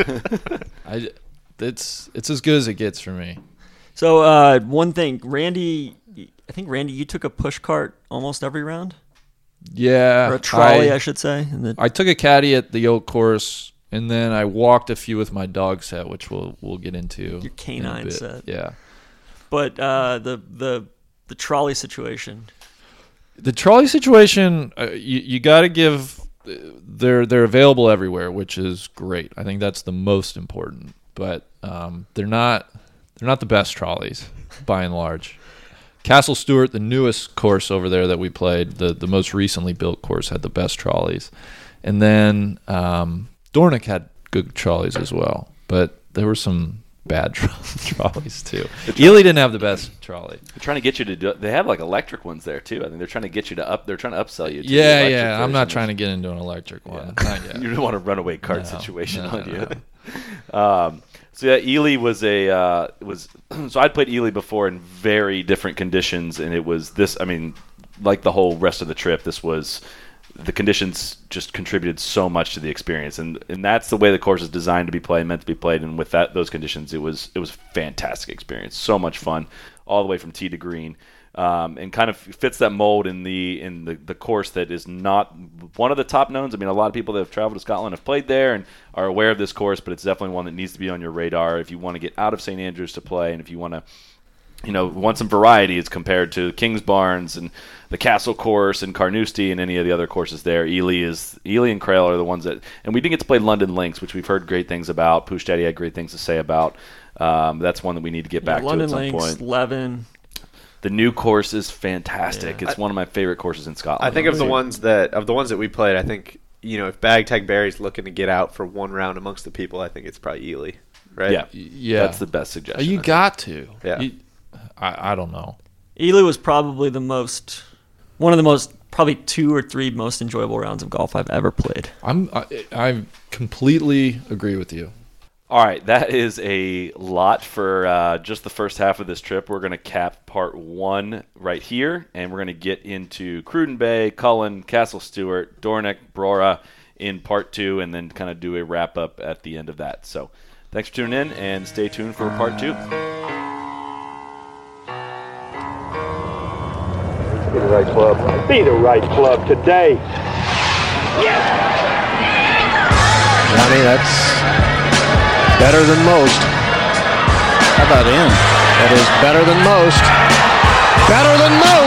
[SPEAKER 6] I it's it's as good as it gets for me.
[SPEAKER 3] So uh, one thing, Randy, I think Randy, you took a push cart almost every round,
[SPEAKER 6] Yeah,
[SPEAKER 3] or a trolley, I,
[SPEAKER 6] I,
[SPEAKER 3] should say. And the,
[SPEAKER 6] I took a caddy at the oak course, and then I walked a few with my dog set, which we'll we'll get into.
[SPEAKER 3] Your
[SPEAKER 6] in a
[SPEAKER 3] canine
[SPEAKER 6] bit.
[SPEAKER 3] set.
[SPEAKER 6] Yeah.
[SPEAKER 3] but uh, the the the trolley situation.
[SPEAKER 6] The trolley situation, uh, you you got to give. uh, They're they're available everywhere, which is great. I think that's the most important. But um, they're not they're not the best trolleys by and large. Castle Stewart, the newest course over there that we played, the the most recently built course, had the best trolleys, and then um, Dornick had good trolleys as well. But there were some bad tro- trolleys too. Ely didn't have the best trolley.
[SPEAKER 5] they're trying to get you to do. They have like electric ones there too. I think they're trying to get you to up. They're trying to upsell you. To the
[SPEAKER 6] Yeah,
[SPEAKER 5] electric
[SPEAKER 6] yeah. I'm not
[SPEAKER 5] version.
[SPEAKER 6] trying to get into an electric one.
[SPEAKER 5] Yeah.
[SPEAKER 6] Not yet.
[SPEAKER 5] You don't want a runaway cart
[SPEAKER 6] No,
[SPEAKER 5] situation
[SPEAKER 6] no,
[SPEAKER 5] on
[SPEAKER 6] no,
[SPEAKER 5] you. um, so yeah, Ely was a uh, was so I'd played Ely before in very different conditions, and it was this. I mean, like the whole rest of the trip, this was the conditions just contributed so much to the experience, and and that's the way the course is designed to be played, meant to be played. And with that, those conditions, it was it was a fantastic experience, so much fun, all the way from tee to green, um, and kind of fits that mold in the in the, the course that is not one of the top knowns. I mean, a lot of people that have traveled to Scotland have played there and are aware of this course, but it's definitely one that needs to be on your radar if you want to get out of Saint Andrews to play, and if you want to, you know, want some variety as compared to Kingsbarns and the Castle course and Carnoustie and any of the other courses there. Ely is Ely and Crail are the ones that, and we didn't get to play London Links, which we've heard great things about. Pooch Daddy had great things to say about. Um, that's one that we need to get back
[SPEAKER 3] yeah, London
[SPEAKER 5] to at some
[SPEAKER 3] Links,
[SPEAKER 5] point.
[SPEAKER 3] Leven.
[SPEAKER 5] The new course is fantastic.
[SPEAKER 3] Yeah.
[SPEAKER 5] It's one of my favorite courses in Scotland.
[SPEAKER 7] I think of the ones that of the ones that we played. I think, you know, if Bag Tag Barry's looking to get out for one round amongst the people, I think it's probably Ely, right?
[SPEAKER 5] Yeah,
[SPEAKER 6] Yeah.
[SPEAKER 5] that's the best suggestion.
[SPEAKER 6] You got to.
[SPEAKER 7] Yeah.
[SPEAKER 6] You- I, I don't know.
[SPEAKER 3] Ely was probably the most, one of the most, probably two or three most enjoyable rounds of golf I've ever played.
[SPEAKER 6] I'm I, I completely agree with you.
[SPEAKER 5] All right, that is a lot for uh, just the first half of this trip. We're going to cap part one right here, and we're going to get into Cruden Bay, Cullen, Castle Stewart, Dornoch, Brora in part two, and then kind of do a wrap-up at the end of that. So thanks for tuning in, and stay tuned for part two.
[SPEAKER 1] Be the right club. Be the right club today.
[SPEAKER 2] Johnny, that's better than most.
[SPEAKER 10] How about in?
[SPEAKER 2] That is better than most. Better than most.